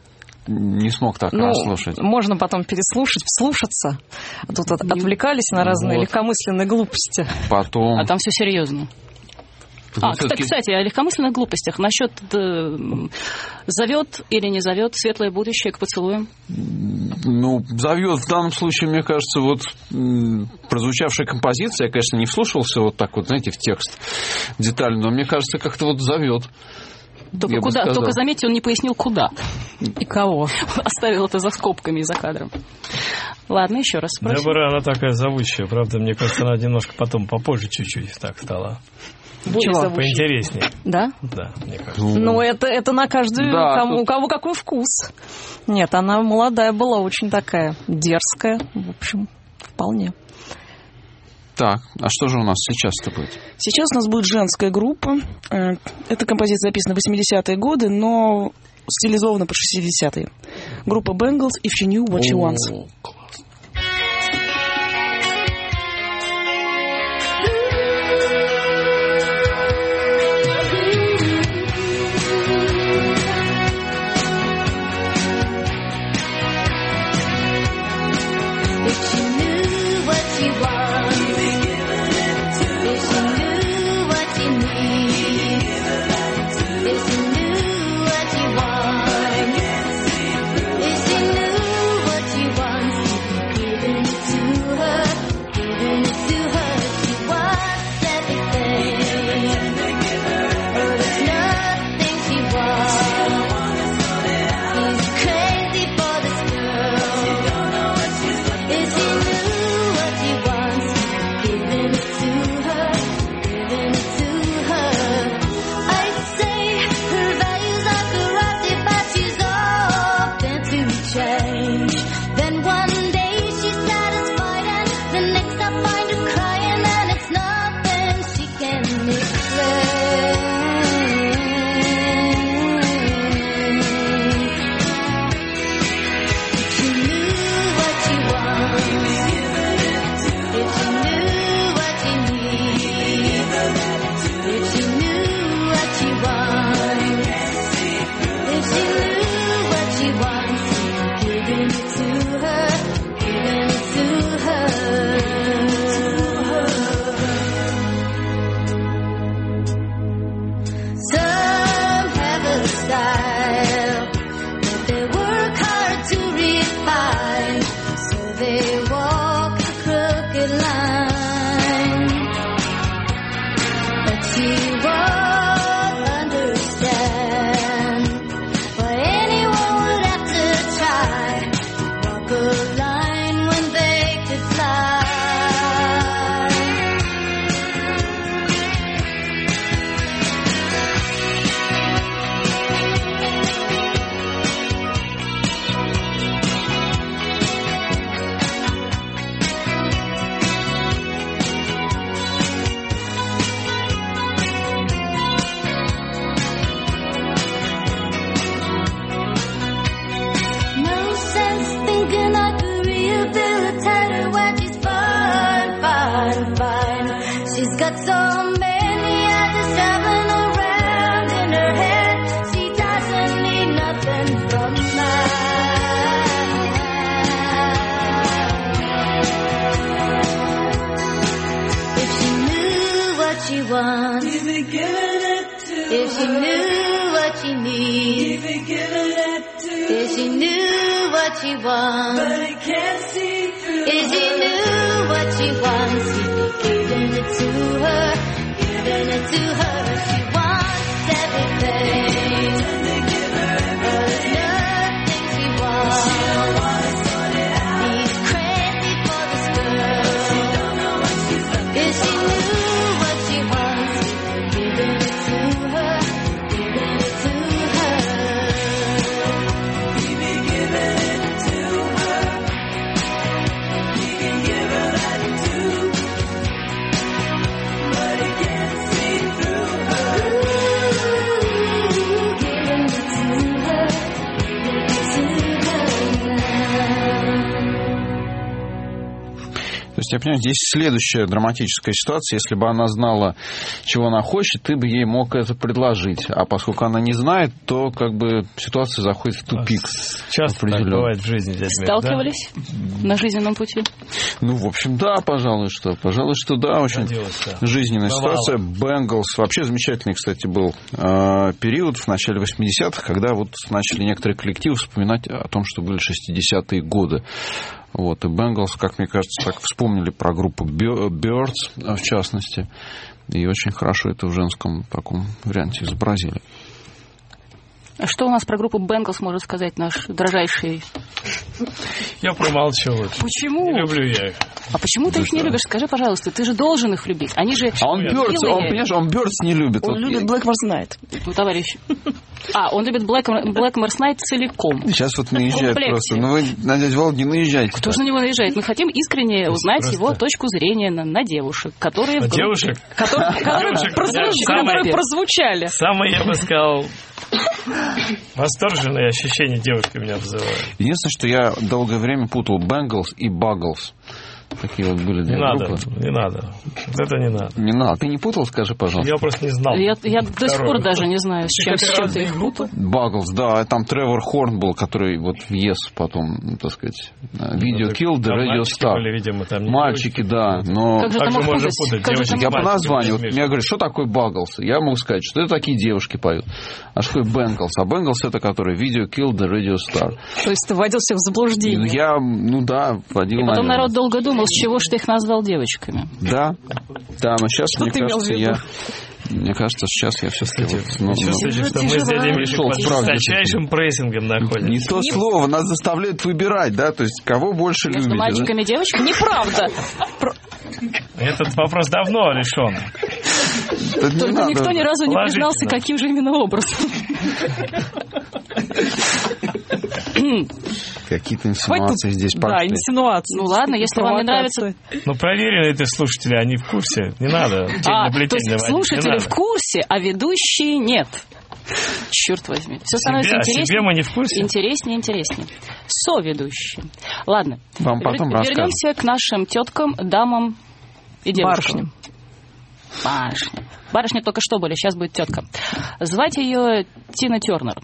не смог так расслушать. Можно потом переслушать, вслушаться. Тут отвлекались на разные легкомысленные глупости. Потом... А там все серьезно. Кстати, о легкомысленных глупостях. Насчет зовет или не зовет светлое будущее к поцелуям? Ну, зовет. В данном случае, мне кажется, вот прозвучавшая композиция, я, конечно, не вслушался вот так вот, знаете, в текст детально, но мне кажется, как-то вот зовет. Только куда? Только заметьте, он не пояснил, куда и кого. Оставил это за скобками и за кадром. Ладно, еще раз спросим. Дебора, она такая зовущая, правда, мне кажется, она немножко потом попозже чуть-чуть так стала. Чего? Поинтереснее. Да? Да, мне кажется. Ну, это на каждую, у кого какой вкус. Нет, она молодая была, очень такая дерзкая, в общем, вполне. Так, а что же у нас сейчас-то будет? Сейчас у нас будет женская группа. Эта композиция записана в 80-е годы, но стилизована по 60-е. Группа Bangles, If She Knew What She Wants. If she knew what she wants, If she knew what she needs, if she knew what she wants, if she knew what she wants, he'd be giving it to her, giving it to her. She wants everything, but there's nothing she wants. He's crazy for this girl. If she knew what she wants, he'd be giving it to her, giving it to her. He'd be giving it to her. He can give her that too, but he can't see through her. Giving it to her, giving it to her now. То есть я понимаю, здесь следующая драматическая ситуация. Если бы она знала, чего она хочет, ты бы ей мог это предложить. А поскольку она не знает, то как бы ситуация заходит в тупик. Часто так бывает в жизни. Сталкивались на жизненном пути? Ну, в общем, да, пожалуй, что да, очень жизненная ситуация. Бенглс, вообще замечательный, кстати, был период в начале 80-х, когда вот начали некоторые коллективы вспоминать о том, что были 60-е годы. Вот, и Бенглс, как мне кажется, так вспомнили про группу Birds, в частности, и очень хорошо это в женском таком варианте изобразили. А что у нас про группу Бенглс может сказать наш дрожайший? Я промолчу. Почему? Не люблю я их. А почему ты их не любишь? Скажи, пожалуйста, ты же должен их любить. Они же... А он Birds не любит. Он любит Blackmore's Night. Ну, товарищ. Он любит Blackmore's Night целиком. Сейчас вот наезжает просто. Ну, вы на дядю Володю не наезжайте. Кто же на него наезжает? Мы хотим искренне узнать его точку зрения на девушек, которые... Девушек? Которые прозвучали. Самое, я бы сказал... Восторженные ощущения девушки меня вызывают. Единственное, что я долгое время путал Бенглс и Багглс. Такие вот были две группы. Не надо. Это не надо. Не надо. Ты не путал, скажи, пожалуйста. Я просто не знал. Я до сих пор даже не знаю, с чем ты их путал. Багглс, да. Там Тревор Хорн был, который вот в Yes потом, так сказать, Video Killed the Radio Star. Мальчики, да. Но... Как же ты мог путать? Я по названию. Вот меня говорят, что такое Багглс? Я могу сказать, что это такие девушки поют. А что такое Бенглс? А Бенглс это который Video Killed the Radio Star. То есть ты вводил всех в заблуждение. Я, вводил, и потом народ долго думал, с чего ж ты их назвал девочками. Да, но сейчас, мне кажется, сейчас я все-таки... Мы с дядей Мишей под жесточайшим прессингом находимся. Не то слово, нас заставляют выбирать, да, то есть кого больше любите. Мальчиками и девочками? Неправда. Этот вопрос давно решен. Только никто ни разу не признался, каким же именно образом. Какие-то инсинуации здесь пошли. Да, инсинуации. Ну ладно, если вам не нравится... Ну проверенные эти слушатели, они в курсе. Не надо. То есть слушатели в курсе, а ведущие нет. Черт возьми. Все становится интереснее. Себе мы не в курсе. Интереснее. Соведущие. Ладно. Вам потом вернемся к нашим теткам, дамам и девушкам. Барышни только что были, сейчас будет тетка. Звать ее Тина Тернер.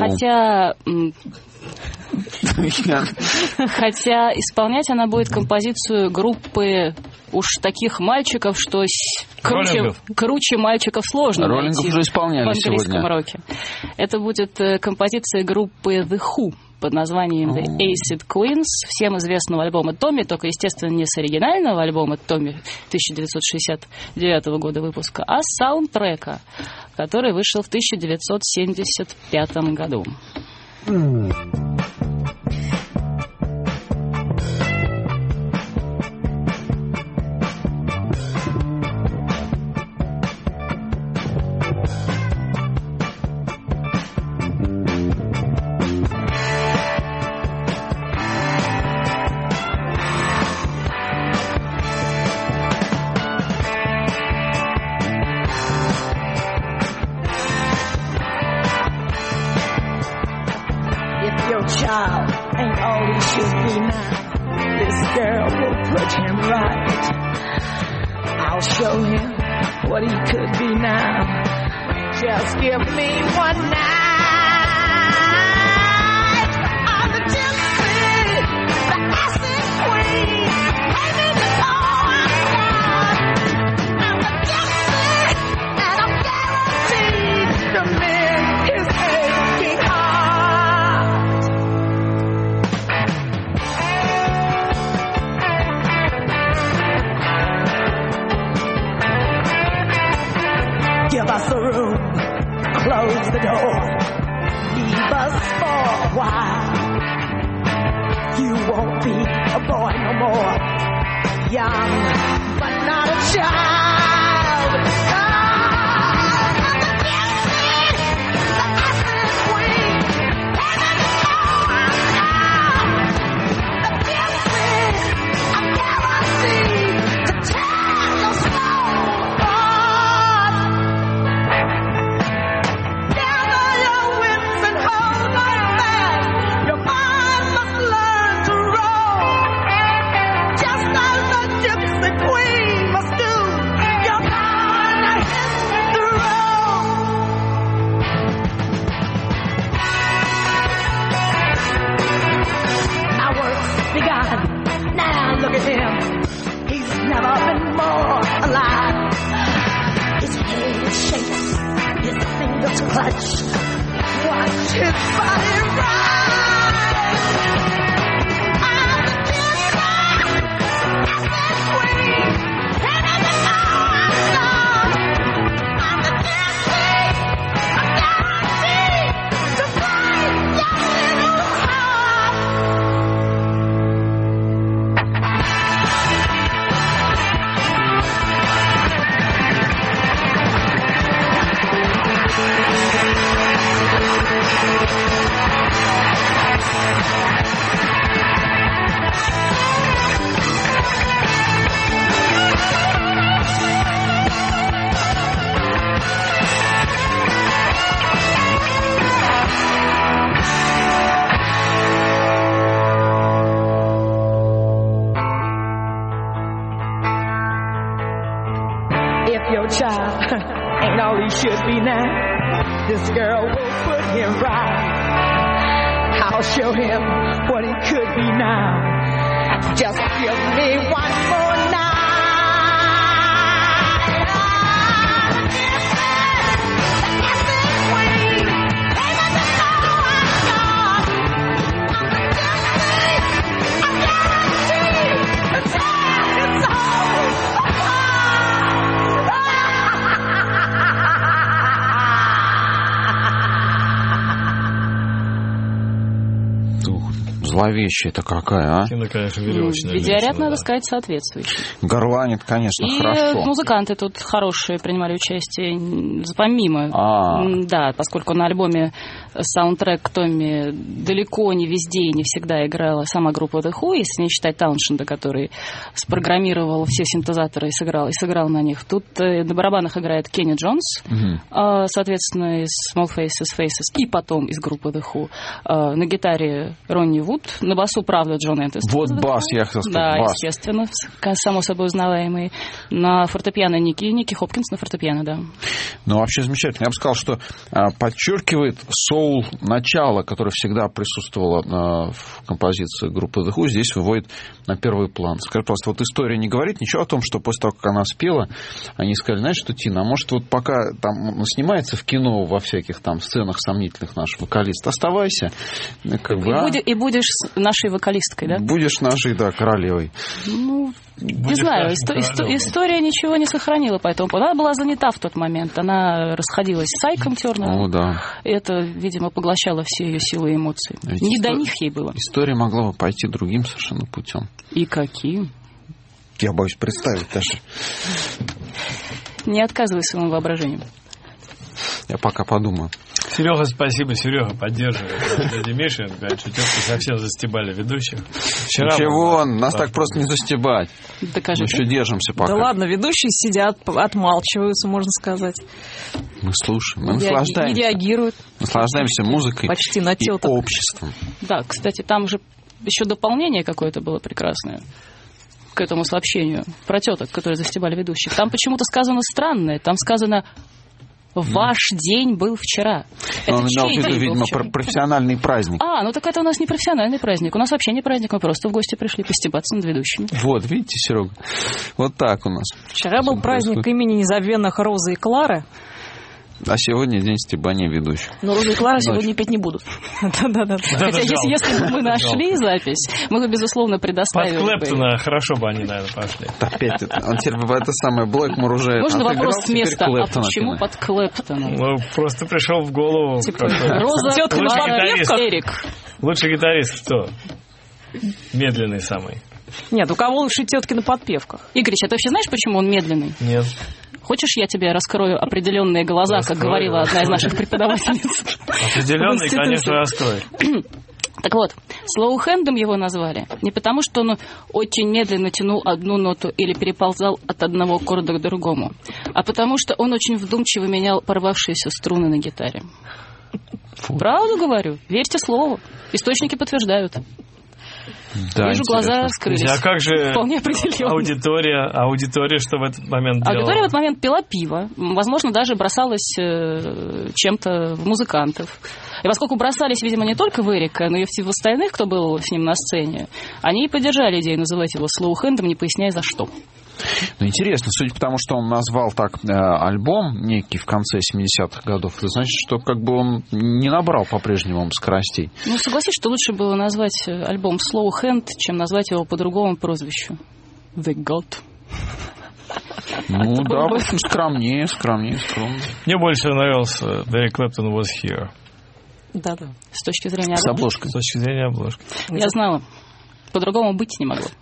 Хотя исполнять она будет композицию группы уж таких мальчиков, что круче мальчиков сложно Роллингов найти уже исполняли в английском сегодня. роке. Это будет композиция группы The Who под названием The Acid Queens, всем известного альбома Томми, только, естественно, не с оригинального альбома Томми 1969 года выпуска, а с саундтрека, который вышел в 1975 году. Child ain't all he should be now. This girl will put him right. I'll show him what he could be now. Just give me one night. I'm the gypsy, the acid queen. Pay me before I'm gone. I'm the gypsy, and I'm guaranteed while. You won't be a boy no more. Young, but not a child. Look at him, he's never been more alive. His head shakes, his fingers clutch. Watch his body rise. I'm the dancing queen. Can't even know I'm lost. I'm the dancing, a guarantee to break your little heart. If your child ain't all he should be now, this girl will put him right. I'll show him what he could be now. Just give me one more night. Зловещая-то какая, а? Кино, конечно, веревочное. Видеоряд, надо сказать, соответствующий. Горланит, конечно, и хорошо. И музыканты тут хорошие принимали участие, помимо. Да, поскольку на альбоме саундтрек Томми далеко не везде и не всегда играла сама группа The Who, если не считать Тауншенда, который спрограммировал все синтезаторы и сыграл на них. Тут на барабанах играет Кенни Джонс, соответственно, из Small Faces и потом из группы The Who. На гитаре Ронни Вуд, на басу, правда, Джон Энтес. Вот бас, я хотел сказать, да, бас. Естественно, само собой узнаваемый. На фортепиано Ники Хопкинс на фортепиано, да. Ну, вообще замечательно. Я бы сказал, что подчеркивает соул начала, которое всегда присутствовало в композиции группы The Who, здесь выводит на первый план. Скажи, просто, вот история не говорит ничего о том, что после того, как она спела, они сказали, знаешь что, Тина, а может, вот пока там снимается в кино во всяких там сценах сомнительных наш вокалист, оставайся. Как бы, и будешь нашей вокалисткой, да? Будешь нашей, да, королевой. Ну, не знаю, история ничего не сохранила по этому поводу. Она была занята в тот момент. Она расходилась с Айком Тернером. О, да. Это, видимо, поглощало все ее силы и эмоции. Не до них ей было. История могла бы пойти другим совершенно путем. И каким? Я боюсь представить даже. Не отказывай своему воображению. Я пока подумаю. Серега, спасибо. Серега поддерживает. Дядя Миша говорит, что тетки совсем застебали ведущих. Ничего, нас так просто не застебать. Докажи. Мы еще держимся пока. Да ладно, ведущие сидят, отмалчиваются, можно сказать. Мы слушаем, мы наслаждаемся. Не реагируют. Наслаждаемся музыкой. Почти на теток. И обществом. Да, кстати, там же еще дополнение какое-то было прекрасное к этому сообщению про теток, которые застебали ведущих. Там почему-то сказано странное. Там сказано: ваш день был вчера. Но он имел в виду, видимо, профессиональный праздник. Ну так это у нас не профессиональный праздник. У нас вообще не праздник, мы просто в гости пришли постебаться над ведущими. Вот, видите, Серега? Вот так у нас. Вчера был праздник имени незабвенных Розы и Клары. А сегодня день стебания ведущих. Но Роза и Клара сегодня петь не будут. Да-да-да. Хотя если бы мы нашли запись, мы бы, безусловно, предоставили. Под Клэптона хорошо бы они, наверное, пошли. Опять, он теперь это самое Блэкмор уже. Можно вопрос с места? А почему под Клэптона? Ну, просто пришел в голову. Роза, Клара, Эрик. Лучший гитарист кто? Медленный самый. Нет, у кого лучше тетки на подпевках? Игорич, а ты вообще знаешь, почему он медленный? Нет. Хочешь, я тебе раскрою определенные глаза, как говорила одна из наших преподавательниц? Определенные, конечно, раскрою. Так вот, слоухендом его назвали не потому, что он очень медленно тянул одну ноту или переползал от одного аккорда к другому, а потому что он очень вдумчиво менял порвавшиеся струны на гитаре. Правду говорю, верьте слову. Источники подтверждают. Да, вижу, глаза раскрылись. А как же вполне определенно. Аудитория, что в этот момент делала? Аудитория в этот момент пила пиво. Возможно, даже бросалась чем-то в музыкантов. И поскольку бросались, видимо, не только в Эрика, но и в остальных, кто был с ним на сцене, они и поддержали идею называть его слоухендом, не поясняя за что. Ну, интересно, судя по тому, что он назвал так альбом некий в конце 70-х годов, это значит, что как бы он не набрал по-прежнему скоростей. Ну, согласись, что лучше было назвать альбом Slow Hand, чем назвать его по другому прозвищу. The God. Ну да, в общем, скромнее. Мне больше нравился Eric Clapton Was Here. Да. С точки зрения обложки. С обложкой. С точки зрения обложки. Я знала. По-другому быть не могло.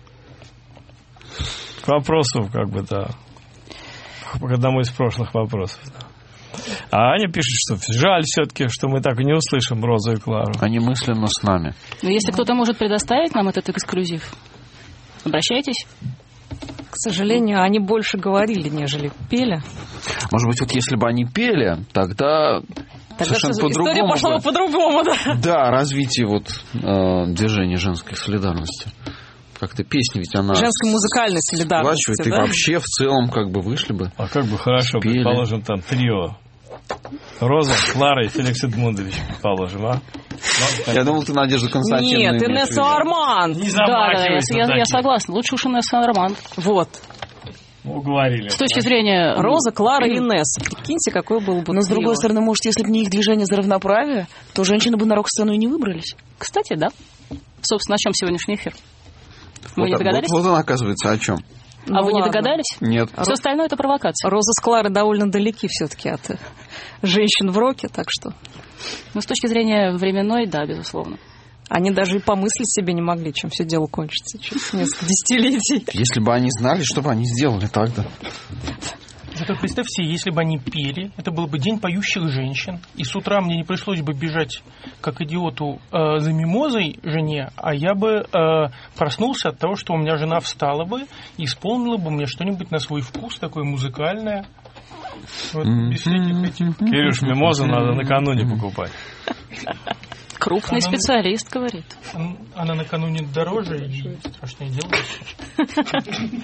К вопросу, как бы, да. К одному из прошлых вопросов, да. А Аня пишет, что жаль все-таки, что мы так и не услышим Розу и Клару. Они мысленно с нами. Но если кто-то может предоставить нам этот эксклюзив, обращайтесь. К сожалению, они больше говорили, нежели пели. Может быть, вот если бы они пели, тогда совершенно по-другому. История пошла бы по-другому, да. Да, развитие движения женской солидарности. Как-то песня ведь она... Женской музыкальной солидарности, да? И вообще в целом как бы вышли бы. А как бы хорошо, предположим, там трио. Роза, Клара и Феликс Эдмундович, предположим, а? Я думал, ты Надежда Константиновна. Нет, Инесса Арманд. Да, я согласна. Лучше уж Инесса Арманд. Вот. Уговорили. С точки зрения... Роза, Клара и Инесса. Прикиньте, какой был бы... Но, с другой стороны, может, если бы не их движение за равноправие, то женщины бы на рок-сцену и не выбрались. Кстати, да. Собственно, о чем сегодняшний эфир? Вы не догадались? Вот он, оказывается, о чем. А вы не догадались? Нет. Все остальное — это провокация. Роза с Кларой довольно далеки все-таки от женщин в роке, так что... Ну, с точки зрения временной, да, безусловно. Они даже и помыслить себе не могли, чем все дело кончится через несколько десятилетий. Если бы они знали, что бы они сделали тогда. Зато представь себе, если бы они пели, это был бы день поющих женщин, и с утра мне не пришлось бы бежать, как идиоту, за мимозой жене, а я бы проснулся от того, что у меня жена встала бы и исполнила бы мне что-нибудь на свой вкус, такое музыкальное. Вот, без всяких этих... Кирюш, мимозу надо накануне покупать. Крупный специалист говорит. Она накануне дороже и страшнее делает.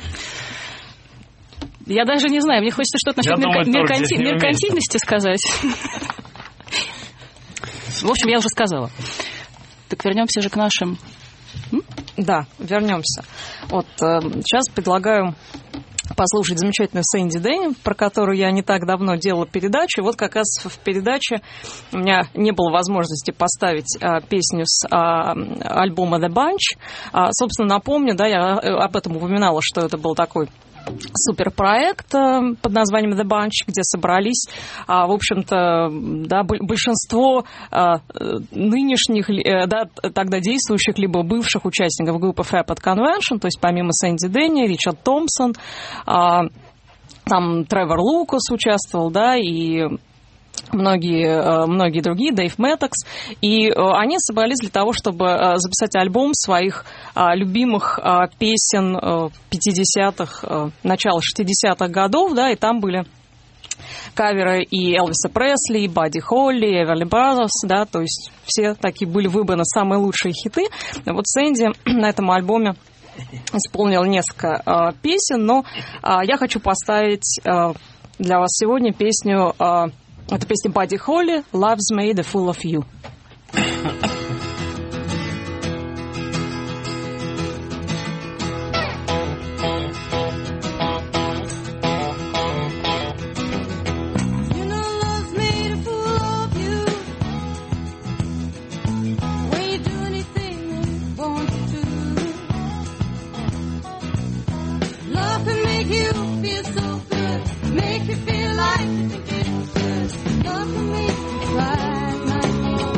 Я даже не знаю, мне хочется что-то насчет меркантильности сказать. В общем, я уже сказала. Так вернемся же к нашим... Да, вернемся. Вот сейчас предлагаю послушать замечательную Сэнди Дэнни, про которую я не так давно делала передачу. Вот как раз в передаче у меня не было возможности поставить песню с альбома The Bunch. Собственно, напомню, да, я об этом упоминала, что это был такой суперпроект под названием The Bunch, где собрались, в общем-то, да, большинство нынешних, да, тогда действующих, либо бывших участников группы Fapad Convention, то есть помимо Сэнди Дэнни, Ричард Томпсон, там Тревор Лукас участвовал, да, и многие другие, Дэйв Мэттокс, и они собрались для того, чтобы записать альбом своих любимых песен 50-х, начала 60-х годов, да, и там были каверы и Элвиса Пресли, и Бадди Холли, и Эверли Бразерс, да, то есть все такие были выбраны самые лучшие хиты. Вот Сэнди на этом альбоме исполнила несколько песен, но я хочу поставить для вас сегодня песню... Это песня Бадди Холли «Love's Made a Fool of You». Love can make you cry, my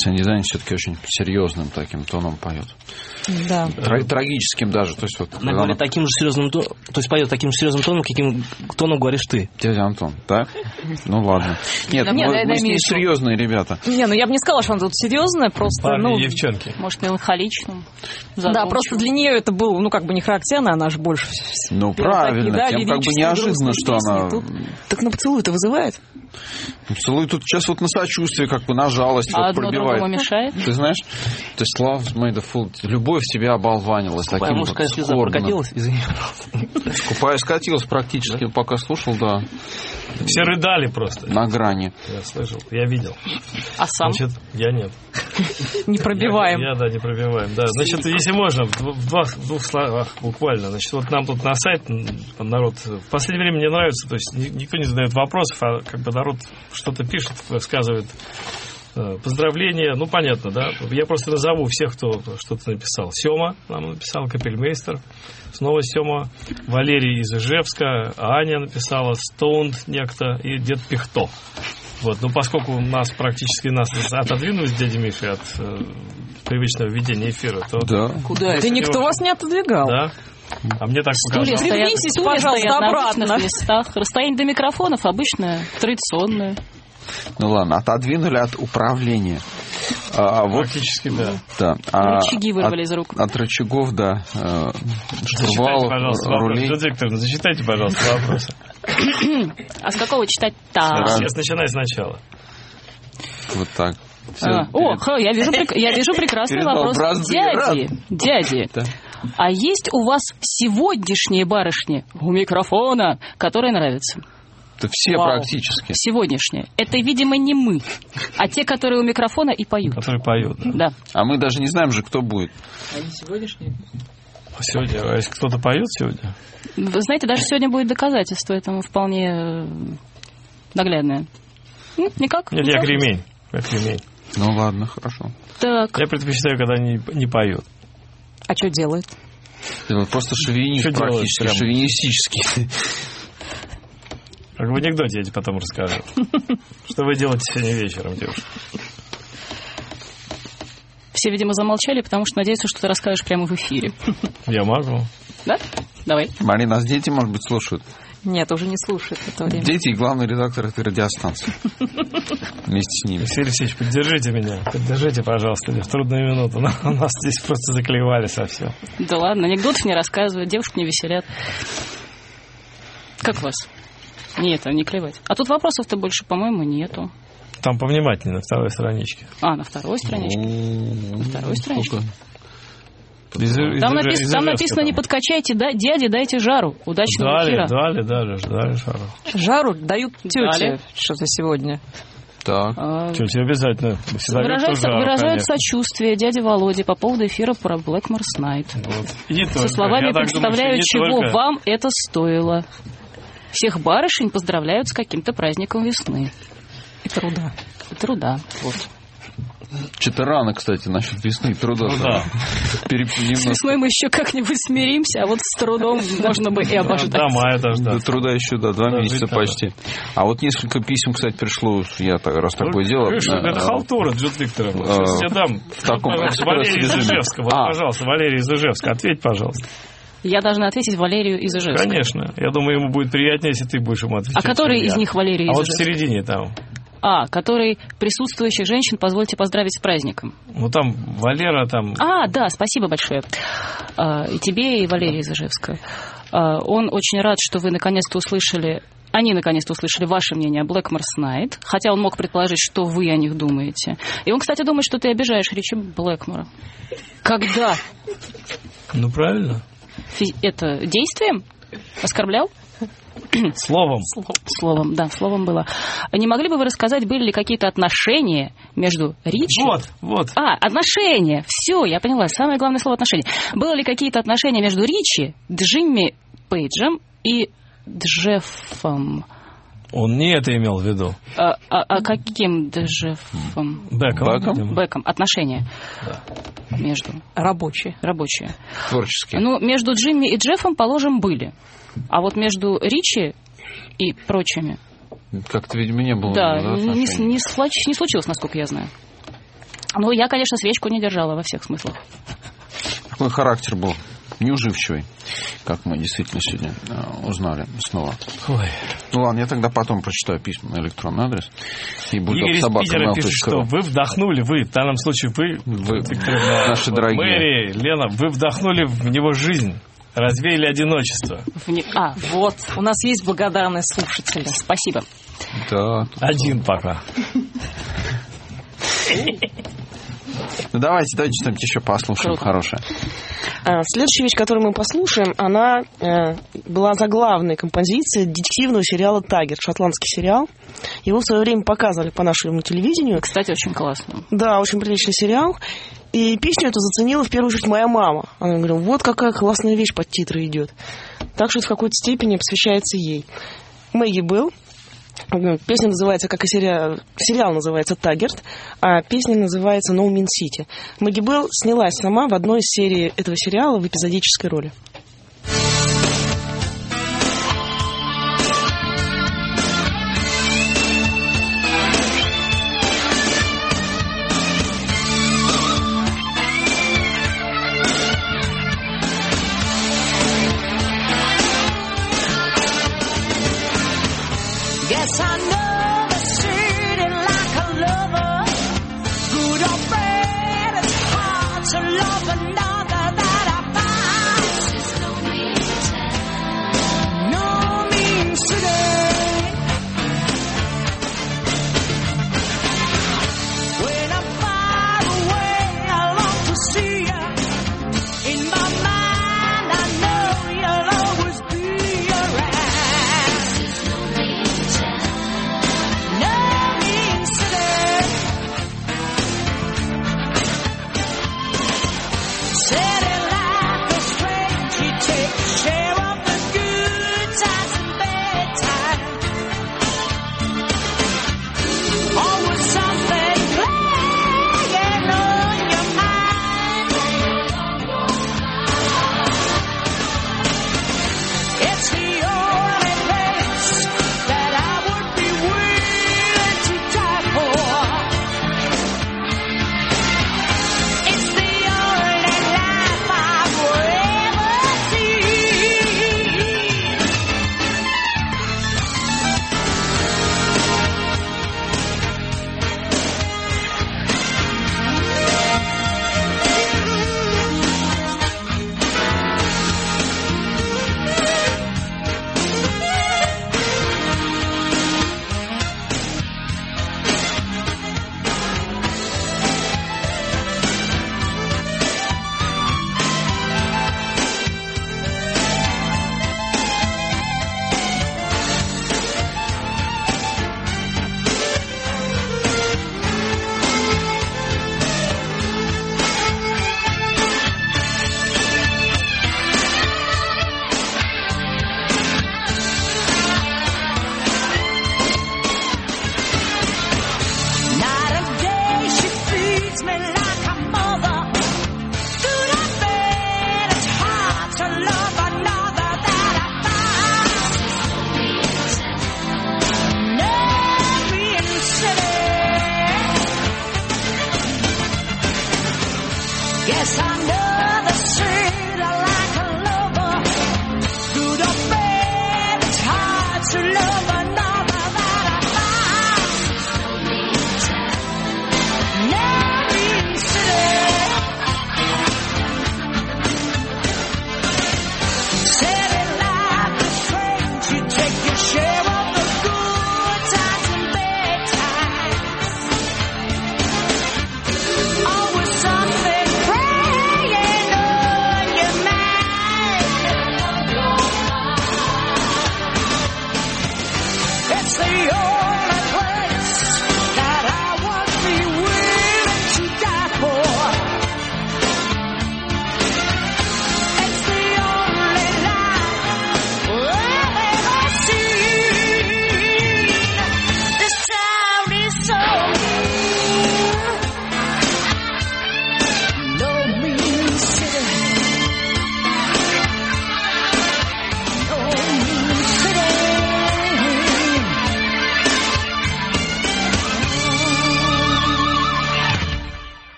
Сэнди Дэнни все-таки очень серьезным таким тоном поет. Да. Трагическим даже. То есть, вот, она говорит таким же серьезным тоном, то есть поет таким же серьезным тоном, каким тоном говоришь ты. Дядя Антон, да? Ну ладно. Нет, мы с ней серьезные ребята. Не, ну я бы не сказала, что она тут серьезная, просто... Парни и девчонки. Может, меланхоличным. Да, просто для нее это было, ну, как бы не характерно, она же больше... Ну, правильно, такие, да, тем как бы неожиданно, что она... Так на поцелуй-то вызывает? Поцелуй тут сейчас вот на сочувствие, как бы на жалость вот пробивает. Другому мешает? Ты знаешь, то есть love made a fool. Любовь тебя оболванилась. Таким вот прокатилась? Извини, Скупая скатилась практически, пока слушал, да. Все рыдали просто. На грани. Я слышал, я видел. А сам? Значит, я нет. Не пробиваем. Я, да, не пробиваем. Да. Значит, если можно, в двух словах буквально. Значит, вот нам тут на сайт народ... В последнее время мне нравится, то есть никто не задает вопросов, а как бы народ что-то пишет, рассказывает поздравления. Ну, понятно, да. Я просто назову всех, кто что-то написал. Сема нам написал, Капельмейстер. Снова Сема. Валерий из Ижевска. Аня написала. Стоунд некто. И Дед Пихто. Вот. Ну, поскольку нас практически отодвинули с дядей Мишей от привычного ведения эфира, то... Да. Куда это? Никто вас не отодвигал. Да. А мне так показалось. Вернитесь, пожалуйста, обратно. На местах. Расстояние до микрофонов обычное, традиционное. Ну ладно, отодвинули от управления. Практически, вот, да. Рычаги вырвали из рук. От рычагов, да. Штурвалов, рулей. Викторовна, зачитайте, пожалуйста, вопросы. А с какого читать-то? Сейчас начинай сначала. Вот так. Я вижу прекрасный вопрос. Дяди, а есть у вас сегодняшние барышни у микрофона, которые нравятся? Это все практически. Сегодняшние. Это, видимо, не мы, а те, которые у микрофона и поют. Которые поют. Да. А мы даже не знаем же, кто будет. Они сегодняшние? Сегодня, а если кто-то поет сегодня? Вы знаете, даже сегодня будет доказательство этому вполне наглядное. Никак? Нет, я кремень. Ну ладно, хорошо. Так. Я предпочитаю, когда они не поют. А что делают? Просто шовинист практически, шовинистический. Как в анекдоте я тебе потом расскажу. Что вы делаете сегодня вечером, девушка? Все, видимо, замолчали, потому что надеются, что ты расскажешь прямо в эфире. Я могу. Да? Давай. Марина, нас дети, может быть, слушают? Нет, уже не слушают это время. Дети и главный редактор этой радиостанции. Вместе с ними. Алексей Алексеевич, поддержите меня. Поддержите, пожалуйста, в трудную минуту. У нас здесь просто заклевали совсем. Да ладно, анекдотов не рассказывают, девушек не веселят. Как вас? Нет, не клевать. А тут вопросов-то больше, по-моему, нету. Там повнимательнее, на второй страничке. На второй страничке? На второй страничке. Там написано, не подкачайте, дяди, дайте жару. Удачного эфира. Дали жару. Жару дают тете что-то сегодня. Так. Тетя обязательно. Выражают сочувствие дяде Володе по поводу эфира про Blackmore's Night. Вот. Со словами «представляю, чего вам это стоило». Всех барышень поздравляют с каким-то праздником весны. И труда. Вот. Что-то рано, кстати, насчет весны и труда. С весной мы еще как-нибудь смиримся, а вот с трудом можно бы и обождать. До мая дождаться. До труда еще, 2 месяца почти. А вот несколько писем, кстати, пришло, раз такое дело. Это халтура, Джуд Викторовна. Сейчас я дам. В таком Валерий из Ижевска. Пожалуйста, Валерий из Ижевска. Ответь, пожалуйста. Я должна ответить Валерию из Ижевска. Конечно. Я думаю, ему будет приятнее, если ты будешь ему отвечать. А который из них Валерий из Ижевска? А вот в середине там. Который присутствующих женщин позвольте поздравить с праздником. Ну, там Валера, там... Да, спасибо большое. И тебе, и Валерий из Ижевска. Он очень рад, что вы наконец-то услышали... Они наконец-то услышали ваше мнение о Blackmore's Night, хотя он мог предположить, что вы о них думаете. И он, кстати, думает, что ты обижаешь Ричи Блэкмора. Когда? Ну, правильно. Это действием? Оскорблял? Словом. Словом, да, словом было. Не могли бы вы рассказать, были ли какие-то отношения между Ричи... Вот. Отношения. Все, я поняла. Самое главное слово отношения. Было ли какие-то отношения между Ричи, Джимми Пейджем и Джеффом? Он не это имел в виду. Каким Джеффом? Беком. Отношения. Да. Между. Рабочие. Творческие. Ну, между Джимми и Джеффом, положим, были. А вот между Ричи и прочими... Как-то, видимо, не было. Да, не случилось, насколько я знаю. Ну, я, конечно, свечку не держала во всех смыслах. Какой характер был? Неуживчивый, как мы действительно сегодня узнали снова. Ой. Ну ладно, я тогда потом прочитаю письма на электронный адрес. И Игорь из Питера пишет, что вы вдохнули, вы, в данном случае вы наши дорогие. Мэри, Лена, вы вдохнули в него жизнь. Развеяли одиночество. Вот, у нас есть благодарные слушатели. Спасибо. Да. Один пока. Ну, давайте что-нибудь еще послушаем хорошее. Следующая вещь, которую мы послушаем, она была заглавной композицией детективного сериала «Таггерт», шотландский сериал. Его в свое время показывали по нашему телевидению. Кстати, очень классно. Да, очень приличный сериал. И песню эту заценила в первую очередь моя мама. Она говорила, вот какая классная вещь под титры идет. Так что это в какой-то степени посвящается ей. Мэгги Белл. Песня называется, как и сериал называется «Таггерт», а песня называется «No Mean City». Мэгги Белл снялась сама в одной из серий этого сериала в эпизодической роли. Guess I know the city like a lover. Good or bad, it's hard to love another that I find. This is no mean town, no mean city. When I'm far away, I long to see you. In my mind, I know you'll always be around. This is no mean town.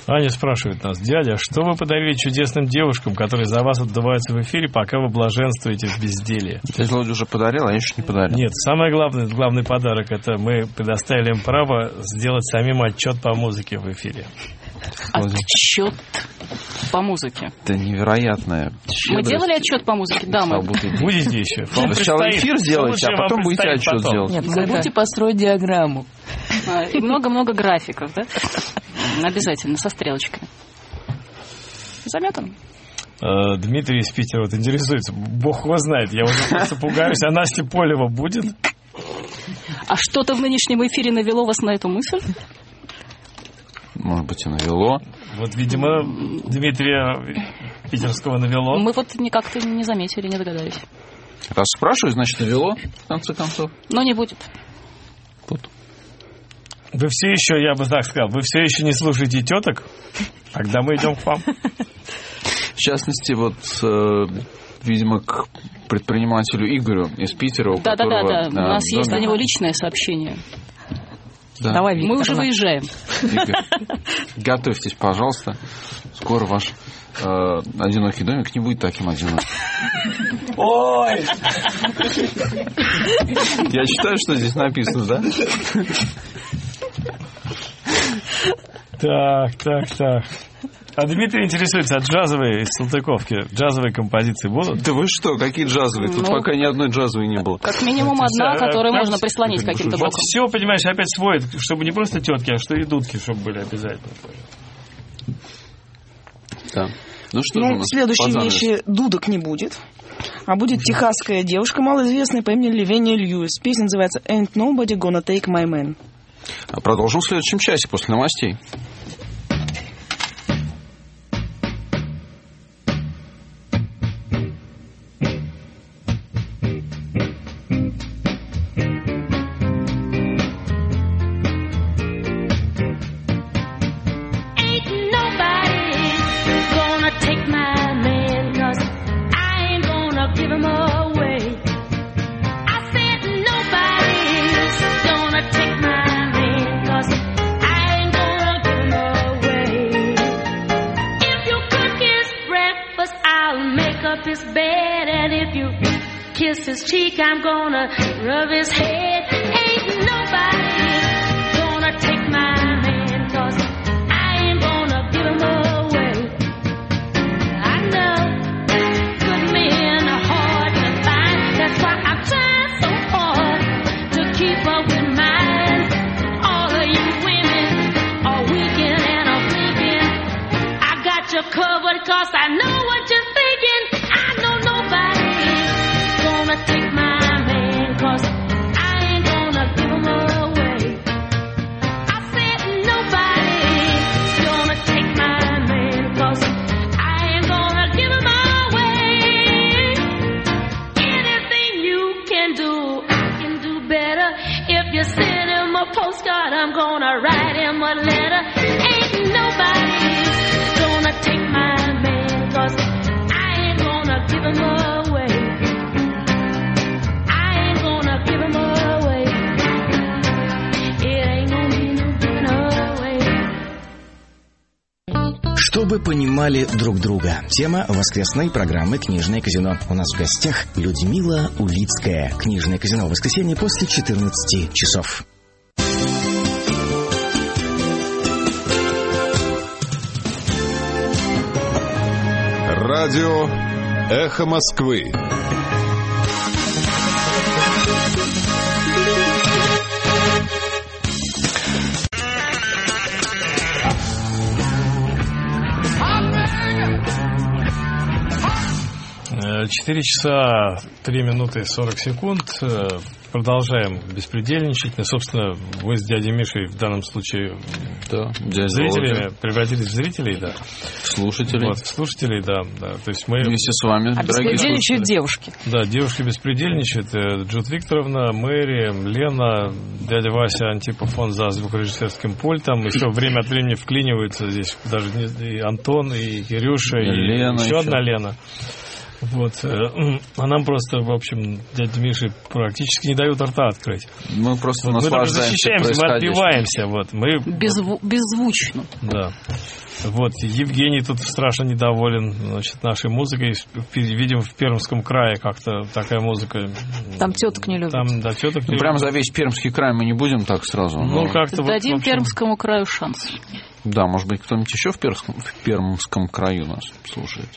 Аня спрашивает нас: дядя, что вы подарили чудесным девушкам, которые за вас отдуваются в эфире, пока вы блаженствуете в безделии? Дядя Володя уже подарил, а я еще не подарил. Нет, самый главный подарок — это мы предоставили им право сделать самим отчет по музыке в эфире. Отчет по музыке. Это невероятное. Мы делали отчет по музыке? Да, мы. Будете еще? Сначала эфир сделайте, а потом будете отчет делать. Нет, забудьте построить диаграмму. И много-много графиков, да? Обязательно, со стрелочками. Заметан. Дмитрий из Питера вот интересуется. Бог его знает, я уже просто пугаюсь. А Настя Полева будет? А что-то в нынешнем эфире навело вас на эту мысль? Может быть, и навело. Вот, видимо, Дмитрия Питерского навело. Мы вот никак-то не заметили, не догадались. Раз спрашиваю, значит, навело, в конце концов. Но не будет. Вы все еще, я бы так сказал, вы все еще не слушаете теток? Тогда мы идем к вам. В частности, вот, видимо, к предпринимателю Игорю из Питера. Да. У нас есть для него личное сообщение. Да. Давай, Виктор, мы уже выезжаем. Игорь, готовьтесь, пожалуйста. Скоро ваш одинокий домик не будет таким одиноким. Ой! Я читаю, что здесь написано, да? Так. А Дмитрий интересуется, а джазовые из Салтыковки, джазовые композиции будут? Да вы что, какие джазовые? Тут пока ни одной джазовой не было. Как минимум одна, которую можно прислонить каким-то боком. Вот все, понимаешь, опять сводит, чтобы не просто тетки, а что и дудки, чтобы были обязательно. Да. Ну что же у нас следующей вещи дудок не будет. А будет техасская девушка, малоизвестная по имени Ливения Льюис. Песня называется «Ain't Nobody Gonna Take My Man». Продолжим в следующем часе после новостей. His cheek, I'm gonna rub his head. Ain't nobody gonna take my man, 'cause I ain't gonna give him away. I know good men are hard to find. That's why I'm trying so hard to keep up with mine. All of you women are weakened and are thinking I got you covered, 'cause I know what you're thinking. I know nobody's gonna take my man, 'cause I ain't gonna give him away. I said nobody's gonna take my man, 'cause I ain't gonna give him away. Anything you can do, I can do better. If you send him a postcard, I'm gonna write him a letter. Ain't nobody's gonna take my man, 'cause I ain't gonna give him away. Чтобы понимали друг друга. Тема воскресной программы «Книжное казино». У нас в гостях Людмила Улицкая. «Книжное казино» в воскресенье после 14 часов. Радио «Эхо Москвы». Четыре часа 3 минуты 40 секунд. Продолжаем беспредельничать. Ну, собственно, вы с дядей Мишей в данном случае зрителями превратились в зрителей, да. Слушателей. Вот, слушателей, да. То есть мы вместе с вами, дорогие беспредельничают девушки. Да, девушки беспредельничают. Джуд Викторовна, Мэри, Лена, дядя Вася Антипов, он за звукорежиссерским пультом. Еще время от времени вклиниваются здесь даже и Антон, и Кирюша, и Лена еще одна Лена. Вот. А нам просто, в общем, дядя Миша практически не дают рта открыть. Мы просто вот наслаждаемся. Мы защищаемся, мы отбиваемся. Вот. Мы... Беззвучно. Да. Вот. Евгений тут страшно недоволен, значит, нашей музыкой. Видимо, в Пермском крае как-то такая музыка... Там теток не любят. Там, да, теток не любят. Прям за весь Пермский край мы не будем так сразу. Ну, как-то дадим вот, общем... Пермскому краю шанс. Да, может быть, кто-нибудь еще в Пермском краю нас слушает.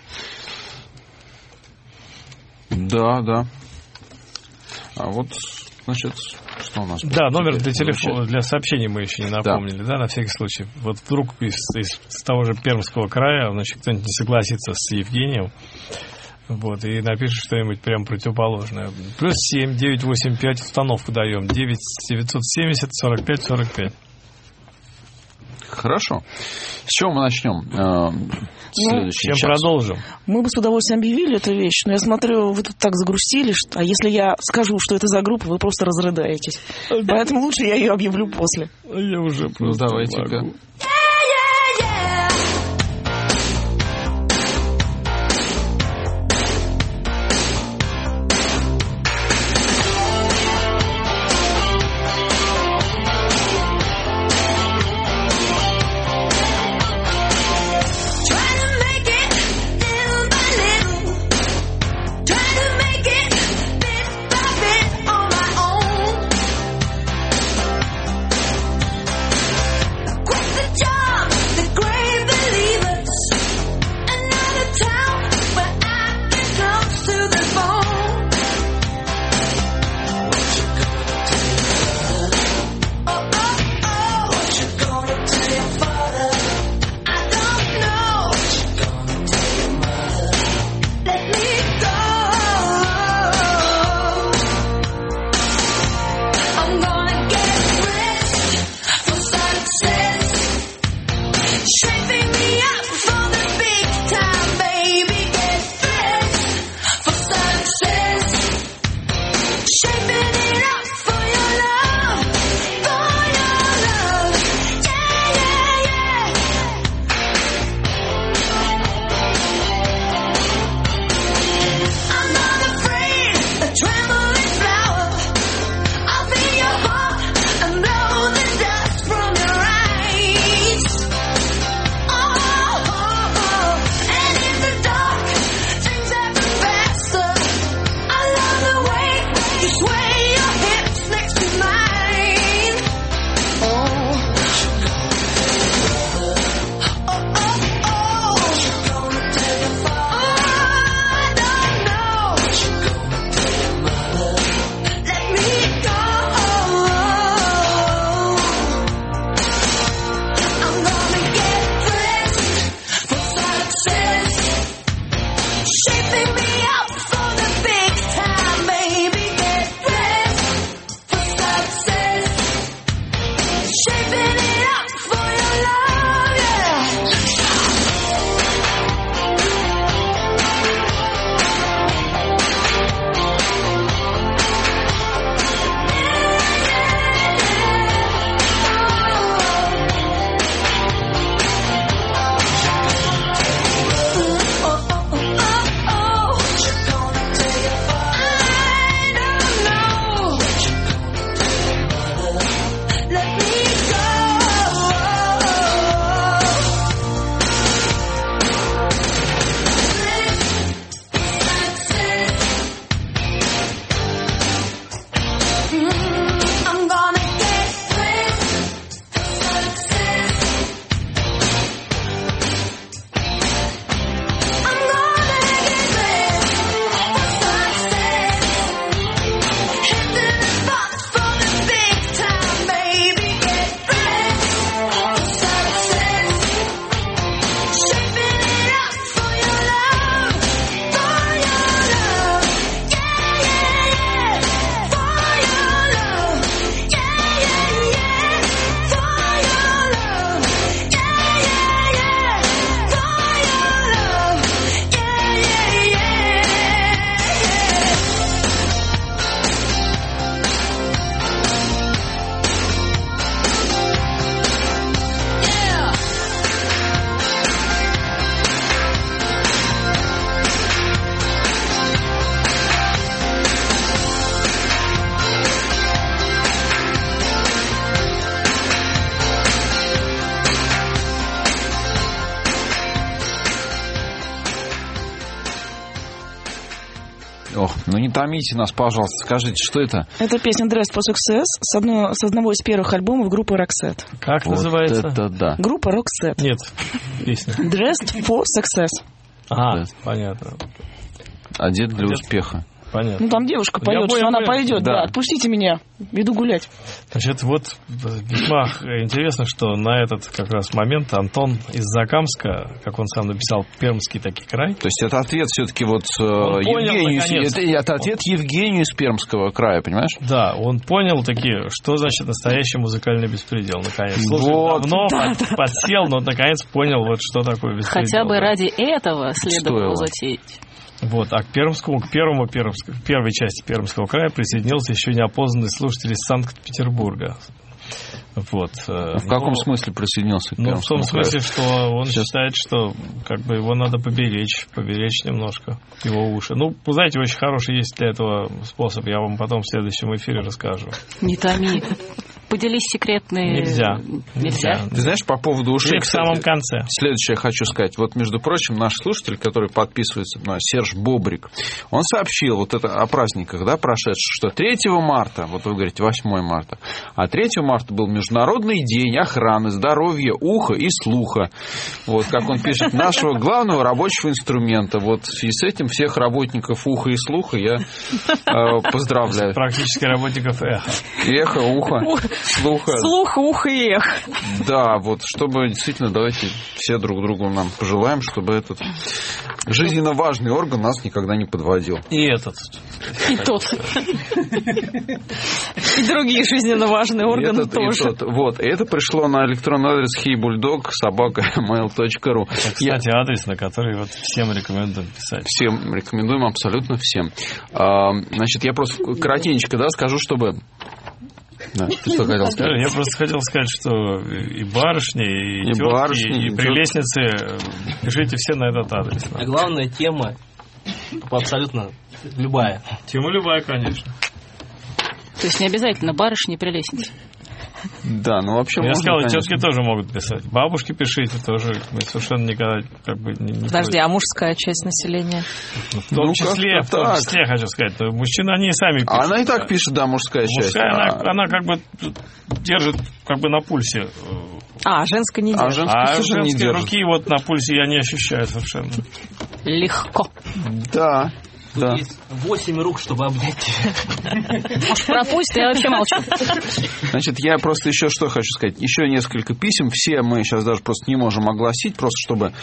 Да. А вот, значит, что у нас? Да, номер для телефона, для сообщений мы еще не напомнили, да, на всякий случай. Вот вдруг из того же Пермского края, значит, кто-нибудь не согласится с Евгением, вот, и напишет что-нибудь прям противоположное. +7 985 установку даем, 9 970 45 45. Хорошо. С чего мы начнем? Чем продолжим? Мы бы с удовольствием объявили эту вещь, но я смотрю, вы тут так загрустили, что... а если я скажу, что это за группа, вы просто разрыдаетесь. Поэтому лучше я ее объявлю после. Я уже просто давайте-ка. Quit the job. Ну, не томите нас, пожалуйста. Скажите, что это? Это песня Dressed for Success с одного из первых альбомов группы Roxette. Как вот называется? Это да. Группа Roxette. Нет, песня. Dressed for Success. Ага, понятно. Одет для успеха. Понятно. Ну, там девушка поет, что она пойдет. Да, отпустите меня, иду гулять. Значит, вот весьма интересно, что на этот как раз момент Антон из Закамска, как он сам написал, Пермский таки край. То есть это ответ все-таки вот Евгению. Это ответ Евгению из Пермского края, понимаешь? Да, он понял таки, что значит настоящий музыкальный беспредел. Наконец. Слушай, вот. Давно подсел, но наконец понял, вот что такое беспредел. Хотя бы ради этого следовало затеять. Вот, а к первой части Пермского края присоединился еще неопознанный слушатель из Санкт-Петербурга. Вот. В каком смысле присоединился к Пермскому краю? В том смысле, что он считает, что как бы его надо поберечь немножко, его уши. Ну, вы знаете, очень хороший есть для этого способ, я вам потом в следующем эфире расскажу. Не томи. Поделись секретные... Нельзя. Ты знаешь, по поводу ушей... Или в самом конце. Следующее хочу сказать. Вот, между прочим, наш слушатель, который подписывается на Серж Бобрик, он сообщил вот это о праздниках, да, прошедших, что 3 марта, вот вы говорите, 8 марта, а 3 марта был Международный день охраны здоровья уха и слуха. Вот, как он пишет, нашего главного рабочего инструмента. Вот, в связи с этим всех работников уха и слуха я поздравляю. Практически работников эхо. Эхо, ухо. Слуха. Слух, ухо и эх. Да, вот, чтобы действительно, давайте все друг другу нам пожелаем, чтобы этот жизненно важный орган нас никогда не подводил. И этот. И тот. И другие жизненно важные органы тоже. Вот, и это пришло на электронный адрес heybulldog@mail.ru. Это, кстати, адрес, на который вот всем рекомендуем писать. Всем рекомендуем, абсолютно всем. Значит, я просто коротенько, да, скажу, чтобы... Да, ты что хотел сказать? Я просто хотел сказать, что и барышни, и тетки, и прелестницы, пишите все на этот адрес. А главная тема абсолютно любая. Тема любая, конечно. То есть не обязательно барышни и прелестницы. Да, ну вообще я можно, сказал, конечно. тетки тоже могут писать. Бабушки пишите тоже. Мы совершенно никогда как бы не Подожди, а мужская часть населения? В том числе, хочу сказать, мужчины, они и сами пишут. Она и так пишет, да, мужская часть. Она как бы держит как бы на пульсе. А женская не держит. Женские руки вот на пульсе я не ощущаю совершенно. Легко. Да. Да. Есть 8 рук, чтобы обнять тебя. Может, пропустит, я вообще молчу. Значит, я просто еще что хочу сказать. Еще несколько писем. Все мы сейчас даже просто не можем огласить, просто чтобы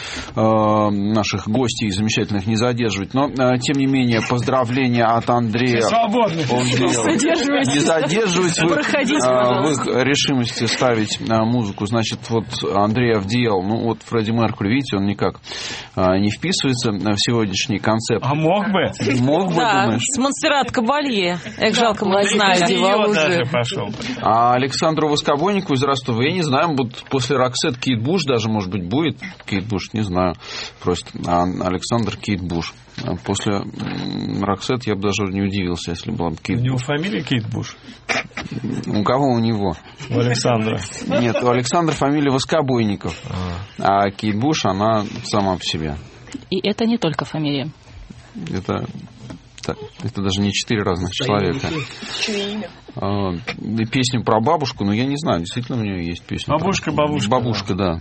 наших гостей замечательных не задерживать. Но, тем не менее, поздравления от Андрея. Свободны. Не задерживать в их решимости ставить музыку. Значит, вот Андрей Авдеял, ну вот Фредди Меркьюри, видите, он никак не вписывается в сегодняшний концепт. А мог бы? Мог бы, да, думаешь? с Монсеррат Кабалье. Эх, жалко, мы не знаю, одевал уже. А Александру Воскобойникову из Ростова, я не знаю, вот после Roxette Кейт Буш даже, может быть, будет. Кейт Буш, не знаю. Просто Александр Кейт Буш. После Roxette я бы даже не удивился, если была бы Кейт Буш. У него фамилия Кейт Буш? У кого у него? У Александра. Нет, у Александра фамилия Воскобойников. А Кейт Буш, она сама по себе. И это не только фамилия. Это даже не 4 разных человека. И песню про бабушку, но я не знаю, действительно у нее есть песня. Бабушка. Бабушка, да.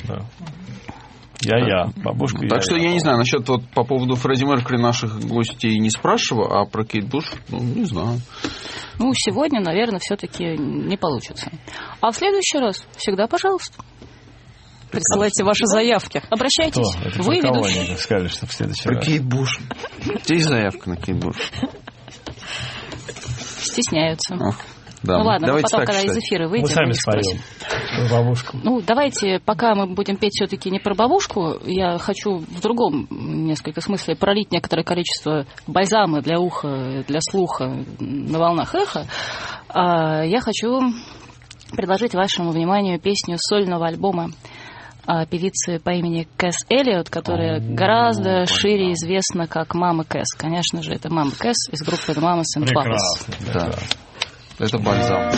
Я. Бабушка. Так что я не знаю, насчет вот по поводу Фредди Меркьюри наших гостей не спрашиваю, а про Кейт Буш, не знаю. Ну, сегодня, наверное, все-таки не получится. А в следующий раз всегда пожалуйста. Присылайте ваши заявки. Обращайтесь. Вы ведущий. Сказали, что в следующий раз. Про Кейт Буш. Здесь заявка на Кейт Буш. Стесняются. Да. Ну ладно, давайте мы потом, когда считать. из эфира выйдем, мы сами споем про бабушку. Ну, давайте, пока мы будем петь все-таки не про бабушку, я хочу в другом несколько смысле пролить некоторое количество бальзама для уха, для слуха на волнах эха. Я хочу предложить вашему вниманию песню сольного альбома певицы по имени Кэс Эллиот, которая гораздо шире известна как Мама Кэс. Конечно же, это Мама Кэс из группы The Mamas and Papas. Да. Это бальзам.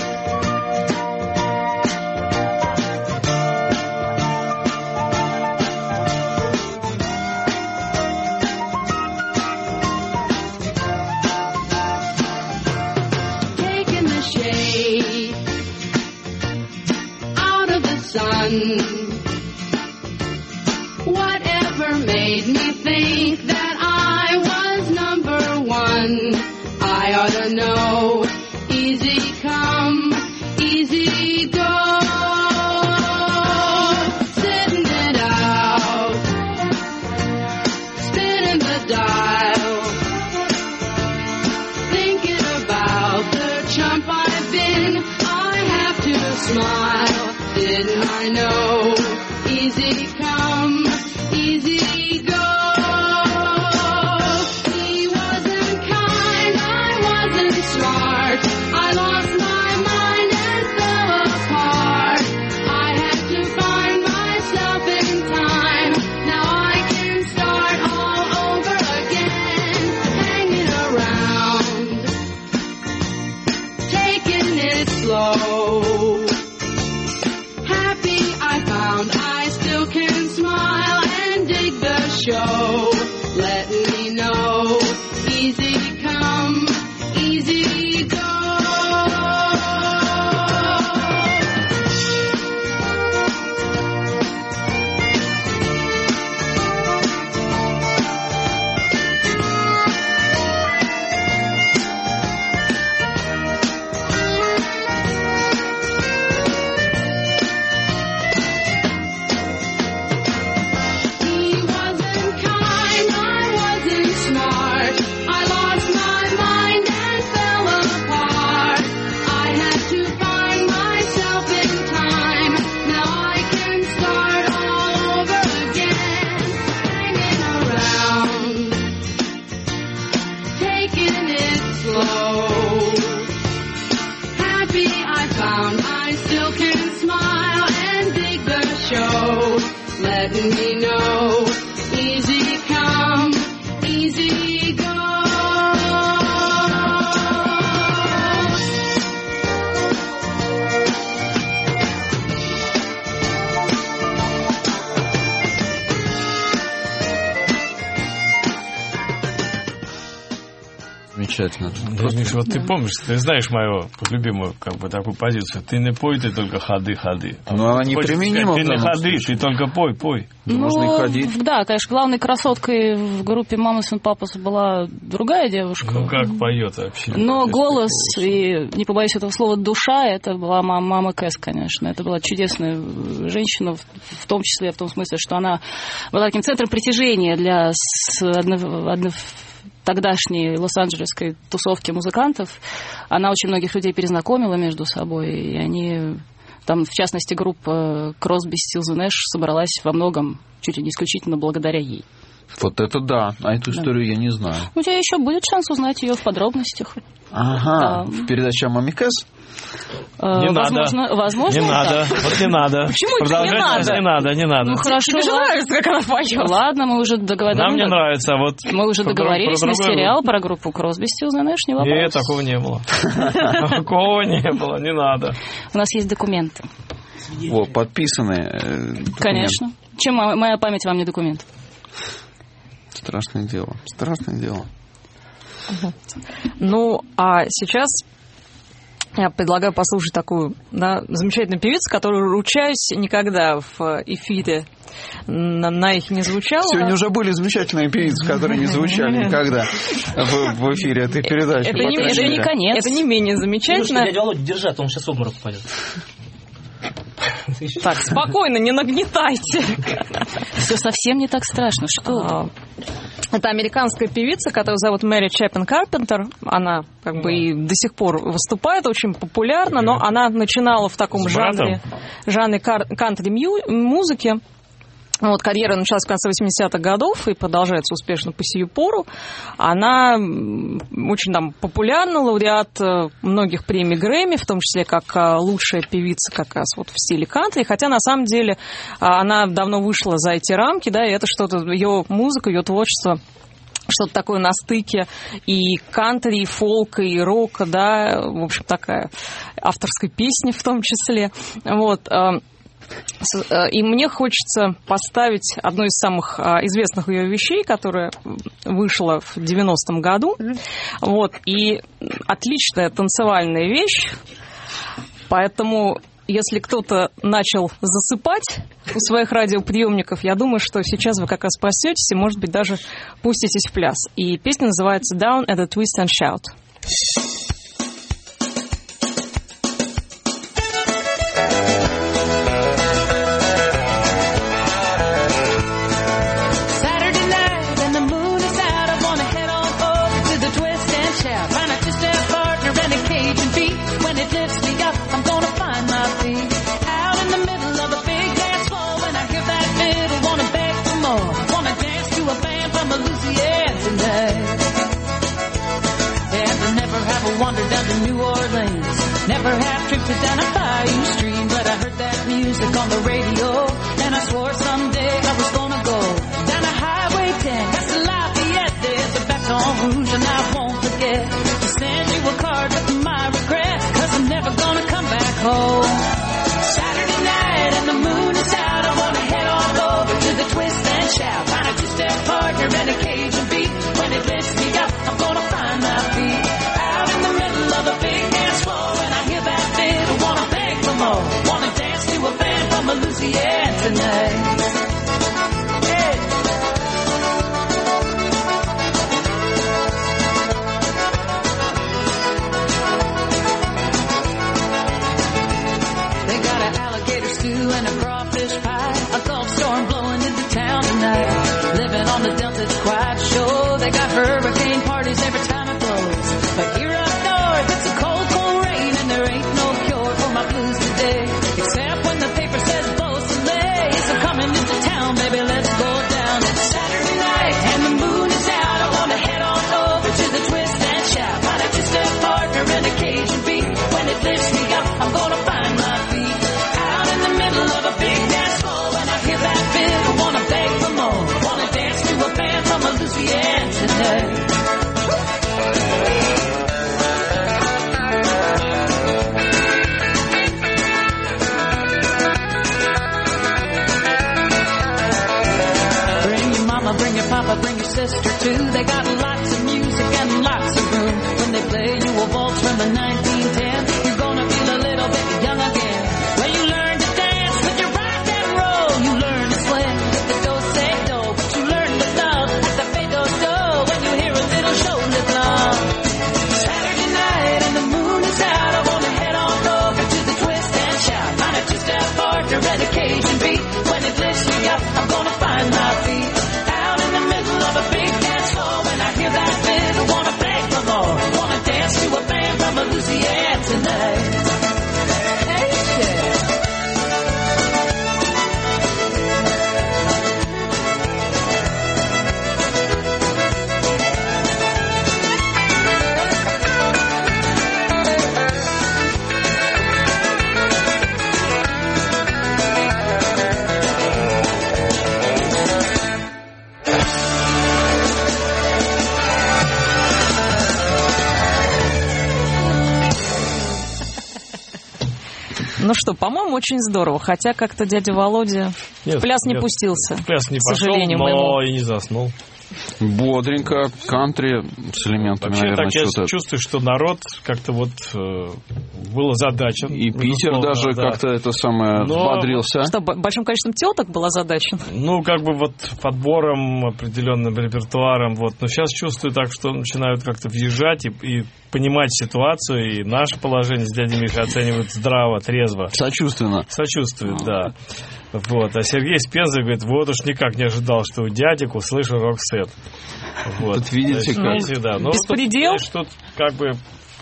to know. Easy come, easy go. Sitting it out, spinning the dial, thinking about the chump I've been. I have to smile. Didn't I know? Easy come, easy go. He wasn't kind, I wasn't smart. I lost my mind and fell apart. I had to find myself in time. Now I can start all over again. Hanging around, taking it slow. Happy I found I still can smile and dig the show. Letting me know, easy come, easy go. He wasn't kind, I wasn't smart. I lost my mind and fell apart. I had to find myself in time. Now I can start all over again. Hanging around, taking it slow. Happy I found I still can smile and dig the show. Letting me know, easy come, easy go. Замечательно. Миш, вот ты помнишь, ты знаешь мою любимую как бы такую позицию. Ты не пой, ты только ходы. Но она неприменима. Ты не ходы, ты только пой. Можно и ходить. Да, конечно, главной красоткой в группе Mamas and Papas была другая девушка. Ну как поет вообще. Но голос и, не побоюсь этого слова, душа, это была мама Кэс, конечно. Это была чудесная женщина, в том числе в том смысле, что она была таким центром притяжения для тогдашней лос-анджелесской тусовки музыкантов. Она очень многих людей перезнакомила между собой, и они... Там, в частности, группа Crosby, Stills and Nash собралась во многом, чуть ли не исключительно благодаря ей. Вот это да, а эту историю я не знаю. У тебя еще будет шанс узнать ее в подробностях. Ага, в передаче «Мама Кэс»? Возможно, не надо, вот не надо. Почему не надо? Ну хорошо, тебе же нравится, как она поет. Ладно, мы уже договорились. Нам не нравится, вот. Мы уже договорились на сериал про группу Crosby, Stills and Nash, не вопрос. Нет, такого не было. Такого не было, не надо. У нас есть документы. Вот, подписанные. Конечно. Чем моя память вам не документ? Страшное дело. Ну, а сейчас я предлагаю послушать такую замечательную певицу, которую, ручаюсь, никогда в эфире на их не звучала. Сегодня уже были замечательные певицы, которые не звучали никогда в эфире этой передачи. Это не конец. Это не менее замечательно. Дядя Володя, держать, он сейчас в обморок упадет. Так, спокойно, не нагнетайте. Все совсем не так страшно. Что? Это американская певица, которую зовут Мэри Чапин Карпентер. Она как бы и до сих пор выступает, очень популярна, но она начинала в таком жанре кантри-музыки. Вот, карьера началась в конце 80-х годов и продолжается успешно по сию пору. Она очень популярна, лауреат многих премий Грэмми, в том числе как лучшая певица как раз вот в стиле кантри. Хотя на самом деле она давно вышла за эти рамки, да, и это что-то, ее музыка, ее творчество, что-то такое на стыке и кантри, и фолка, и рока, да, в общем, такая авторской песни в том числе. Вот. И мне хочется поставить одну из самых известных ее вещей, которая вышла в 90-м году. Вот. И отличная танцевальная вещь. Поэтому, если кто-то начал засыпать у своих радиоприемников, я думаю, что сейчас вы как раз проснетесь и, может быть, даже пуститесь в пляс. И песня называется «Down at the Twist and Shout». Saturday night and the moon is out. I wanna head on over to the twist and shout. Find a two-step partner and a Cajun beat. When it lifts me up, I'm gonna find my feet. Out in the middle of a big dance floor. When I hear that fiddle, wanna beg for more. Wanna dance to a band from Louisiana tonight. And I never have a wander down to New Orleans. Never have tripped down a bayou stream. But I heard that music on the radio, and I swore someday I was gonna go down a Highway 10, past Lafayette. There's a Baton Rouge, and I won't forget to send you a card with my regrets, 'cause I'm never gonna come back home. Saturday night and the moon is out. I wanna head on over to the twist and shout. Find a two-step partner and a Cajun beat. When it lifts me up, I'm gonna find my feet. Out in the middle of a big dance floor, when I hear that fiddle, wanna beg for more. Wanna dance to a band from Louisiana tonight. Hey. They got an alligator stew and a crawfish pie. A Gulf storm blowing into town tonight. Living on the Delta, it's quite sure. They got hurricane parties every time it blows. But here up north, it's a cold, cold rain, and there ain't no cure for my blues today. Except when the paper says Beausoleil. So coming into town, baby, let's go down. It's Saturday night and the moon is out. I wanna head on over to the twist and shout. Find a two-step partner and a Cajun beat. When it lifts me up, I'm gonna find my feet. Out in the middle of a big dance floor, when I hear that fiddle, wanna beg for more. Wanna dance to a band from Louisiana tonight. Bring your mama, bring your papa, bring your sister too. They got lots of music and lots of room. When they play you a waltz from the 1910, you're gonna feel a little bit young again. Well, you learn to dance with your rock and roll. You learn to sweat with the do-say-do. But you learn to love at the fade-do-do when you hear a little shoulder blow. Saturday night and the moon is out. I wanna head on over to the twist and shout. Find a two-step partner and a Cajun beat. When it lifts me up, I'm gonna find my feet. Out in the middle of a big dance floor, when I hear that fiddle, wanna beg for more. Wanna dance to a band from Louisiana tonight. Hey, yeah. Ну что, по-моему, очень здорово. Хотя как-то дядя Володя в пляс не пустился. В пляс не к пошел, сожалению, но моему. и не заснул. Бодренько, кантри с элементами, Вообще, наверное, так я что-то. чувствую, что народ как-то вот был озадачен. И Питер безусловно, даже да. как-то это самое взбодрился. Что, большим количеством теток была задача? Ну, как бы вот подбором, определенным репертуаром. Вот. Но сейчас чувствую так, что начинают как-то въезжать и понимать ситуацию, и наше положение с дядей Мишей оценивают здраво, трезво. Сочувственно. Сочувствует, да. Вот. А Сергей из Пензы говорит, вот уж никак не ожидал, что у дядек услышу рок-сет. Вот. Тут видите, как... Да. Но беспредел? Тут как бы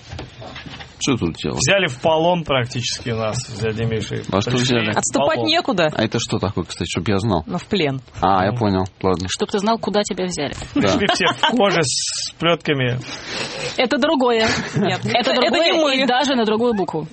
Что тут делать? взяли в полон практически нас с дядей Мишей. А что взяли? Отступать некуда. А это что такое, кстати, чтобы я знал? Но в плен. А, я понял, ладно. Чтоб ты знал, куда тебя взяли. Пришли все в коже с плетками. Это другое. Нет, Это другое не мы. и даже на другую букву.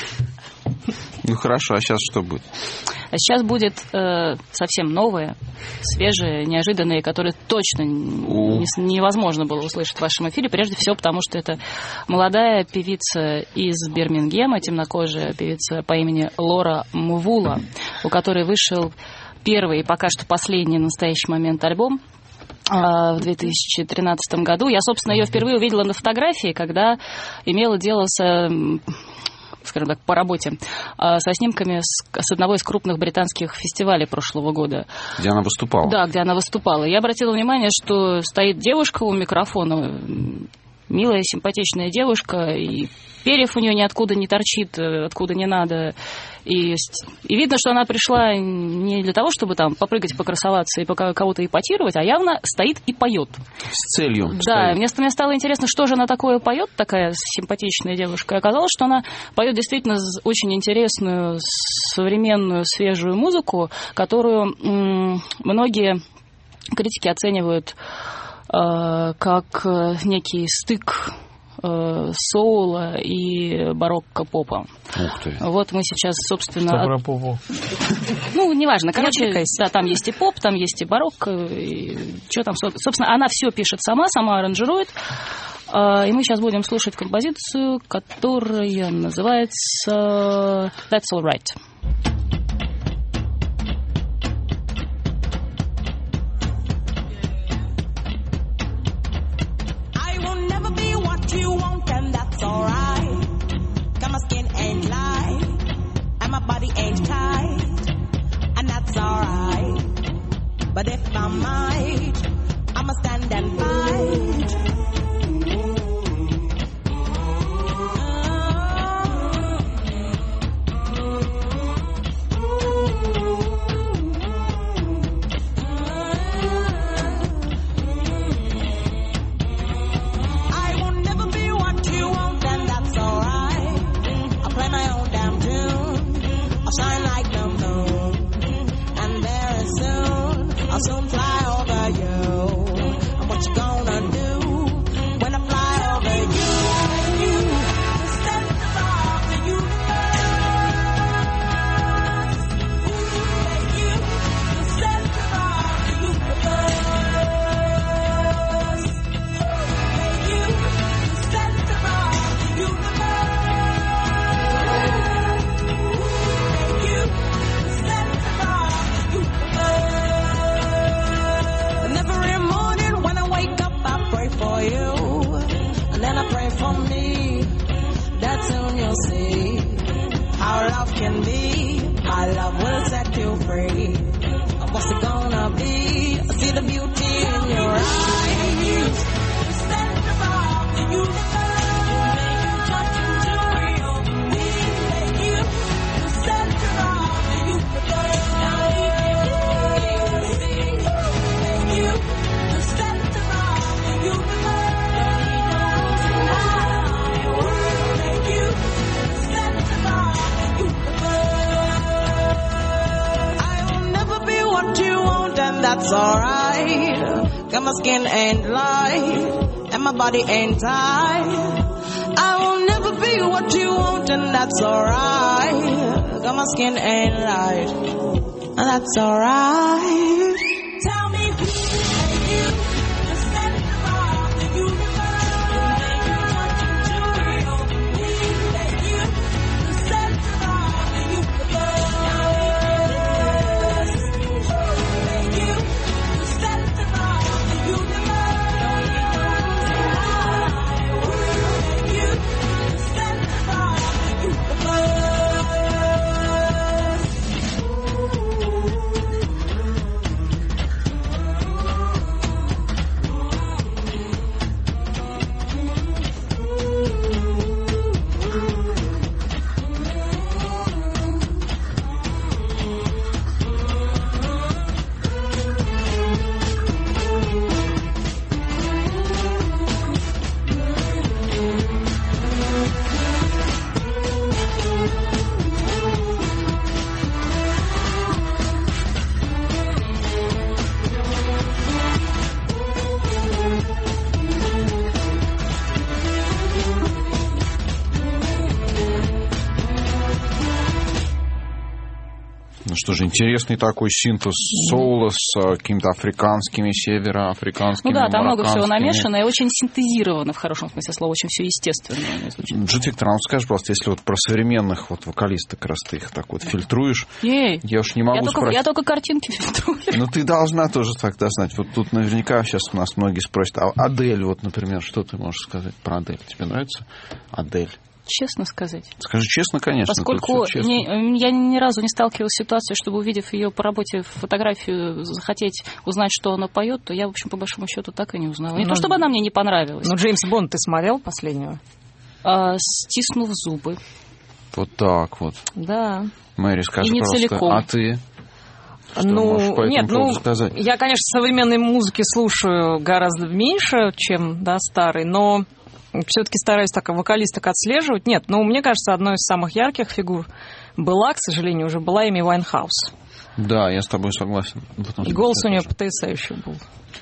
Ну хорошо, а сейчас что будет? А сейчас будет совсем новое, свежее, неожиданное, которое точно невозможно было услышать в вашем эфире. Прежде всего, потому что это молодая певица из Бирмингема, темнокожая певица по имени Лора Мвула, у которой вышел первый и пока что последний в настоящий момент альбом в 2013 году. Я, собственно, ее впервые увидела на фотографии, когда имела дело с... скажем так, по работе, со снимками с одного из крупных британских фестивалей прошлого года. Где она выступала? Да, где она выступала. Я обратила внимание, что стоит девушка у микрофона, милая, симпатичная девушка, и перьев у нее ниоткуда не торчит, откуда не надо. И видно, что она пришла не для того, чтобы там попрыгать, покрасоваться и кого-то эпатировать, а явно стоит и поет. С целью. Да, мне стало интересно, что же она такое поет, такая симпатичная девушка. И оказалось, что она поет действительно очень интересную, современную, свежую музыку, которую многие критики оценивают как некий стык соула и барокко-попа. Ух ты. Вот мы сейчас, собственно... Что про попу? Ну, неважно. Короче, да, там есть и поп, там есть и барокко, и что там, собственно, она все пишет сама аранжирует. И мы сейчас будем слушать композицию, которая называется «That's All Right». You want and that's alright. Cause my skin ain't light and my body ain't tight, and that's alright. But if I might, I'ma stand and fight. Shine like the moon, and very soon I'll soon fly over you. And what you gonna do when I fly over you? The center of the universe. You, the center of the universe. You, the center of the universe. For you, and then I pray for me, that soon you'll see how love can be. My love will set you free. What's it gonna be? I see the beauty in your eyes. The center of the universe, touching real me. You, the center of the universe. Now you see, you, the center of the universe. That's alright. Cause my skin ain't light and my body ain't tight. I will never be what you want, and that's alright. Cause my skin ain't light, and that's alright. Tell me who are you? The center of the universe. You, the center of the universe. Что же, интересный такой синтез соула с какими-то африканскими, североафриканскими, ну да, там много всего марокканскими. намешано и очень синтезировано, в хорошем смысле слова, очень все естественно звучит. Джит Виктор, скажи, пожалуйста, если вот про современных вот вокалисток, раз ты их так вот фильтруешь, я уж не могу спросить. Я только картинки фильтрую. Ну ты должна тоже тогда знать. Вот тут наверняка сейчас у нас многие спросят, а Адель, вот, например, что ты можешь сказать про Адель? Тебе нравится Адель? Честно сказать. Скажи честно, конечно. Поскольку тут всё честно. я ни разу не сталкивалась с ситуацией, чтобы, увидев ее по работе фотографию, захотеть узнать, что она поет, то я, в общем, по большому счету так и не узнала. Не то, чтобы она мне не понравилась. Ну, Джеймс Бонд ты смотрел последнего? Стиснув зубы. Вот так вот. Да. Мэри, скажи, И не пожалуйста, целиком. а ты? Что можешь по этому поводу сказать? Я, конечно, современной музыки слушаю гораздо меньше, чем старой, но все-таки стараюсь так вокалисток отслеживать. Нет, мне кажется, одной из самых ярких фигур к сожалению, уже была Эми Уайнхаус. Да, я с тобой согласен. И голос у нее потрясающий был.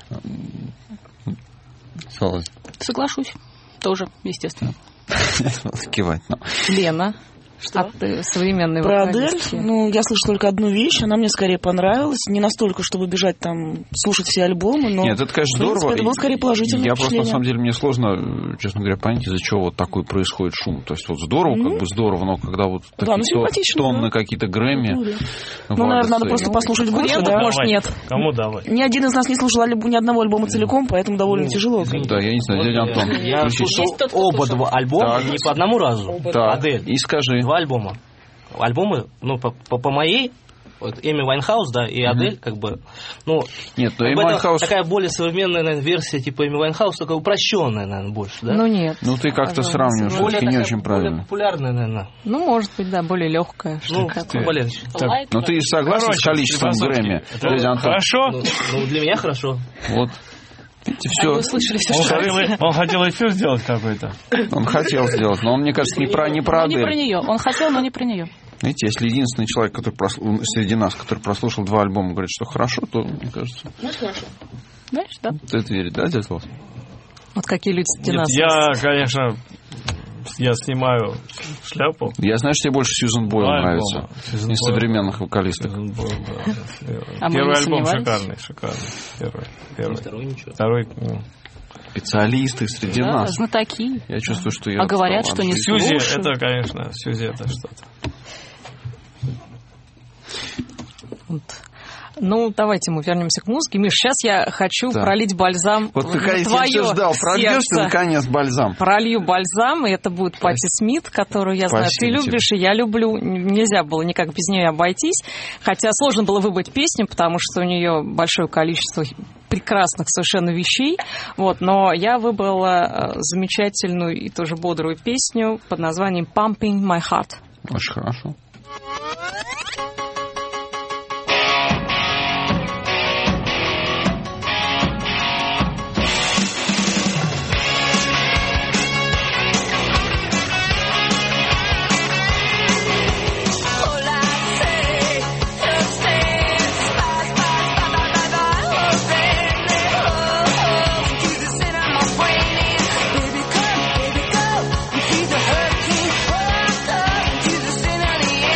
Соглашусь. Тоже, естественно. Кивать. Лена. Что? Современные Про Адель, вокалистки. я слышу только одну вещь, она мне скорее понравилась, не настолько, чтобы бежать там, слушать все альбомы, но... Нет, это, конечно, здорово. Это было скорее положительное Я просто, впечатление. на самом деле, мне сложно, честно говоря, понять, из-за чего вот такой происходит шум. То есть, вот здорово, как бы здорово, но когда вот такие тонны какие-то Грэмми... наверное, надо просто послушать больше, да? Может, нет. Кому давай? Ни один из нас не слушал ни одного альбома целиком, поэтому довольно тяжело. Да, я не знаю, дядя Антон. Я слушал оба два альбома, не по одному разу. Адель. И скажи. 2 альбома. Альбомы, по моей, вот Эми Уайнхаус, да, и Адель, как бы, Нет, но как Эми бы это Уайнхаус... такая более современная, наверное, версия типа Эми Уайнхаус, такая упрощенная, наверное, больше, да? Нет. ты как-то сравниваешь, все-таки не очень правильно. Более популярная, наверное. Может быть, да, более легкая. Более. Но ты согласен с количеством Грэмми, дядя Антон? Хорошо. Для меня хорошо. Вот. Видите, все. Вы услышали все, что Он хотел эфир сделать какой-то. Он хотел сделать, но он, мне кажется, не про не Адель. про нее. Он хотел, но не про нее. Видите, если единственный человек, который среди нас, который прослушал 2 альбома, говорит, что хорошо, то, мне кажется... хорошо. Знаешь, да? Ты это веришь, да, дядя Вов? Вот какие люди среди Нет, нас я, есть. конечно, снимаю шляпу. Я знаю, что тебе больше Сьюзен Бойл нравится. Сьюзен Из Бойл. современных вокалисток. А мы Первый не альбом сомневались? шикарный. Первый. Второй ничего. Второй. Специалисты среди Да, нас. знатоки. Я чувствую, что я... А говорят, что не Сьюзи, слушают. это, конечно, Сьюзи это что-то. Давайте мы вернемся к музыке. Миш, сейчас я хочу пролить бальзам Вот ты, на конечно, я твое все ждал. Пробьешь ты, сердце. наконец, бальзам. Пролью бальзам, и это будет Патти Смит, которую, я знаю, ты Спасибо любишь, и я люблю. Нельзя было никак без нее обойтись. Хотя сложно было выбрать песню, потому что у нее большое количество прекрасных совершенно вещей. Но я выбрала замечательную и тоже бодрую песню под названием «Pumping My Heart». Очень хорошо. Baby, come, baby, go. You feel the hurricane. Oh, up to the center of the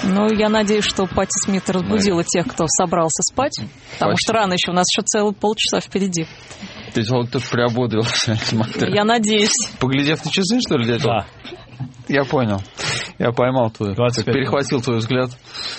Ну, я надеюсь, что Патти Смит разбудила тех, кто собрался спать, потому что рано еще, у нас еще целых полчаса впереди. Ты только приободрился, смотри. Я надеюсь. Поглядев на часы, что ли, дядя? Да. Я понял. Я поймал твой, перехватил твой взгляд.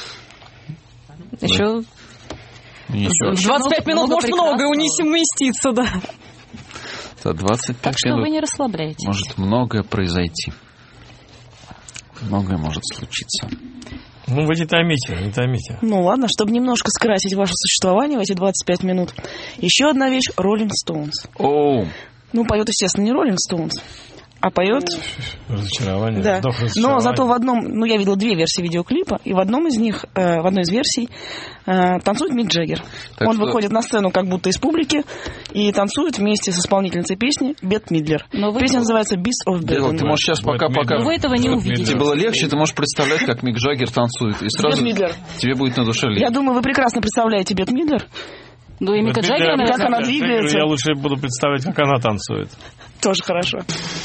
Еще... Ничего. 25 минут, может, много уместиться, да. За 25 так что минут вы не расслабляйтесь. может многое произойти. Многое может случиться. Ну, вы не томите. Ну ладно, чтобы немножко скрасить ваше существование в эти 25 минут. Еще одна вещь — Rolling Stones. Оу. Ну, поет, естественно, не Rolling Stones, а поет... Разочарование. Да. Но зато в одном... Ну, я видела 2 версии видеоклипа, и в одной из версий танцует Мик Джаггер. Он выходит на сцену как будто из публики и танцует вместе с исполнительницей песни Бет Мидлер. Песня называется «Beast of Bedlam». Ты можешь сейчас пока... Вы этого не увидите. Тебе было легче, ты можешь представлять, как Мик Джаггер танцует, и сразу тебе будет на душе легче. Я думаю, вы прекрасно представляете Бет Мидлер. Ну и Мика Джаггера, как она двигается. Я лучше буду представить, как она танцует. Тоже хорошо.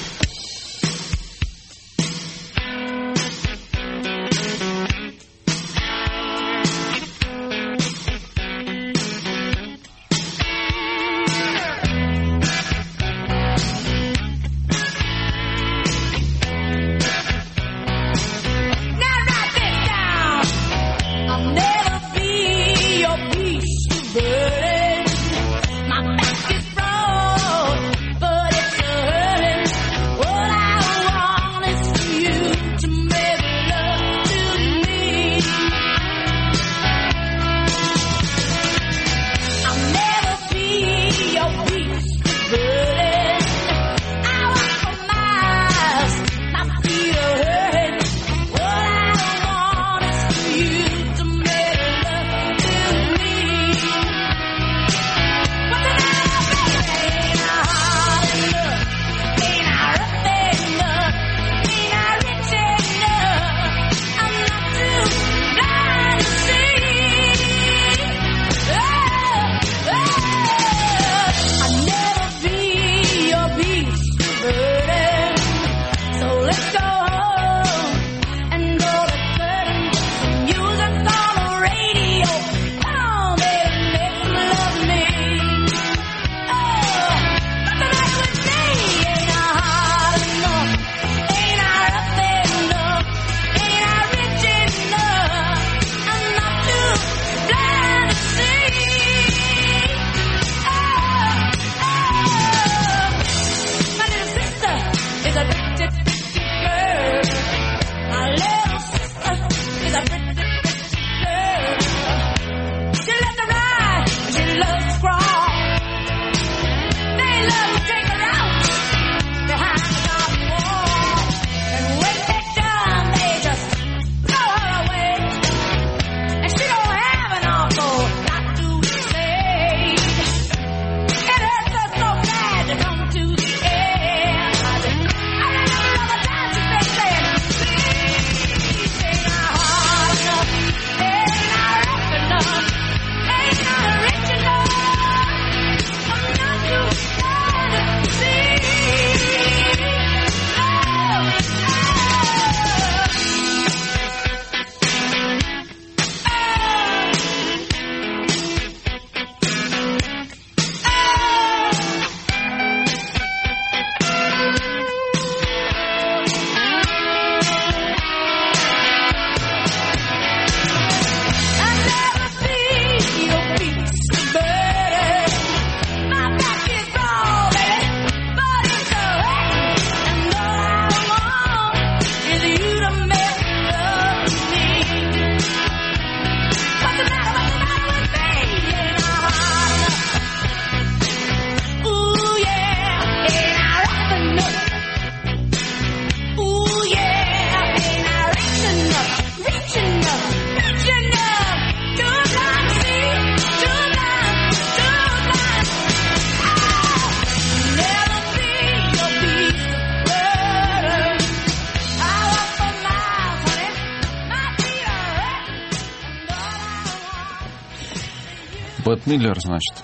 Бет Мидлер, значит,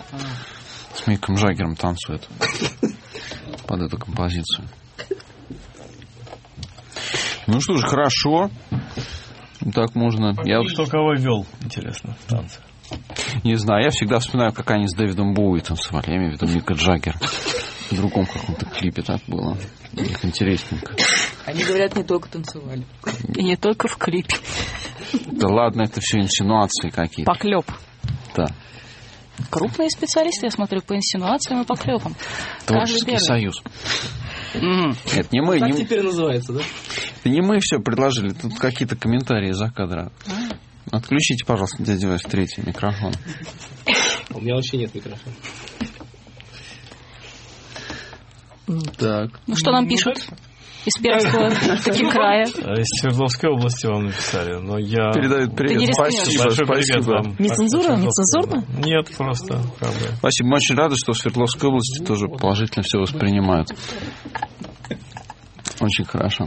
с Миком Джаггером танцует под эту композицию. Ну что ж, хорошо. Так можно. Кто кого вел, интересно, в танце? Не знаю, я всегда вспоминаю, как они с Дэвидом Боуи танцевали. Я имею в виду Мика Джаггера. В другом каком-то клипе так было. У них интересненько. Они, говорят, не только танцевали. И не только в клипе. Да ладно, это все инсинуации какие-то. Поклеп. Да. Крупные специалисты, я смотрю, по инсинуациям и поклепам. Творческий союз. Это не мы. Так теперь называется, да? Это не мы все предложили. Тут какие-то комментарии за кадра. Отключите, пожалуйста, дядя Вась, третий микрофон. У меня вообще нет микрофона. Так. Ну, что нам пишут из Пермского края? Из Свердловской области вам написали, но я... Передают привет. Спасибо. Нецензура? Нецензурно? Нет, просто. Спасибо. Мы очень рады, что в Свердловской области тоже положительно все воспринимают. Очень хорошо.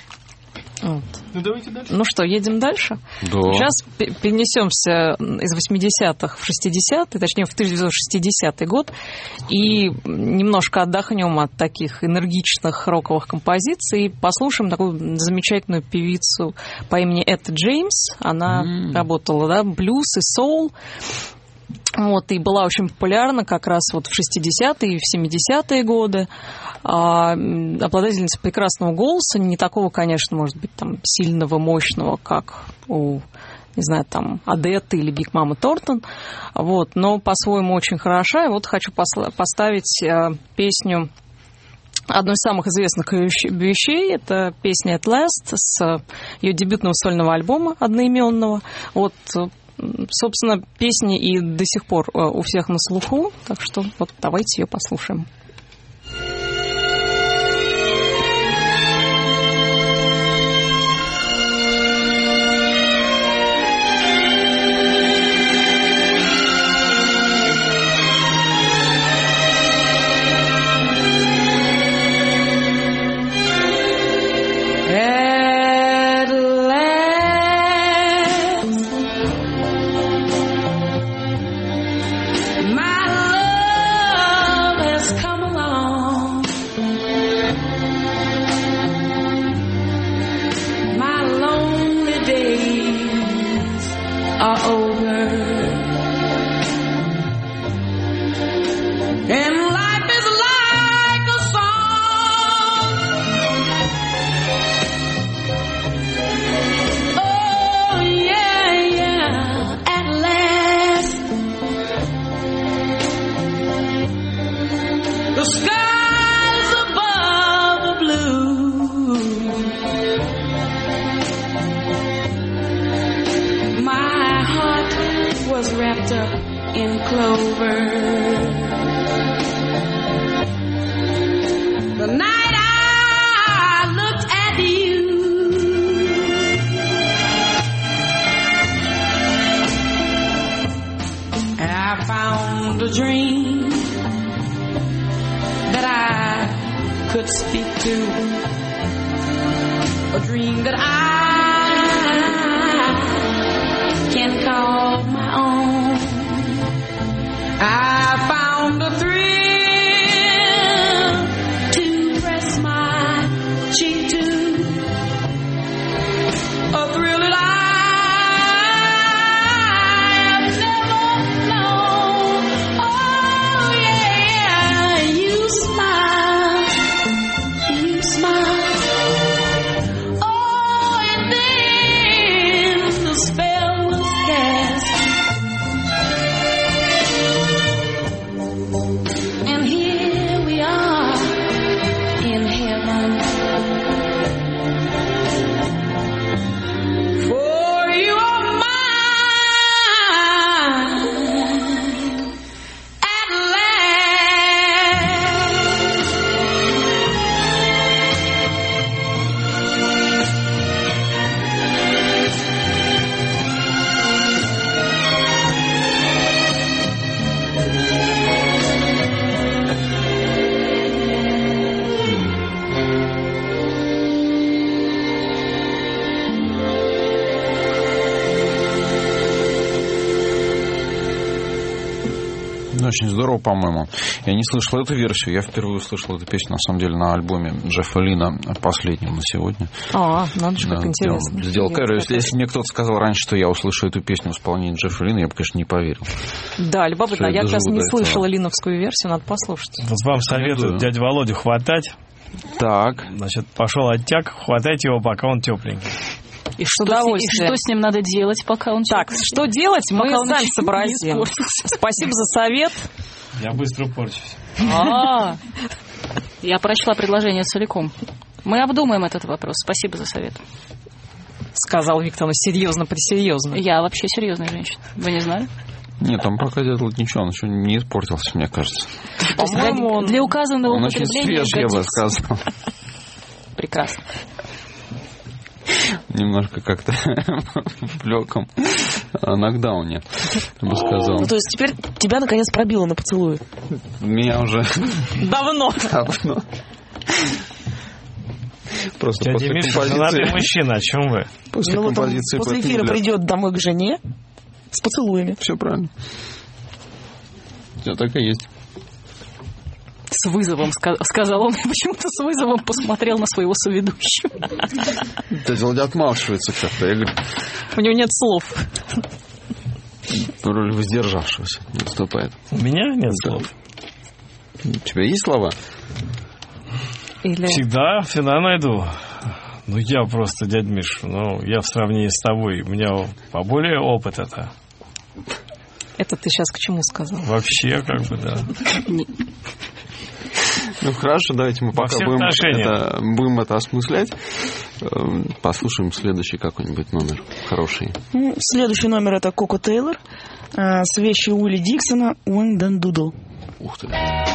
Вот. Ну, давайте дальше. Ну что, едем дальше? Да. Сейчас перенесемся из 80-х в 60-е, точнее, в 1960 год, и немножко отдохнем от таких энергичных роковых композиций и послушаем такую замечательную певицу по имени Этта Джеймс. Она работала, да, блюз и соул. Вот, и была очень популярна как раз вот в 60-е и в 70-е годы. Обладательница прекрасного голоса, не такого, конечно, может быть, там, сильного, мощного, как у, не знаю, там, Адетты или Биг Мама Тортон, вот, но по-своему очень хороша. И вот хочу поставить песню одной из самых известных вещей. Это песня «At Last» с ее дебютного сольного альбома одноименного. Вот, собственно, песня и до сих пор у всех на слуху, так что вот давайте ее послушаем. Очень здорово, по-моему. Я не слышал эту версию. Я впервые услышал эту песню, на самом деле, на альбоме Джеффа Лина, последнем на сегодня. Надо же, как интересно. Сделал карьеру. Если мне кто-то сказал раньше, что я услышу эту песню в исполнении Джеффа Лина, я бы, конечно, не поверил. Да, любопытно. Я как раз не слышала линовскую версию, надо послушать. Вот вам советуют дядю Володю хватать. Так. Значит, пошел оттяг, хватайте его, пока он тепленький. И что с ним надо делать, пока он... Так, что делать, мы сами сообразим. Спасибо за совет. Я быстро порчусь. Я прочла предложение целиком. Мы обдумаем этот вопрос. Спасибо за совет. Сказал Виктор, серьезно-пресерьезно. Я вообще серьезная женщина. Вы не знали? Нет, там пока делать ничего, он еще не испортился, мне кажется. По-моему, для указанного он очень употребления... свеж, я бы сказал. Прекрасно. Немножко как-то в легком нокдауне, я бы сказал. Ну, то есть теперь тебя наконец пробило на поцелуй? Меня уже... Давно. Просто дядя после Миша, композиции... ты мужчина, о чем вы? После композиции... После эфира придет домой к жене с поцелуями. Все правильно. Все так и есть. С вызовом, сказал он, и почему-то с вызовом посмотрел на своего соведущего. Дядя Володя отмалчивается как-то. Я говорю... У него нет слов. Роль воздержавшегося не выступает. У меня нет слов. У тебя есть слова? Всегда найду. Ну, я просто, дядь Миш, я в сравнении с тобой, у меня поболее опыт это. Это ты сейчас к чему сказал? Вообще, да. Ну, хорошо, давайте мы пока будем это осмыслять. Послушаем следующий какой-нибудь номер хороший. Следующий номер — это Коко Тейлор с вещью Уилли Диксона «One Done Doodle». Ух ты.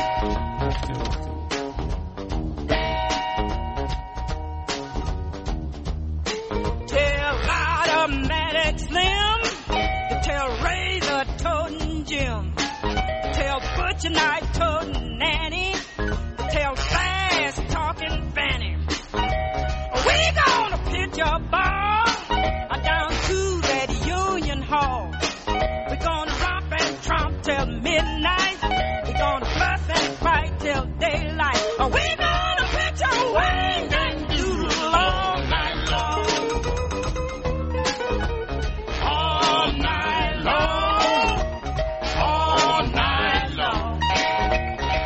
Tonight, toting Nanny, tell fast talking Fanny. We gonna pitch a ball down to that Union Hall. We gonna romp and tromp till midnight. We gonna fuss and fight till daylight. We gonna pitch a wing and doodle all night long. All night long. All night long.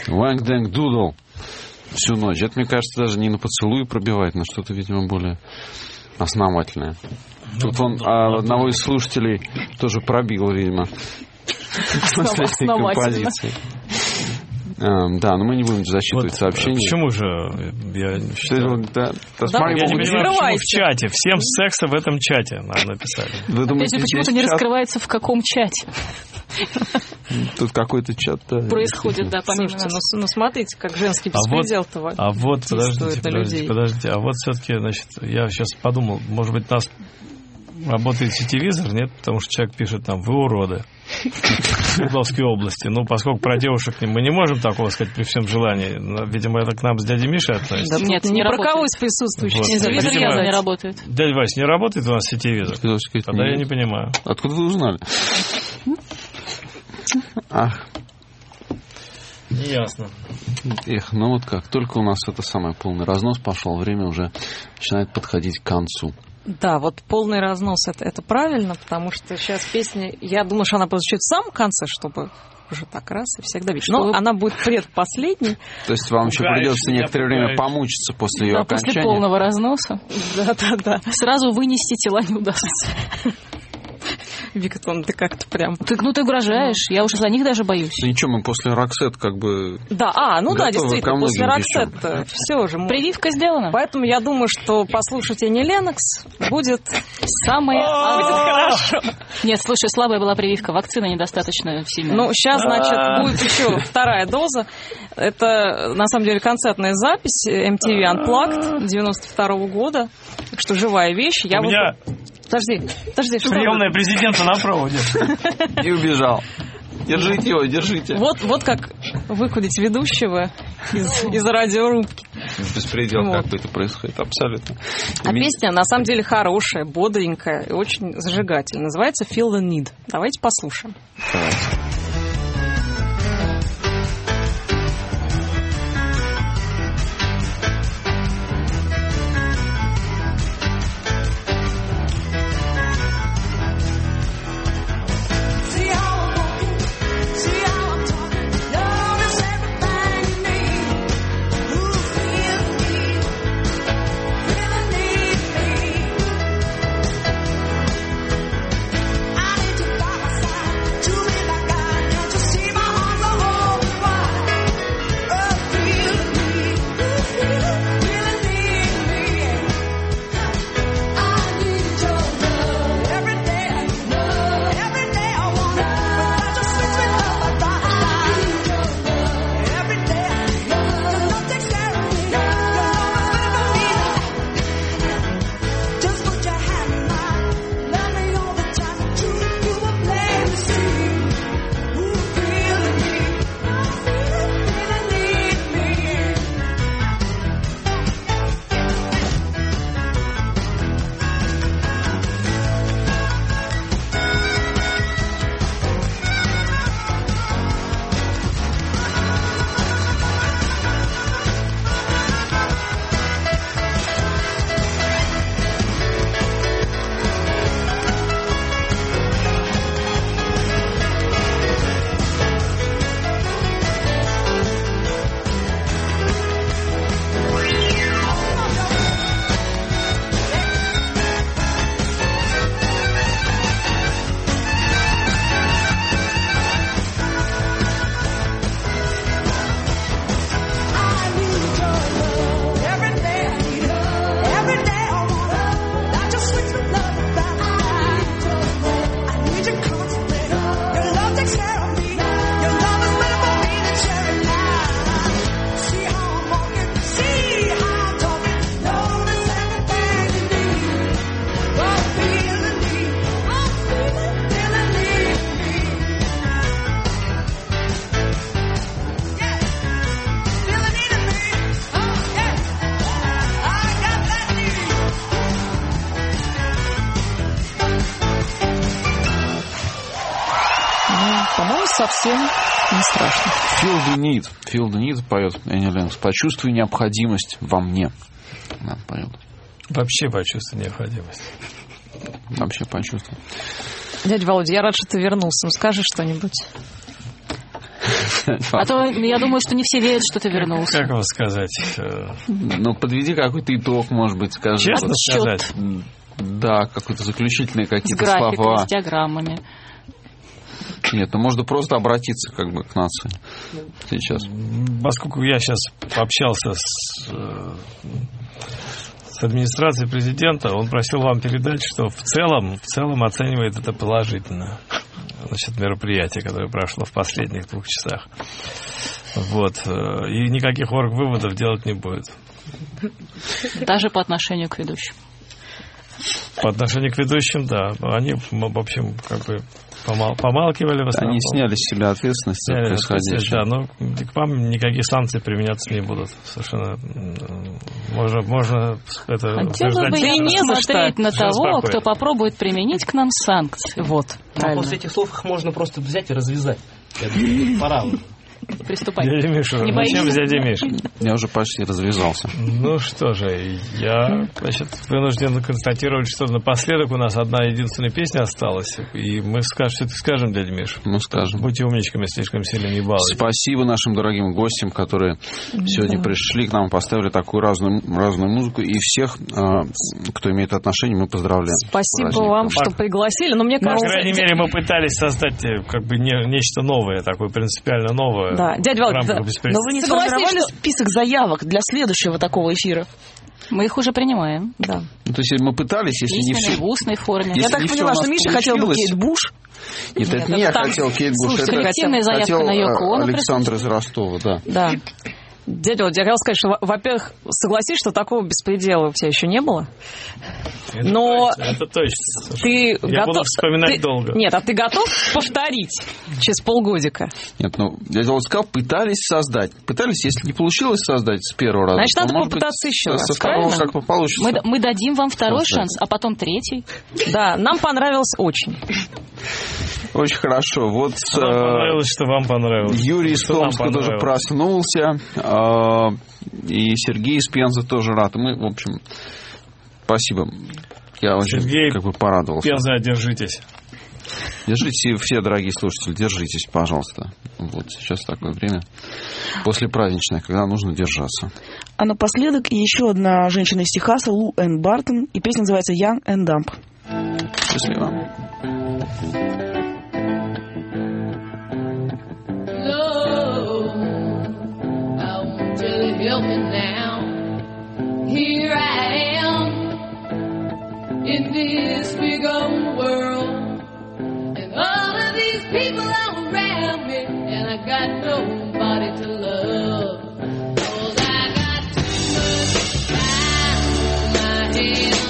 Ванг-дэнг дудл всю ночь. Это, мне кажется, даже не на поцелуй пробивает, но что-то, видимо, более основательное. Тут он одного из слушателей тоже пробил, видимо, после этой композиции. Да, но мы не будем зачитывать сообщения. Почему же? Я не считаю. Я не понимаю, почему в чате. Всем секса в этом чате нам написали. Вы думаете, почему-то не раскрывается, в каком чате. Тут какой-то чат происходит, да, помимо нас. Ну, смотрите, как женский беспредел-то подождите. А вот все-таки, значит, я сейчас подумал, может быть, нас работает сетевизор, нет? Потому что человек пишет там, вы уроды. В Свердловской области. Ну, поскольку про девушек мы не можем такого сказать при всем желании. Видимо, это к нам с дядей Мишей относится. Да, нет, не про кого из присутствующих. Сетевизор явно не работает. Дядя Вась, не работает у нас сетевизор? Тогда я не понимаю. Откуда вы узнали? Ах. Неясно. Эх, ну вот как. Только у нас это самое полный разнос пошел, время уже начинает подходить к концу. Да, вот полный разнос это правильно, потому что сейчас песня, я думаю, что она прозвучит в самом конце, чтобы уже так раз и всегда видеть. Но она будет предпоследней. То есть вам еще придется некоторое время помучиться после ее окончания. После полного разноса. Да. Сразу вынести тела не удастся. Виктор, ты как-то прям... Ты угрожаешь, я уже за них даже боюсь. Ну ничего, мы после Роксет как бы... Да, действительно, после Роксет все же. Прививка сделана. Поэтому я думаю, что послушать Энни Леннокс будет самое... хорошо. Нет, слушай, слабая была прививка, вакцина недостаточно сильная. Ну, сейчас, значит, будет еще вторая доза. Это, на самом деле, концертная запись MTV Unplugged 92-го года. Так что живая вещь. У меня... Подожди, что? Приемная президента на проводе. И убежал. Держите его, держите. Вот как выкудить ведущего из радиорубки. Беспредел какой-то происходит, абсолютно. А песня, на самом деле, хорошая, бодренькая и очень зажигательная. Называется «Feel the Need». Давайте послушаем. Давайте. совсем не страшно. Feel the need, поет Энни Леннокс. Почувствуй необходимость во мне. Она поет. Вообще почувствуй необходимость. Вообще почувствуй. Дядя Володя, я рад, что ты вернулся. Ну, скажи что-нибудь. А то я думаю, что не все верят, что ты вернулся. Как вам сказать? Ну, подведи какой-то итог, может быть, скажи. Честно сказать? Да, какие-то заключительные какие-то с графиками, слова. с диаграммами. Нет, ну можно просто обратиться как бы к нации сейчас. Поскольку я сейчас пообщался с администрацией президента, он просил вам передать, что в целом оценивает это положительно. Значит, мероприятие, которое прошло в последних 2 часах. Вот. И никаких орг-выводов делать не будет. Даже по отношению к ведущим. По отношению к ведущим, да. Они, в общем, как бы помалкивали в основном. Они сняли с себя ответственность за происходящее. Да, но к вам никакие санкции применяться не будут. Совершенно можно это хотела бы я посмотреть на того, кто попробует применить к нам санкции. Вот. А после этих слов их можно просто взять и развязать. Пора уже. Приступай. Дядя Миша, зачем дядя Миша? Я уже почти развязался. Ну что же, я, значит, вынужден констатировать, что напоследок у нас одна единственная песня осталась, и мы все-таки скажем, дядя Миша. Мы скажем. Будьте умничками, слишком сильно не балуйтесь. Спасибо нашим дорогим гостям, которые сегодня пришли к нам, поставили такую разную музыку, и всех, кто имеет отношение, мы поздравляем. Спасибо вам, что пригласили, но мне кажется... По крайней мере, мы пытались создать как бы нечто новое, такое принципиально новое. Да, дядя Валк, но вы не сформировали список заявок для следующего такого эфира? Мы их уже принимаем. Да. Ну, то есть мы пытались, если не все... в устной форме. Я так поняла, что Миша хотел бы Кейт Буш. Нет, это не я хотел Кейт Буш, это хотел Александр из Ростова, да. Да. Дядя Валк, я хотел сказать, что, во-первых, согласись, что такого беспредела у тебя еще не было. Но это точно. Ты я буду вспоминать долго. Нет, а ты готов повторить через полгодика? Нет, ну, дядя Валк сказал, пытались создать. Пытались, если не получилось создать с первого раза, значит, надо быть, попытаться еще раз, со второго как-то получится. Мы дадим вам второй шанс, а потом третий. Да, нам понравилось очень. Очень хорошо. Вот нам понравилось, что вам понравилось. Юрий из Томска тоже проснулся. И Сергей из Пензы тоже рад. Мы, в общем, спасибо. Я очень Сергей, как бы порадовался. Пенза, держитесь. Держите, все дорогие слушатели, держитесь, пожалуйста. Вот сейчас такое время послепраздничное, когда нужно держаться. А напоследок еще одна женщина из Техаса, Лу Энн Бартон, и песня называется «Young and Dumb». Счастливо. Help me now. Here I am in this big old world, and all of these people are around me, and I got nobody to love. 'Cause I got too much time on my hands.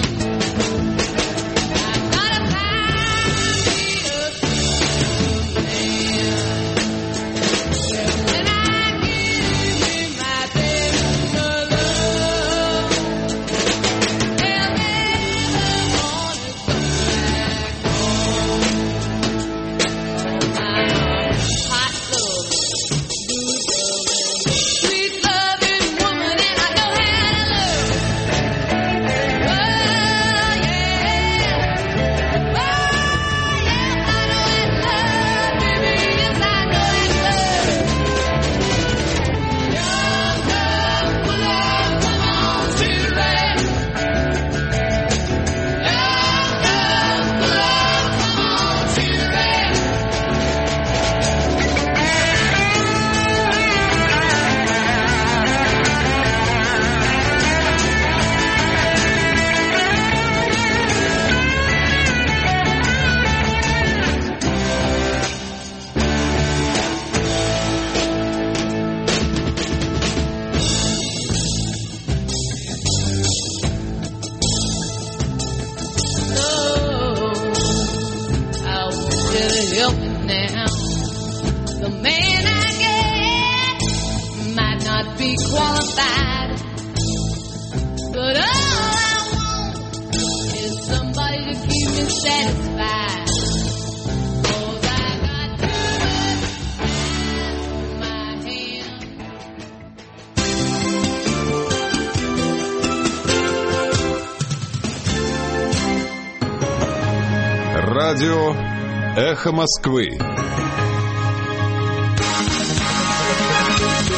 Радио «Эхо Москвы».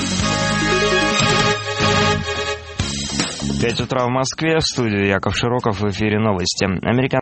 5 утра в Москве. В студии Яков Широков. В эфире новости.